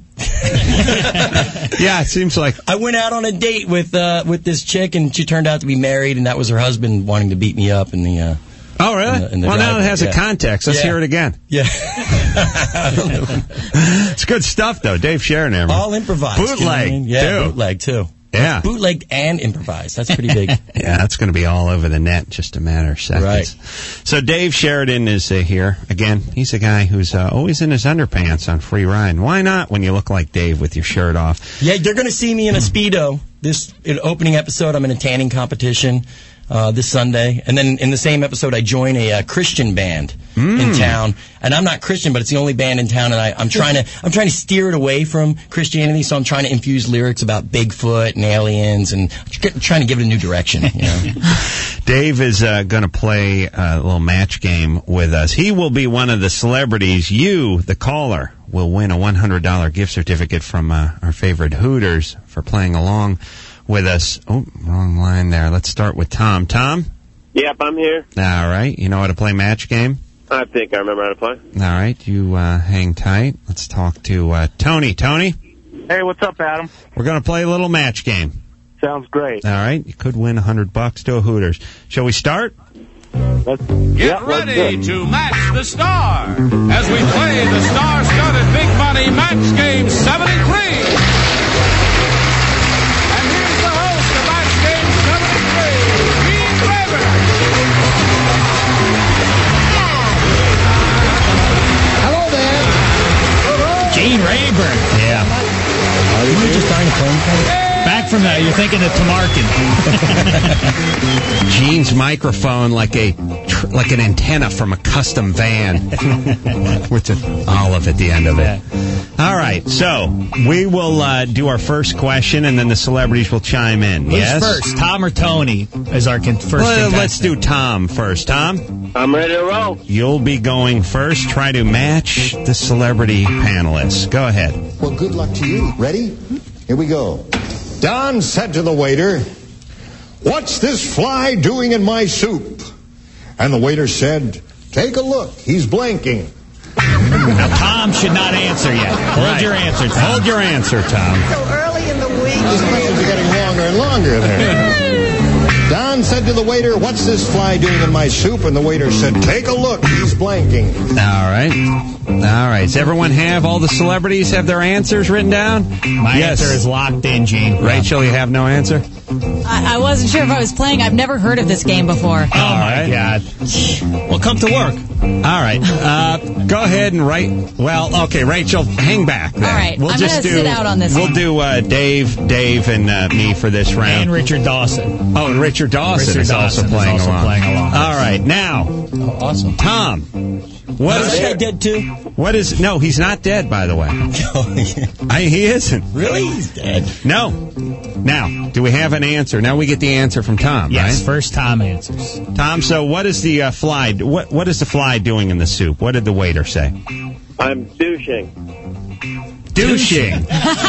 it seems like... I went out on a date with this chick, and she turned out to be married, and that was her husband wanting to beat me up in the... Oh, really? Well, now it has a context. Let's hear it again. Yeah. It's good stuff, though. Dave Sheridan. All improvised. Bootleg, Yeah, bootleg, too. Yeah. Bootlegged and improvised. That's pretty big. Yeah, that's going to be all over the net in just a matter of seconds. Right. So Dave Sheridan is here. Again, he's a guy who's always in his underpants on Free Ride. Why not when you look like Dave with your shirt off? Yeah, you're going to see me in a Speedo. This opening episode, I'm in a tanning competition this Sunday. And then in the same episode, I join a Christian band in town. And I'm not Christian, but it's the only band in town. And I'm trying to steer it away from Christianity. So I'm trying to infuse lyrics about Bigfoot and aliens and trying to give it a new direction. Dave is going to play a little match game with us. He will be one of the celebrities. You, the caller, will win a $100 gift certificate from our favorite Hooters for playing along with us. Oh, wrong line there. Let's start with Tom. Tom? Yep, I'm here. All right. You know how to play match game? I think I remember how to play. All right. You hang tight. Let's talk to Tony. Tony? Hey, what's up, Adam? We're going to play a little match game. Sounds great. All right. You could win $100 to a Hooters. Shall we start? Get ready to match the star as we play the star-studded Big Money Match Game 73. Gene Rayburn. Yeah. You were just trying to play. Back from that, you're thinking of Tamarkin. Gene's microphone like an antenna from a custom van with an olive at the end of it. All right, so we will do our first question, and then the celebrities will chime in. Who's first, Tom or Tony? As our first contestant? Let's do Tom first. Tom? I'm ready to roll. You'll be going first. Try to match the celebrity panelists. Go ahead. Well, good luck to you. Ready? Here we go. Don said to the waiter, "What's this fly doing in my soup?" And the waiter said, "Take a look. He's blanking." Now, Tom should not answer yet. Hold your answer, Tom. Hold your answer, Tom. So early in the week. These questions are getting longer and longer there. Don said to the waiter, "What's this fly doing in my soup?" And the waiter said, "Take a look. He's blanking." All right. All right. Does everyone have, all the celebrities have their answers written down? My answer is locked in, Gene. Rachel, you have no answer? I wasn't sure if I was playing. I've never heard of this game before. Oh, my God. Well, come to work. All right. Go ahead and write. Well, okay, Rachel, hang back then. All right. I'm going to sit out on this one. We'll do Dave, and me for this round. And Richard Dawson. Oh, and Richard Dawson is also playing along. All right. Now. Oh, awesome. Tom. What is that dead too? What is? No, he's not dead. By the way, he isn't. Really, he's dead. No. Now, do we have an answer? Now we get the answer from Tom. Yes, right? First Tom answers. Tom, so what is the fly? What is the fly doing in the soup? What did the waiter say? I'm douching. Douching.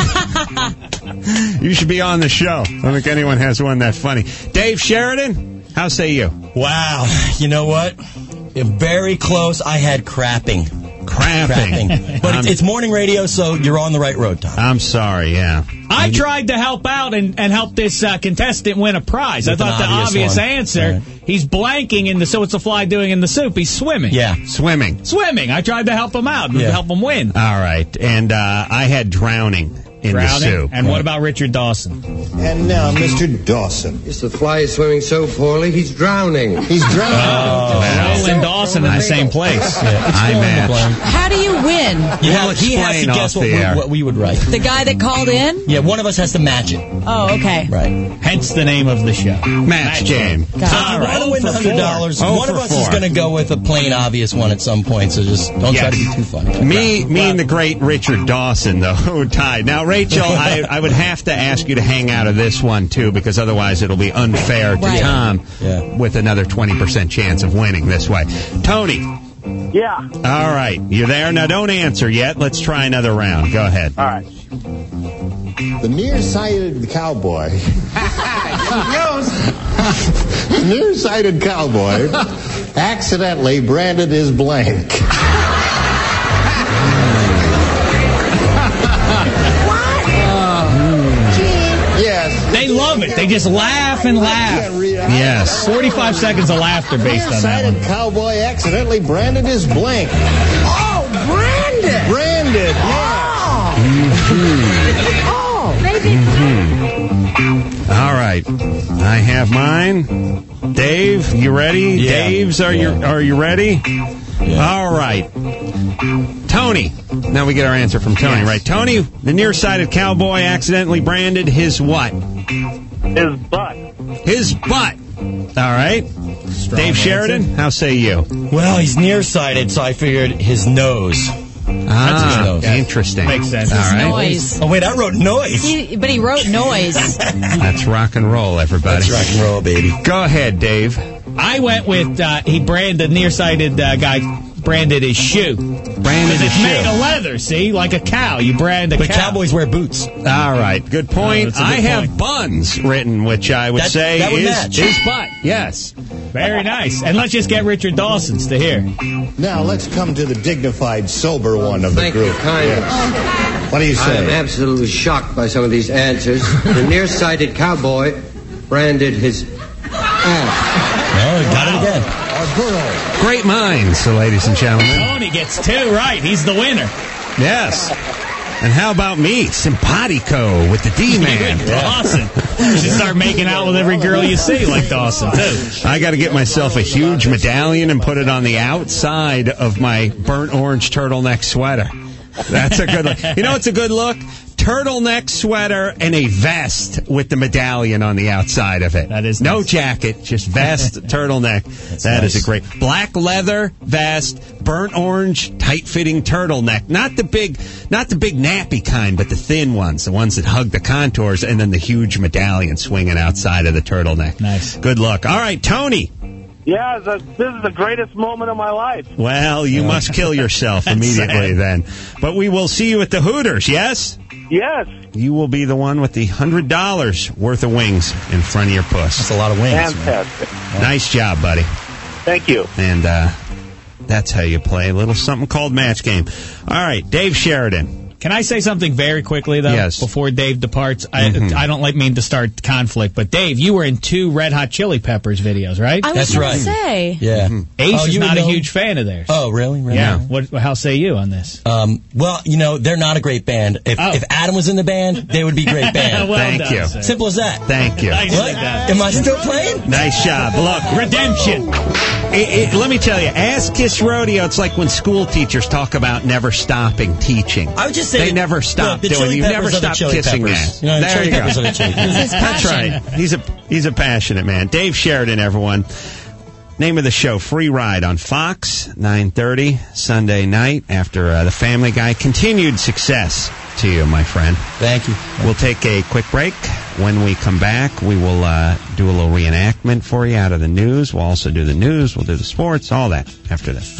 You should be on the show. I don't think anyone has one that funny. Dave Sheridan, how say you? Wow. You know what? Very close. I had crapping. But it's morning radio, so you're on the right road, Tom. I'm sorry, yeah. I tried to help out and help this contestant win a prize. I thought the obvious answer, he's blanking so what's the fly doing in the soup? He's swimming. Yeah. Swimming. I tried to help him out, help him win. All right. And I had drowning in the soup. And what about Richard Dawson? And now, Mr. Dawson. Yes, the fly is swimming so poorly, he's drowning. He's drowning. Well, and Dawson in the same place. I match. How do you win? He has to guess what we would write. The guy that called in? Yeah, one of us has to match it. Oh, okay. Right. Hence the name of the show. Match game. So if you want to win $100, one of us is going to go with a plain obvious one at some point, so just don't try to be too funny. Me and the great Richard Dawson, though, tied. Now, Rachel, I would have to ask you to hang out of this one, too, because otherwise it'll be unfair to Tom with another 20% chance of winning this way. Tony. Yeah. All right. You there? Now, don't answer yet. Let's try another round. Go ahead. All right. The nearsighted cowboy. Nearsighted cowboy accidentally branded his blank. Yes. They love it. They just laugh and laugh. Yes. 45 seconds of laughter based on that one. Nearsighted cowboy accidentally branded his blank. Oh, branded. Branded, Oh. yes. All right. I have mine. Dave, you ready? Yeah. Dave's, are you ready? Yeah. All right. Tony. Now we get our answer from Tony, right? Tony, the nearsighted cowboy accidentally branded his what? His butt. His butt. All right. Dave Sheridan, how say you? Well, he's nearsighted, so I figured his nose. That's his nose. Interesting. Makes sense. All right. Noise. Oh, wait, I wrote noise. But he wrote noise. That's rock and roll, everybody. That's rock and roll, baby. Go ahead, Dave. I went with, the nearsighted guy branded his shoe. Branded his shoe. Made of leather, see? Like a cow. You brand a cow. But cowboys wear boots. All right. Good point. I have buns written, which I would say that would is match. his butt. Yes. Very nice. And let's just get Richard Dawson's to hear. Now let's come to the dignified, sober one of the Thank group. you kindly. Yes. What do you say? I'm absolutely shocked by some of these answers. The nearsighted cowboy branded his ass. Oh, got it again. Great minds, ladies and gentlemen. Tony gets 2 right. He's the winner. Yes. And how about me? Simpatico with the D-Man. Dawson. You should start making out with every girl you see like Dawson, too. I got to get myself a huge medallion and put it on the outside of my burnt orange turtleneck sweater. That's a good look. You know what's a good look? Turtleneck sweater and a vest with the medallion on the outside of it. That is no nice. jacket, just vest, turtleneck. That is a great black leather vest, burnt orange, tight-fitting turtleneck. Not the big nappy kind, but the thin ones, the ones that hug the contours, and then the huge medallion swinging outside of the turtleneck. Nice. Good luck. All right, Tony. Yeah, this is the greatest moment of my life. Well, you must kill yourself immediately then. But we will see you at the Hooters, yes? Yes. You will be the one with the $100 worth of wings in front of your puss. That's a lot of wings. Fantastic. Nice job, buddy. Thank you. And that's how you play a little something called Match Game. All right, Dave Sheridan. Can I say something very quickly, though? Yes. Before Dave departs? I don't mean to start conflict, but Dave, you were in 2 Red Hot Chili Peppers videos, right? I was going to say. Yeah. Ace is not a huge fan of theirs. Oh, really? Yeah. How say you on this? Well, they're not a great band. If Adam was in the band, they would be a great band. Well Thank done, you. sir. Simple as that. Thank you. Nice. What? Am I still playing? Nice job. Look, Redemption. let me tell you, Ass Kiss Rodeo, it's like when school teachers talk about never stopping teaching. I would just say they never stop the doing Chili it. You never Peppers are the stop Chili kissing Peppers. ass. You know, the There Chili you go. Peppers are the Chili Peppers. That's right. He's a passionate man. Dave Sheridan, everyone. Name of the show, Free Ride on Fox, 9:30 Sunday night after the Family Guy. Continued success to you, my friend. Thank you. We'll take a quick break. When we come back, we will do a little reenactment for you out of the news. We'll also do the news. We'll do the sports, all that after this.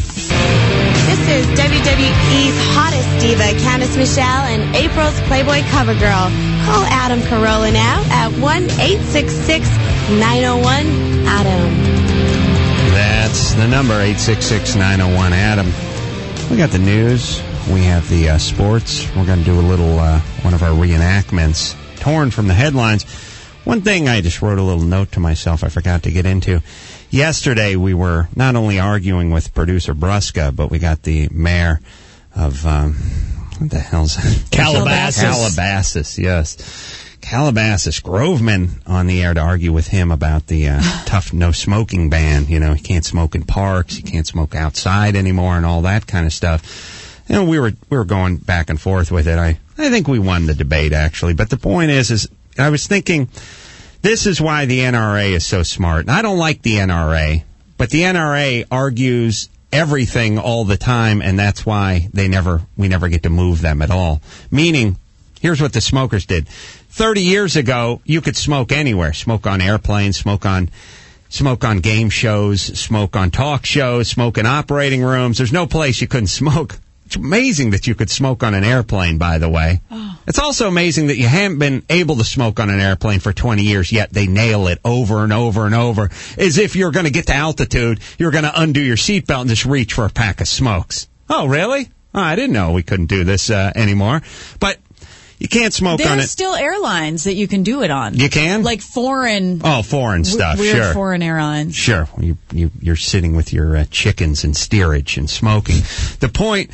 This is WWE's hottest diva, Candice Michelle, and April's Playboy cover girl. Call Adam Carolla now at 1-866-901-ADAM. That's the number, 866-901-ADAM. We got the news. We have the sports. We're going to do a little, one of our reenactments, torn from the headlines. One thing I just wrote a little note to myself I forgot to get into. Yesterday, we were not only arguing with producer Brusca, but we got the mayor of, what the hell's that? Calabasas. Calabasas, yes. Calabasas, Groveman on the air to argue with him about the tough no smoking ban. You know, you can't smoke in parks, you can't smoke outside anymore, and all that kind of stuff. You know, we were going back and forth with it. I think we won the debate, actually. But the point is I was thinking, this is why the NRA is so smart. And I don't like the NRA, but the NRA argues everything all the time, and that's why we never get to move them at all. Meaning, here's what the smokers did. 30 years ago, you could smoke anywhere. Smoke on airplanes, smoke on game shows, smoke on talk shows, smoke in operating rooms. There's no place you couldn't smoke. It's amazing that you could smoke on an airplane, by the way. Oh. It's also amazing that you haven't been able to smoke on an airplane for 20 years, yet they nail it over and over and over. As if you're going to get to altitude, you're going to undo your seatbelt and just reach for a pack of smokes. Oh, really? Oh, I didn't know we couldn't do this anymore. But you can't smoke on it. There's still airlines that you can do it on. You can? Like foreign. Oh, foreign stuff, weird sure. Foreign airlines. Sure. You're sitting with your chickens and steerage and smoking. The point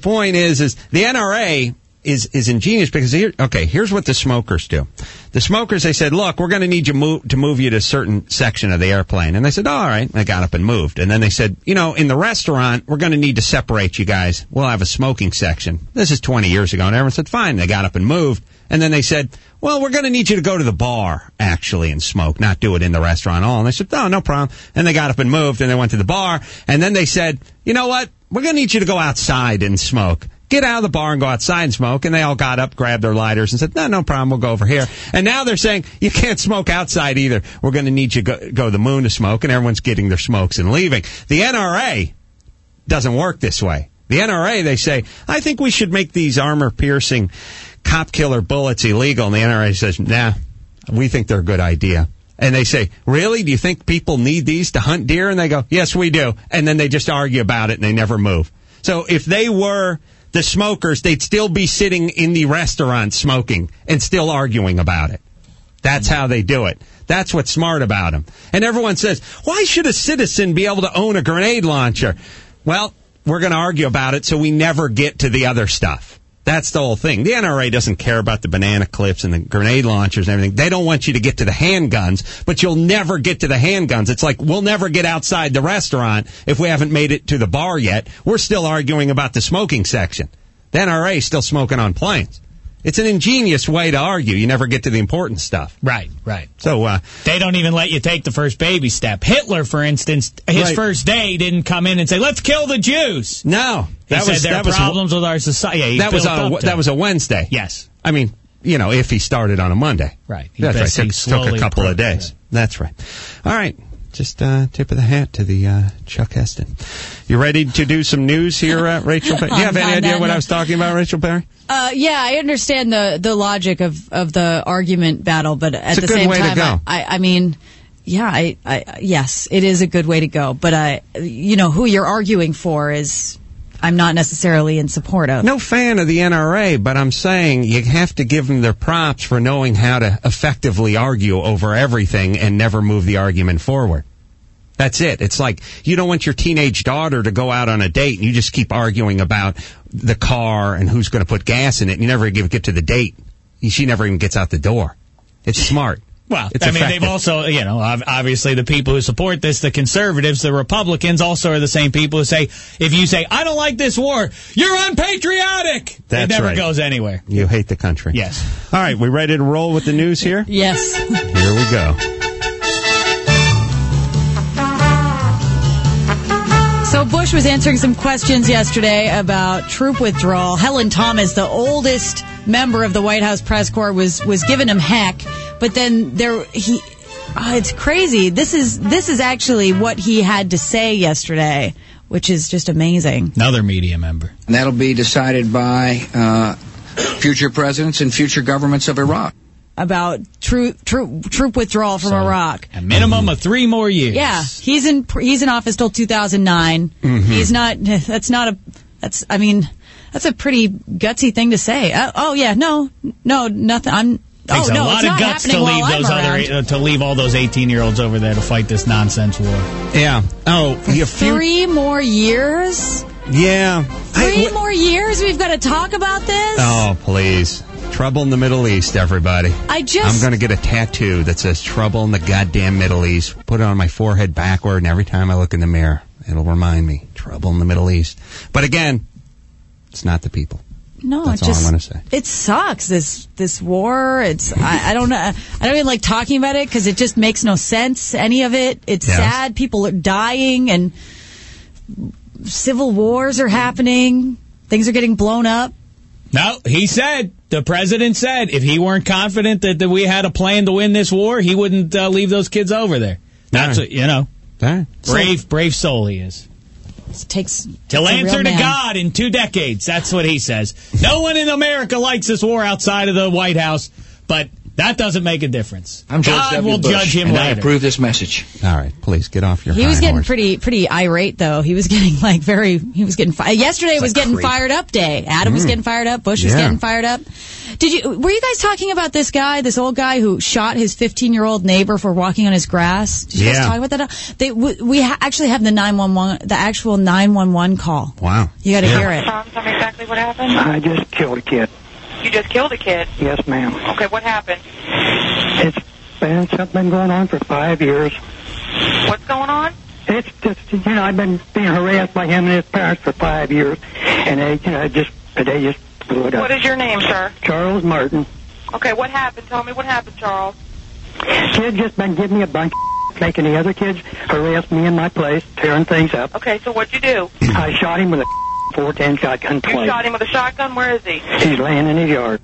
is the NRA is ingenious because here's what the smokers do. The smokers, they said, look, we're going to need you to move you to a certain section of the airplane. And they said, all right. And I got up and moved. And then they said, in the restaurant, we're going to need to separate you guys. We'll have a smoking section. This is 20 years ago. And everyone said, fine. They got up and moved. And then they said, well, we're going to need you to go to the bar, actually, and smoke, not do it in the restaurant at all. And they said, no problem. And they got up and moved, and they went to the bar. And then they said, you know what? We're going to need you to go outside and smoke. Get out of the bar and go outside and smoke. And they all got up, grabbed their lighters, and said, no problem, we'll go over here. And now they're saying, you can't smoke outside either. We're going to need you to go to the moon to smoke, and everyone's getting their smokes and leaving. The NRA doesn't work this way. The NRA, they say, I think we should make these armor-piercing cop killer bullets illegal. And the NRA says, nah, we think they're a good idea. And they say, really? Do you think people need these to hunt deer? And they go, yes, we do. And then they just argue about it, and they never move. So if they were the smokers, they'd still be sitting in the restaurant smoking and still arguing about it. That's how they do it. That's what's smart about them. And everyone says, why should a citizen be able to own a grenade launcher? Well, we're going to argue about it so we never get to the other stuff. That's the whole thing. The NRA doesn't care about the banana clips and the grenade launchers and everything. They don't want you to get to the handguns, but you'll never get to the handguns. It's like we'll never get outside the restaurant if we haven't made it to the bar yet. We're still arguing about the smoking section. The NRA is still smoking on planes. It's an ingenious way to argue. You never get to the important stuff. Right. So they don't even let you take the first baby step. Hitler, for instance, his first day didn't come in and say, let's kill the Jews. No. He said there are problems with our society. That was a Wednesday. Yes. I mean, if he started on a Monday. Right. That's right. Took a couple of days. That's right. All right. Just tip of the hat to the Chuck Heston. You ready to do some news here, Rachel Perry? Do you have any idea what I was talking about, Rachel Perry? Yeah, I understand the logic of the argument battle, but at the same time, I mean, yeah, yes, it is a good way to go. But who you're arguing for is, I'm not necessarily in support of. No fan of the NRA, but I'm saying you have to give them their props for knowing how to effectively argue over everything and never move the argument forward. That's it. It's like you don't want your teenage daughter to go out on a date and you just keep arguing about the car and who's going to put gas in it and you never get to the date. She never even gets out the door. It's smart. Well, it's they've also, obviously the people who support this, the conservatives, the Republicans also are the same people who say, if you say, I don't like this war, you're unpatriotic. It never goes anywhere. You hate the country. Yes. All right, we ready to roll with the news here? Yes. Here we go. So Bush was answering some questions yesterday about troop withdrawal. Helen Thomas, the oldest member of the White House press corps, was giving him heck. But then it's crazy. This is actually what he had to say yesterday, which is just amazing. Another media member. And that'll be decided by future presidents and future governments of Iraq. about troop withdrawal from Iraq. A minimum of 3 more years. Yeah, he's in office till 2009. Mm-hmm. He's not. That's a pretty gutsy thing to say. Nothing. Takes a lot of guts to leave all those 18-year-olds over there to fight this nonsense war. Yeah. Oh, 3 more years. Yeah. 3 more years. We've got to talk about this. Oh, please. Trouble in the Middle East, everybody. I'm going to get a tattoo that says "Trouble in the goddamn Middle East." Put it on my forehead backward, and every time I look in the mirror, it'll remind me. Trouble in the Middle East. But again, it's not the people. No, that's all I want to say. It sucks. This war. I don't know. I don't even like talking about it because it just makes no sense. Any of it. It's sad. People are dying and civil wars are happening. Things are getting blown up. No, the president said, if he weren't confident that we had a plan to win this war, he wouldn't leave those kids over there. That's brave soul he is. He'll answer to God in 2 decades. That's what he says. No one in America likes this war outside of the White House, but that doesn't make a difference. I'm George God W. will Bush, judge him and later. I approve this message. All right, please get off your. He was getting horse. pretty irate though. He was getting yesterday was getting fired up day. Adam was getting fired up. Bush was getting fired up. Were you guys talking about this old guy who shot his 15-year-old neighbor for walking on his grass? Did you guys talk about that? We actually have the actual 911 call. Wow. You got to hear it. Tom, tell me exactly what happened. I just killed a kid. You just killed a kid? Yes, ma'am. Okay, what happened? It's been something going on for 5 years. What's going on? It's just, I've been being harassed by him and his parents for 5 years, and they just blew it up. What is your name, sir? Charles Martin. Okay, what happened? Tell me what happened, Charles. Kid just been giving me a bunch of making the other kids harass me in my place, tearing things up. Okay, so what'd you do? I shot him with a .410 shotgun twice. You shot him with a shotgun? Where is he? He's laying in his yard.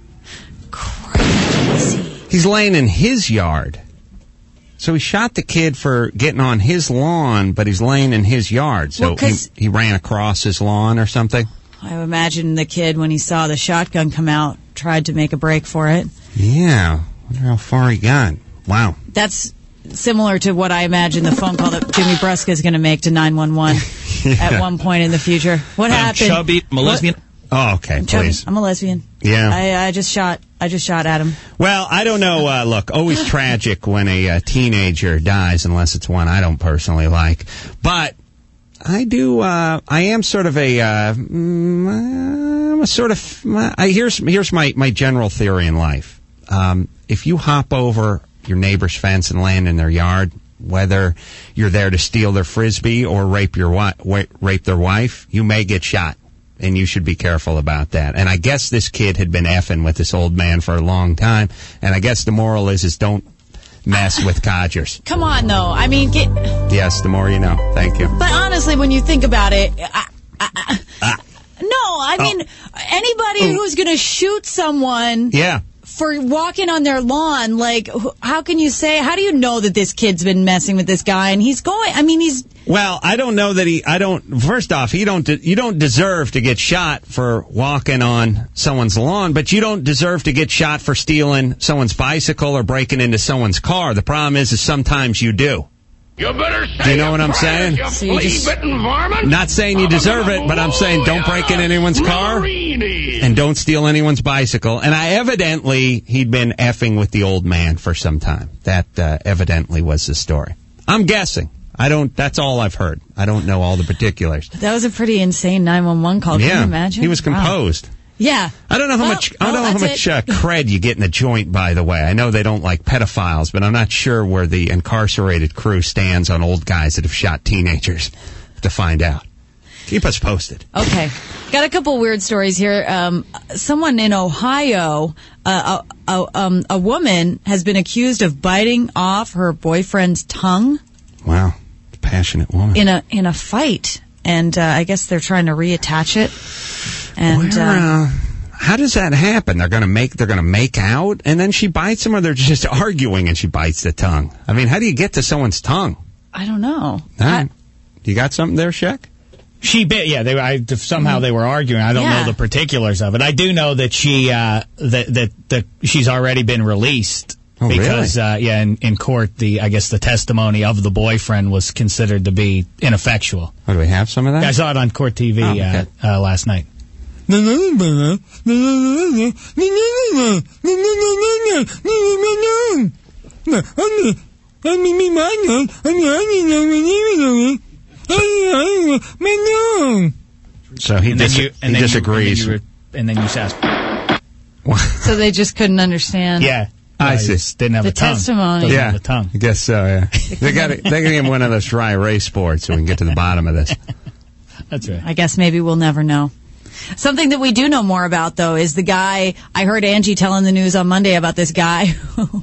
Crazy. He's laying in his yard. So he shot the kid for getting on his lawn, but he's laying in his yard. So he ran across his lawn or something? I imagine the kid, when he saw the shotgun come out, tried to make a break for it. Yeah. Wonder how far he got. Wow. That's similar to what I imagine the phone call that Jimmy Brusca is going to make to 911 at one point in the future. What happened? Chubby. I'm a lesbian. Oh, okay, please. I'm a lesbian. Yeah. I just shot Adam. Well, I don't know. Look, always tragic when a teenager dies, unless it's one I don't personally like. But I do. I am sort of here's my general theory in life. If you hop over your neighbor's fence and land in their yard, whether you're there to steal their Frisbee or rape their wife, you may get shot. And you should be careful about that. And I guess this kid had been effing with this old man for a long time. And I guess the moral is don't mess with codgers. Come on, though. I mean, yes, the more you know. Thank you. But honestly, when you think about it, anybody who's going to shoot someone for walking on their lawn, like, how do you know that this kid's been messing with this guy? And Well, I don't know that first off, you don't deserve to get shot for walking on someone's lawn, but you don't deserve to get shot for stealing someone's bicycle or breaking into someone's car. The problem is sometimes you do. You better say do you know what I'm saying? Not saying you deserve it, but I'm saying don't break in anyone's car and don't steal anyone's bicycle. And he'd been effing with the old man for some time. That evidently was the story. I'm guessing. That's all I've heard. I don't know all the particulars. That was a pretty insane 911 call. Can you imagine? He was composed. Wow. Yeah. I don't know how much cred you get in the joint, by the way. I know they don't like pedophiles, but I'm not sure where the incarcerated crew stands on old guys that have shot teenagers to find out. Keep us posted. Okay. Got a couple weird stories here. Someone in Ohio, a woman has been accused of biting off her boyfriend's tongue. Wow. Passionate woman. In a fight. And I guess they're trying to reattach it. And how does that happen? They're gonna make out, and then she bites him, or they're just arguing and she bites the tongue. I mean, how do you get to someone's tongue? I don't know. You got something there, Shaq? Somehow they were arguing. I don't know the particulars of it. I do know that she that she's already been released because really? In court I guess the testimony of the boyfriend was considered to be ineffectual. Oh, do we have some of that? I saw it on Court TV last night. So he disagrees. And then you asked. So they just couldn't understand. Yeah. I see. Didn't have the a tongue. testimony. Doesn't have a tongue. I guess so, yeah. They got to give him one of those dry erase sports so we can get to the bottom of this. That's right. I guess maybe we'll never know. Something that we do know more about, though, is the guy. I heard Angie telling the news on Monday about this guy who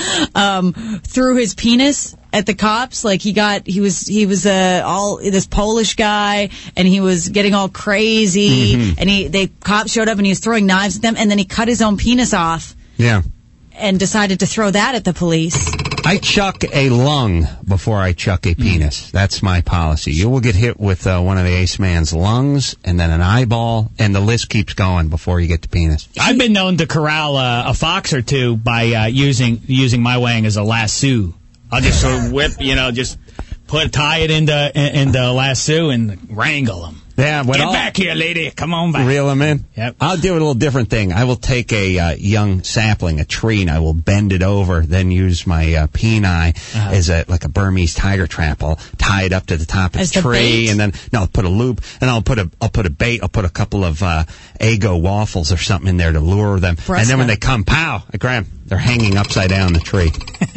threw his penis at the cops. Like he was this Polish guy, and he was getting all crazy. And the cops showed up, and he was throwing knives at them, and then he cut his own penis off. Yeah. And decided to throw that at the police. I chuck a lung before I chuck a penis. That's my policy. You will get hit with one of the ace man's lungs, and then an eyeball, and the list keeps going before you get to penis. I've been known to corral a fox or two by using my wang as a lasso. I'll just sort of whip, just tie it into a lasso and wrangle them. Yeah, get back here, lady. Come on back. Reel them in. Yep. I'll do a little different thing. I will take a young sapling, a tree, and I will bend it over, then use my peni as a Burmese tiger trap. I'll tie it up to the top of the tree, and then I'll put a loop, and I'll put a bait. I'll put a couple of Eggo waffles or something in there to lure them. And then when they come, pow! I grab them. They're hanging upside down the tree.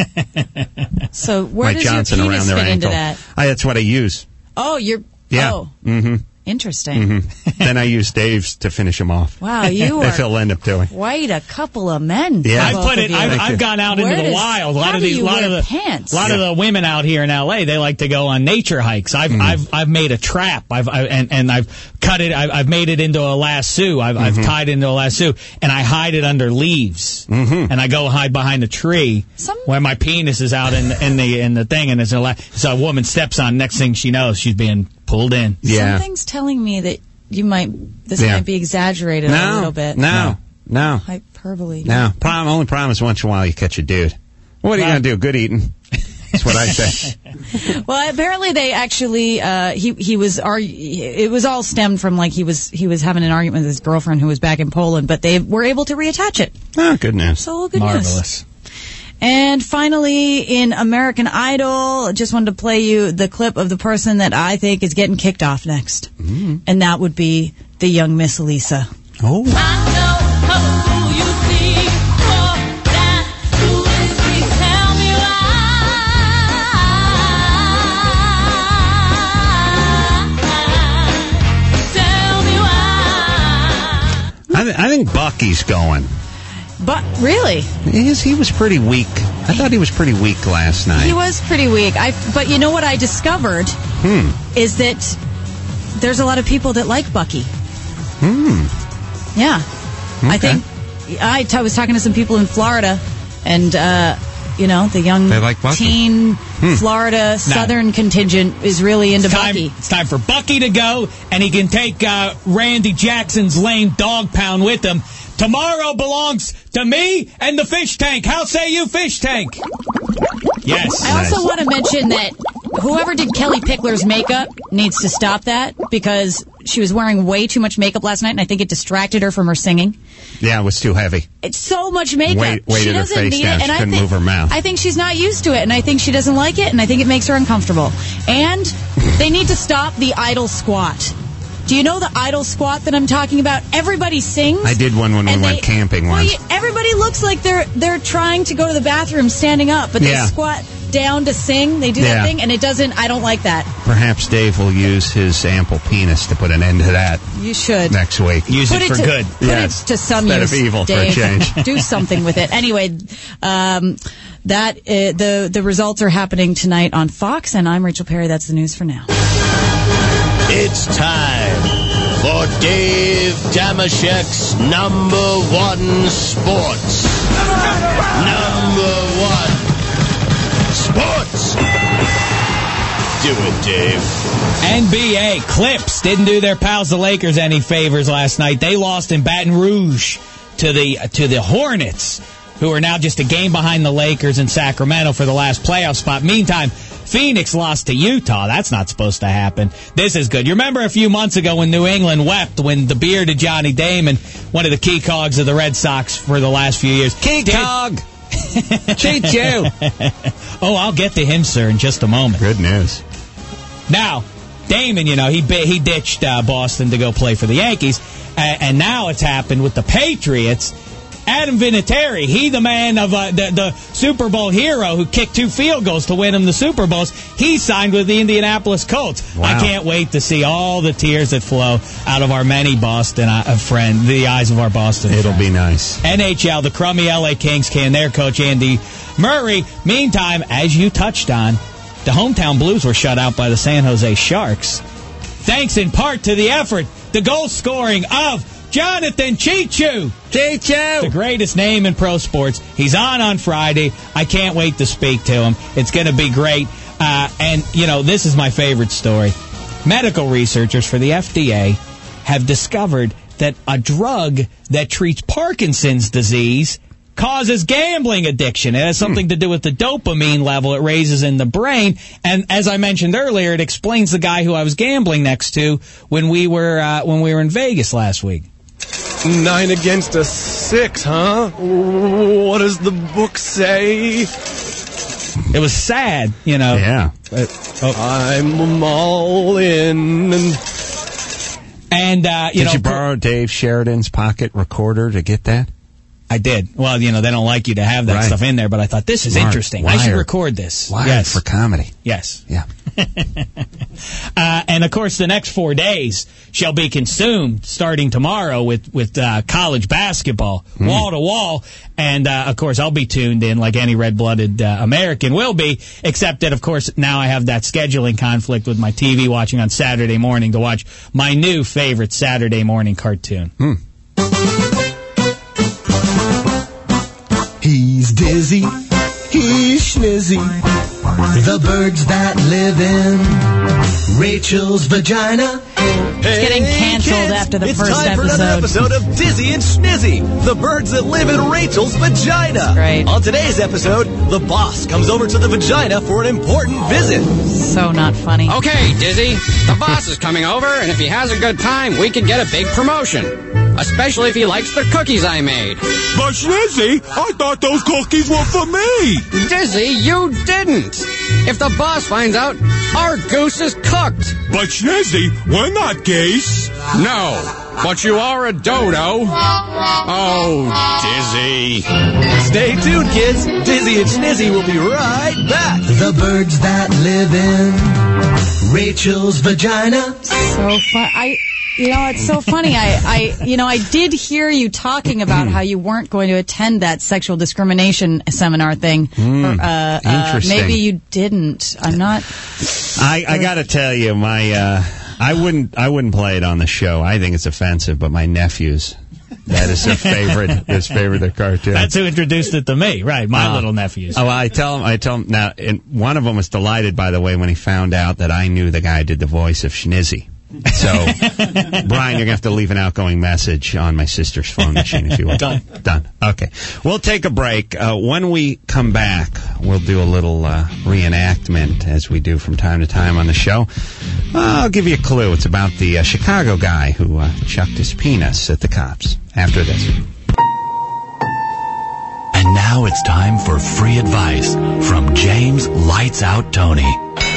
So where my does Johnson your around penis their fit ankle. into that? That's what I use. Oh, Yeah. Oh. Mm-hmm. Interesting. Then I use Dave's to finish them off. Wow, you If he'll end up doing. Quite a couple of men. Yeah, I've gone out into the wild. A lot of the women out here in L.A. they like to go on nature hikes. I've made a trap. I've cut it. I've made it into a lasso. I've tied it into a lasso, and I hide it under leaves. And I go hide behind a tree where my penis is out in the thing, and so a woman steps on. Next thing she knows, she's being pulled in. Yeah. Something's telling me that might be exaggggerated a little bit. No. Hyperbole. No. Only problem is once in a while you catch a dude. What are you going to do? Good eating. That's what I say. Well, apparently they actually, it was all stemmed from he was having an argument with his girlfriend who was back in Poland, but they were able to reattach it. Oh, good news. So good Marvelous. news. And finally, in American Idol, just wanted to play you the clip of the person that I think is getting kicked off next. And that would be the young Miss Lisa. Oh. I think Bucky's going. But really? He was pretty weak. I thought he was pretty weak last night. He was pretty weak. But you know what I discovered? Is that there's a lot of people that like Bucky. Yeah. Okay. I think I was talking to some people in Florida, and the young teen Florida Southern contingent is really into Bucky. It's time for Bucky to go, and he can take Randy Jackson's lame dog pound with him. Tomorrow belongs to me and the fish tank. How say you, fish tank? Yes. I also want to mention that whoever did Kelly Pickler's makeup needs to stop that, because she was wearing way too much makeup last night, and I think it distracted her from her singing. Yeah, it was too heavy. It's so much makeup. Weighted her face down. She couldn't move her mouth. I think she's not used to it, and I think she doesn't like it, and I think it makes her uncomfortable. And they need to stop the idle squat. Do you know the idle squat that I'm talking about? Everybody sings. I did one when we went camping once. Everybody looks like they're trying to go to the bathroom standing up, but they squat down to sing. They do that thing, and I don't like that. Perhaps Dave will use his ample penis to put an end to that. You should. Next week. Use it for good. Put it to some use, Instead of evil, Dave. for a change. Do something with it. Anyway, the results are happening tonight on Fox, and I'm Rachel Perry. That's the news for now. It's time for Dave Damashek's number one sports. Number one sports. Do it, Dave. NBA Clips didn't do their pals the Lakers any favors last night. They lost in Baton Rouge to the Hornets, who are now just a game behind the Lakers in Sacramento for the last playoff spot. Meantime, Phoenix lost to Utah. That's not supposed to happen. This is good. You remember a few months ago when New England wept when the bearded Johnny Damon, one of the key cogs of the Red Sox for the last few years. Key cog! Cheat you! Oh, I'll get to him, sir, in just a moment. Good news. Now, Damon, he ditched Boston to go play for the Yankees, and now it's happened with the Patriots. Adam Vinatieri, he the man of the Super Bowl hero who kicked 2 field goals to win him the Super Bowls. He signed with the Indianapolis Colts. Wow. I can't wait to see all the tears that flow out of our many Boston the eyes of our Boston It'll friend. Be nice. NHL, the crummy LA Kings can their coach Andy Murray. Meantime, as you touched on, the hometown Blues were shut out by the San Jose Sharks. Thanks in part to the effort, the goal scoring of Jonathan Chichu. Chichu! The greatest name in pro sports. He's on Friday. I can't wait to speak to him. It's going to be great. And this is my favorite story. Medical researchers for the FDA have discovered that a drug that treats Parkinson's disease causes gambling addiction. It has something to do with the dopamine level it raises in the brain. And as I mentioned earlier, it explains the guy who I was gambling next to when we were in Vegas last week. 9 against a 6, huh? What does the book say? It was sad, Yeah. I'm all in. And did you borrow Dave Sheridan's pocket recorder to get that? I did. Well, they don't like you to have that stuff in there, but I thought this is interesting. I should record this. Yes. For comedy. Yes. Yeah. And of course, the next 4 days shall be consumed starting tomorrow with college basketball, wall to wall. And of course, I'll be tuned in like any red-blooded American will be, except that, of course, now I have that scheduling conflict with my TV watching on Saturday morning to watch my new favorite Saturday morning cartoon. He's dizzy, he's schnizzy, the birds that live in Rachel's vagina. It's getting canceled after the first episode. It's time for another episode of Dizzy and Schnizzy, the birds that live in Rachel's vagina. Great. On today's episode, the boss comes over to the vagina for an important visit. So not funny. Okay, Dizzy, the boss is coming over, and if he has a good time, we can get a big promotion. Especially if he likes the cookies I made. But Schnizzy, I thought those cookies were for me. Dizzy, you didn't. If the boss finds out, our goose is cooked. But Schnizzy, we're not geese. No, but you are a dodo. Oh, Dizzy. Stay tuned, kids. Dizzy and Schnizzy will be right back. The birds that live in Rachel's vagina. So fun. It's so funny. I did hear you talking about how you weren't going to attend that sexual discrimination seminar thing. Interesting. Maybe you didn't. I'm not. I got to tell you, I wouldn't play it on the show. I think it's offensive, but my nephews, that is their favorite. His favorite cartoon. That's who introduced it to me, right? My little nephews. Oh, I tell him now. And one of them was delighted, by the way, when he found out that I knew the guy did the voice of Schnizzy. So, Brian, you're going to have to leave an outgoing message on my sister's phone machine if you want. Done. Okay. We'll take a break. When we come back, we'll do a little reenactment, as we do from time to time on the show. I'll give you a clue. It's about the Chicago guy who chucked his penis at the cops. After this. And now it's time for free advice from James Lights Out Tony.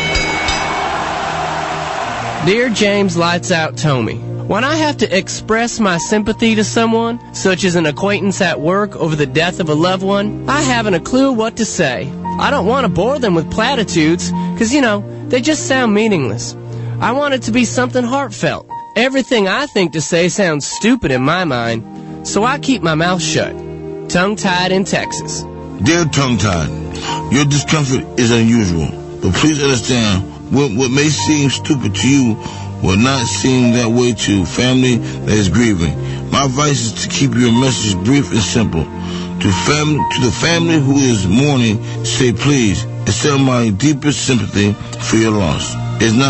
Dear James Lights Out Tommy, when I have to express my sympathy to someone, such as an acquaintance at work over the death of a loved one, I haven't a clue what to say. I don't want to bore them with platitudes, because, they just sound meaningless. I want it to be something heartfelt. Everything I think to say sounds stupid in my mind, so I keep my mouth shut. Tongue-tied in Texas. Dear Tongue-tied, your discomfort is unusual, but please understand, what may seem stupid to you will not seem that way to family that is grieving. My advice is to keep your message brief and simple. To the family who is mourning, say please, accept my deepest sympathy for your loss. It is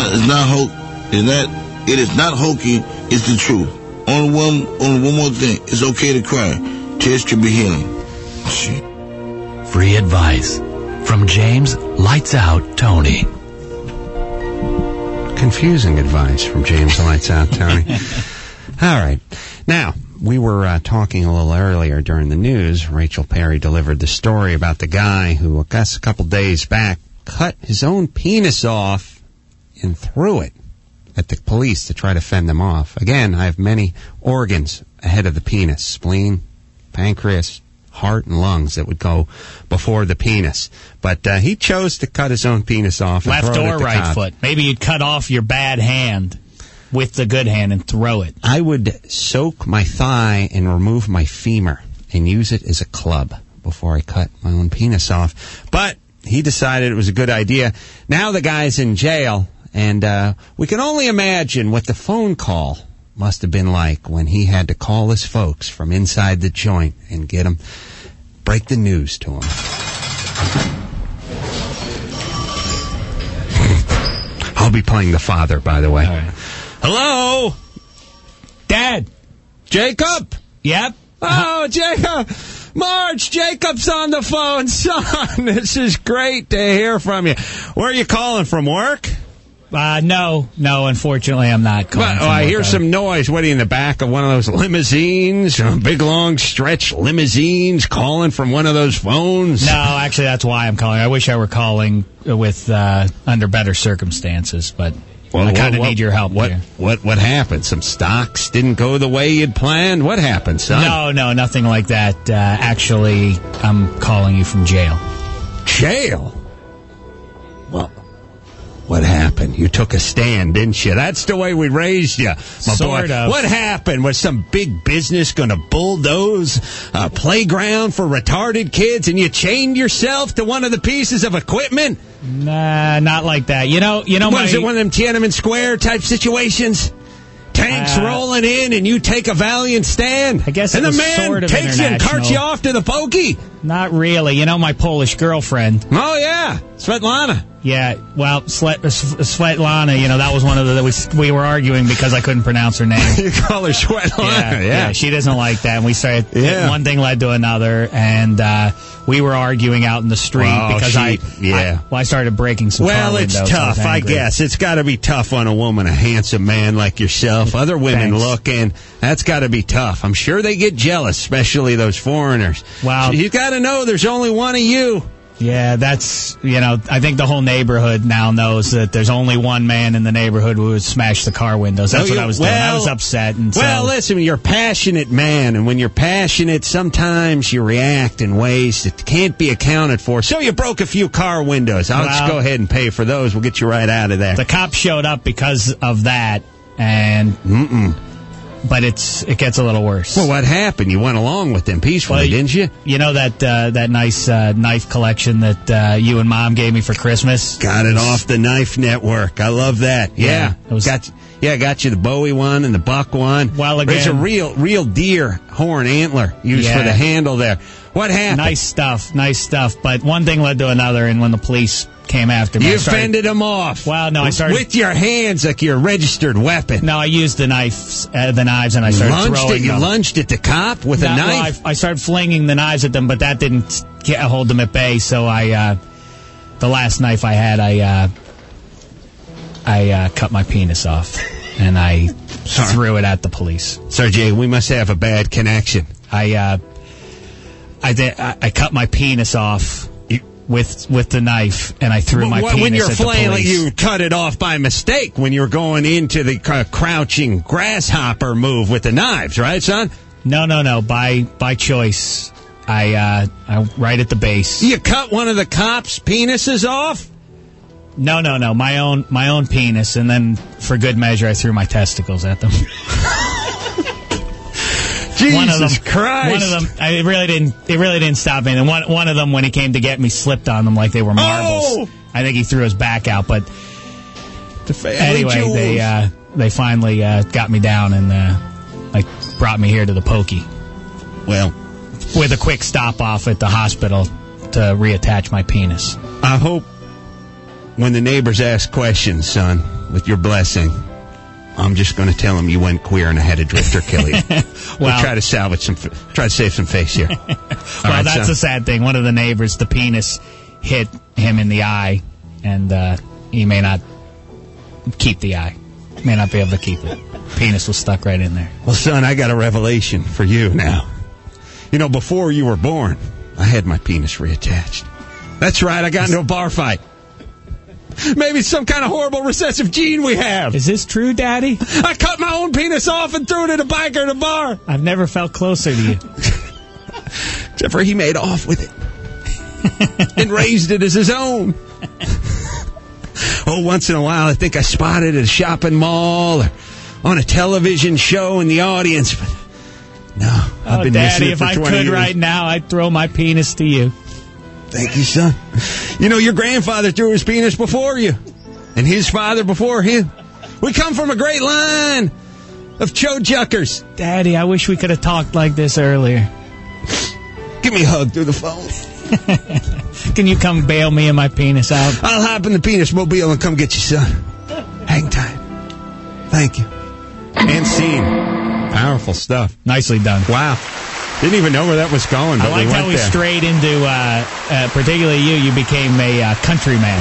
not hokey, it's the truth. Only one more thing. It's okay to cry. Tears can be healing. Shit. Free advice from James Lights Out Tony. Confusing advice from James Lights Out Tony. All right. Now, we were talking a little earlier during the news. Rachel Perry delivered the story about the guy who, I guess a couple days back, cut his own penis off and threw it at the police to try to fend them off. Again, I have many organs ahead of the penis. Spleen, pancreas, heart, and lungs that would go before the penis. But he chose to cut his own penis off and left throw it or at the right cop. foot. Maybe you'd cut off your bad hand with the good hand and throw it. I would soak my thigh and remove my femur and use it as a club before I cut my own penis off. But he decided it was a good idea. Now the guy's in jail, and we can only imagine what the phone call must have been like when he had to call his folks from inside the joint and get them, break the news to them. I'll be playing the father, by the way. All right. Hello? Dad. Jacob? Yep. Oh, Jacob. Marge, Jacob's on the phone. Son, this is great to hear from you. Where are you calling from, work? No, unfortunately, I'm not calling. Well, I hear some noise. What are you in the back of one of those limousines? Big, long stretch limousines calling from one of those phones? No, actually, that's why I'm calling. I wish I were calling with under better circumstances, but I kind of need your help here. What happened? Some stocks didn't go the way you'd planned? What happened, son? No, nothing like that. Actually, I'm calling you from jail. Jail? Well, what happened? You took a stand, didn't you? That's the way we raised you, my sort boy. of. What happened? Was some big business going to bulldoze a playground for retarded kids and you chained yourself to one of the pieces of equipment? Nah, not like that. You know. Was it one of them Tiananmen Square type situations? Tanks rolling in and you take a valiant stand? I guess and it was the man sort of takes you and carts you off to the pokey? Not really. You know my Polish girlfriend. Oh, yeah. Svetlana. Yeah, well, Svetlana, that was one of the... We were arguing because I couldn't pronounce her name. You call her Svetlana, yeah. She doesn't like that. And we started... One thing led to another, and we were arguing out in the street because I started breaking some car windows. Well, it's tough, I guess. It's got to be tough on a woman, a handsome man like yourself. Other women looking, that's got to be tough. I'm sure they get jealous, especially those foreigners. Wow. You got to know there's only one of you. Yeah, that's, I think the whole neighborhood now knows that there's only one man in the neighborhood who would smash the car windows. That's what I was doing. I was upset. And listen, you're a passionate man, and when you're passionate, sometimes you react in ways that can't be accounted for. So you broke a few car windows. I'll just go ahead and pay for those. We'll get you right out of there. The cops showed up because of that, and... But it gets a little worse. Well, what happened? You went along with them peacefully, didn't you? You know that nice knife collection that you and Mom gave me for Christmas? Got it off the Knife Network. I love that. Yeah. Got you the Bowie one and the Buck one. Well, again, there's a real deer horn antler used for the handle there. What happened? Nice stuff. But one thing led to another, and when the police came after me, you fended them off. Well, no, I started with your hands like your registered weapon. No, I used the knives, and I started throwing them. You lunged at the cop with a knife. Well, I started flinging the knives at them, but that didn't hold them at bay. So the last knife I had, I cut my penis off, and I threw it at the police. Sorry, Jay, we must have a bad connection. I cut my penis off with the knife, and I threw my penis when you're at the police. You cut it off by mistake when you're going into the crouching grasshopper move with the knives, right, son? No. By choice. I right at the base. You cut one of the cops' penises off? No. My own penis, and then for good measure, I threw my testicles at them. Jesus Christ! One of them, it really didn't stop me. And one of them, when he came to get me, slipped on them like they were marbles. Oh! I think he threw his back out. But anyway, jewels. They finally got me down and brought me here to the pokey. Well, with a quick stop off at the hospital to reattach my penis. I hope when the neighbors ask questions, son, with your blessing, I'm just going to tell them you went queer and I had a drifter kill you. We'll try to save some face here. Well, that's a sad thing. One of the neighbors, the penis hit him in the eye, and he may not keep the eye. May not be able to keep it. Penis was stuck right in there. Well, son, I got a revelation for you now. You know, before you were born, I had my penis reattached. That's right, I got into a bar fight. Maybe it's some kind of horrible recessive gene we have. Is this true, Daddy? I cut my own penis off and threw it at a biker at a bar. I've never felt closer to you. Except for he made off with it and raised it as his own. Once in a while I think I spotted it at a shopping mall or on a television show in the audience. But no, I've been Daddy, missing it for 20 if I could years. right now, I'd throw my penis to you. Thank you, son. You know, your grandfather threw his penis before you, and his father before him. We come from a great line of chojuckers. Daddy, I wish we could have talked like this earlier. Give me a hug through the phone. Can you come bail me and my penis out? I'll hop in the penis mobile and come get you, son. Hang tight. Thank you. And scene. Powerful stuff. Nicely done. Wow. Didn't even know where that was going, but I like how we strayed into, particularly you became a countryman.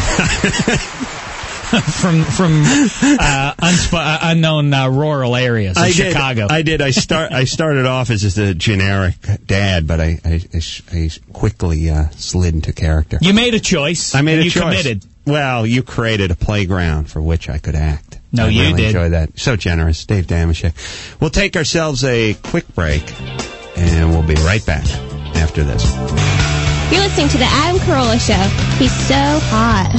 from unknown rural areas of Chicago. I did. I started off as just a generic dad, but I quickly slid into character. You made a choice. I made a choice. You committed. Well, you created a playground for which I could act. No, you really did. Enjoy that. So generous, Dave Damashek. We'll take ourselves a quick break, and we'll be right back after this. You're listening to the Adam Carolla Show. He's so hot.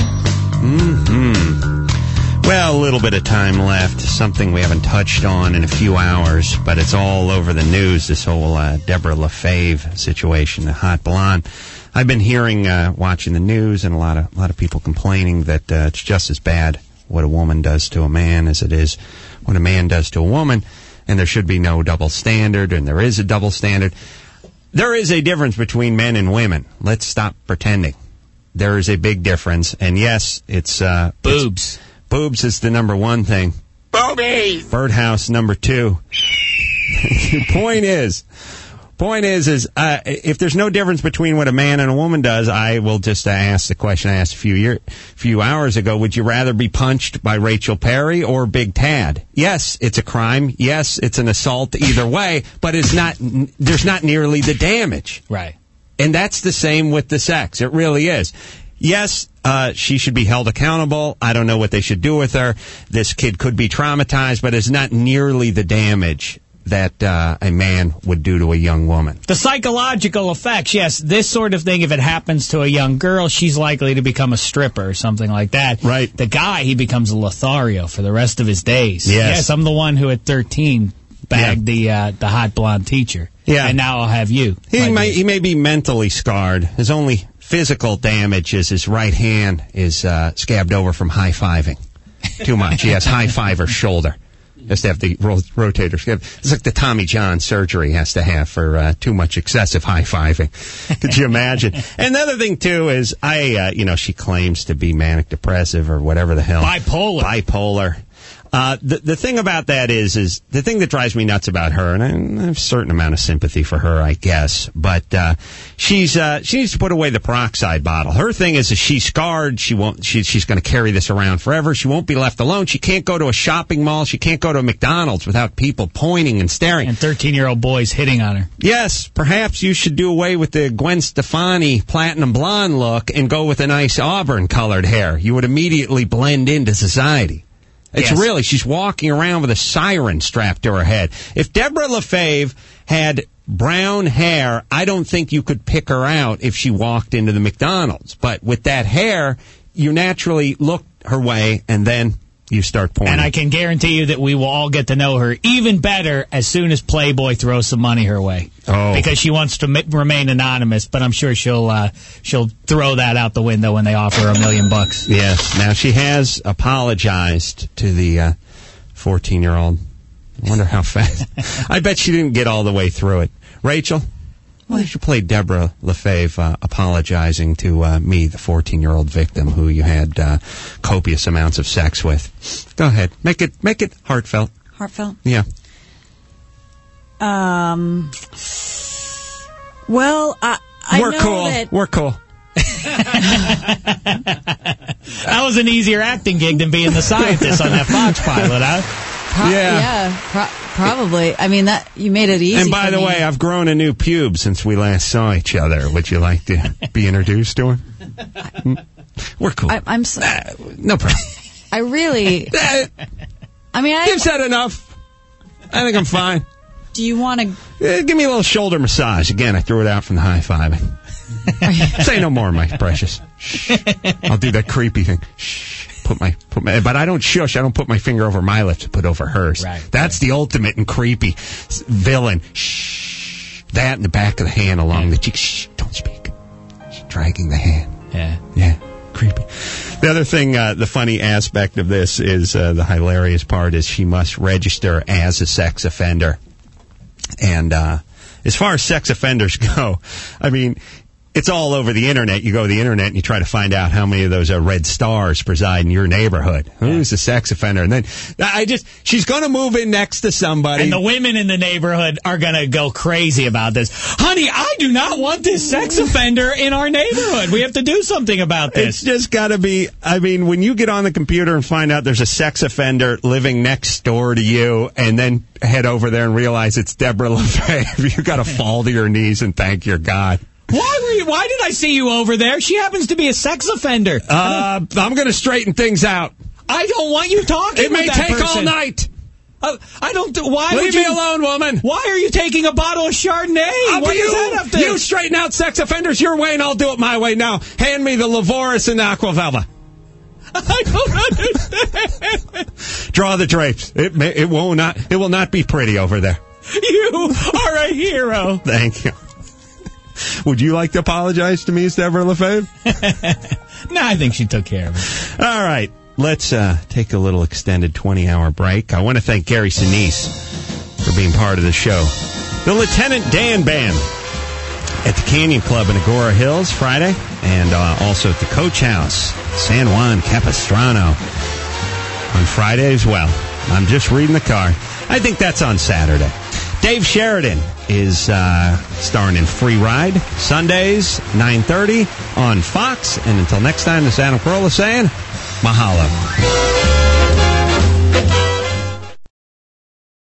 Well, a little bit of time left. Something we haven't touched on in a few hours, but it's all over the news, this whole Deborah LaFave situation, the hot blonde. I've been hearing, watching the news, and a lot of people complaining that it's just as bad what a woman does to a man as it is what a man does to a woman, and there should be no double standard, and there is a double standard. There is a difference between men and women. Let's stop pretending. There is a big difference, and yes, it's boobs. Boobs is the number one thing. Boobies! Birdhouse number 2. Point is, if there's no difference between what a man and a woman does, I will just ask the question I asked a few hours ago. Would you rather be punched by Rachel Perry or Big Tad? Yes, it's a crime. Yes, it's an assault either way, but there's not nearly the damage. Right. And that's the same with the sex. It really is. Yes, she should be held accountable. I don't know what they should do with her. This kid could be traumatized, but it's not nearly the damage that a man would do to a young woman. The psychological effects, yes. This sort of thing, if it happens to a young girl, she's likely to become a stripper or something like that. Right. The guy, he becomes a Lothario for the rest of his days. Yes, I'm the one who at 13 bagged the hot blonde teacher. Yeah. And now I'll have you. He may be mentally scarred. His only physical damage is his right hand is scabbed over from high-fiving. Too much. He has high-fiver shoulder. Has to have the rotator scab. It's like the Tommy John surgery he has to have for too much excessive high-fiving. Could you imagine? And the other thing, too, is she claims to be manic-depressive or whatever the hell. Bipolar. The thing about that is the thing that drives me nuts about her, and I have a certain amount of sympathy for her, I guess, but she needs to put away the peroxide bottle. Her thing is she's scarred. She's going to carry this around forever. She won't be left alone. She can't go to a shopping mall. She can't go to a McDonald's without people pointing and staring. And 13-year-old boys hitting on her. Yes, perhaps you should do away with the Gwen Stefani platinum blonde look and go with a nice auburn-colored hair. You would immediately blend into society. It's really, she's walking around with a siren strapped to her head. If Deborah LaFave had brown hair, I don't think you could pick her out if she walked into the McDonald's. But with that hair, you naturally look her way, and then you start pointing. And I can guarantee you that we will all get to know her even better as soon as Playboy throws some money her way. Oh. Because she wants to remain anonymous, but I'm sure she'll throw that out the window when they offer her $1 million. Yes. Now, she has apologized to the 14-year-old. I wonder how fast. I bet she didn't get all the way through it. Rachel? Why don't you play Deborah LaFave apologizing to me, the 14-year-old victim who you had copious amounts of sex with? Go ahead. Make it heartfelt. Heartfelt? Yeah. Well, We're know cool. that... We're cool. That was an easier acting gig than being the scientist on that Fox pilot, huh? Probably. I mean, that you made it easy. And by the way, I've grown a new pube since we last saw each other. Would you like to be introduced to him? We're cool. I'm sorry. No problem. I really... You've said enough. I think I'm fine. Do you want to... Give me a little shoulder massage. Again, I threw it out from the high-fiving. Say no more, my precious. Shh. I'll do that creepy thing. Shh. But I don't shush. I don't put my finger over my lips. I put over hers. Right. That's the ultimate and creepy villain. Shh. That in the back of the hand along the cheek. Shh. Don't speak. She's dragging the hand. Yeah. Creepy. The other thing, the funny aspect of this is the hilarious part is she must register as a sex offender. And as far as sex offenders go, I mean, it's all over the internet. You go to the internet and you try to find out how many of those red stars preside in your neighborhood. Who's a sex offender? And then she's going to move in next to somebody. And the women in the neighborhood are going to go crazy about this. Honey, I do not want this sex offender in our neighborhood. We have to do something about this. It's just got to be, I mean, when you get on the computer and find out there's a sex offender living next door to you and then head over there and realize it's Deborah LaFave, you got to fall to your knees and thank your God. Why did I see you over there? She happens to be a sex offender. I'm going to straighten things out. I don't want you talking. It may with that take person. all night. I don't. Why Leave would you me alone, woman? Why are you taking a bottle of Chardonnay? What does that have to? You straighten out sex offenders your way, and I'll do it my way. Now, hand me the Lavoris and the Aquavella. I don't understand. Draw the drapes. It will not be pretty over there. You are a hero. Thank you. Would you like to apologize to me, Deborah LaFave? No, I think she took care of it. All right. Let's take a little extended 20-hour break. I want to thank Gary Sinise for being part of the show. The Lieutenant Dan Band at the Canyon Club in Agora Hills Friday, and also at the Coach House, San Juan Capistrano on Friday as well. I'm just reading the card. I think that's on Saturday. Dave Sheridan is starring in Free Ride, Sundays, 9:30 on Fox. And until next time, this is Adam Carolla saying, mahalo.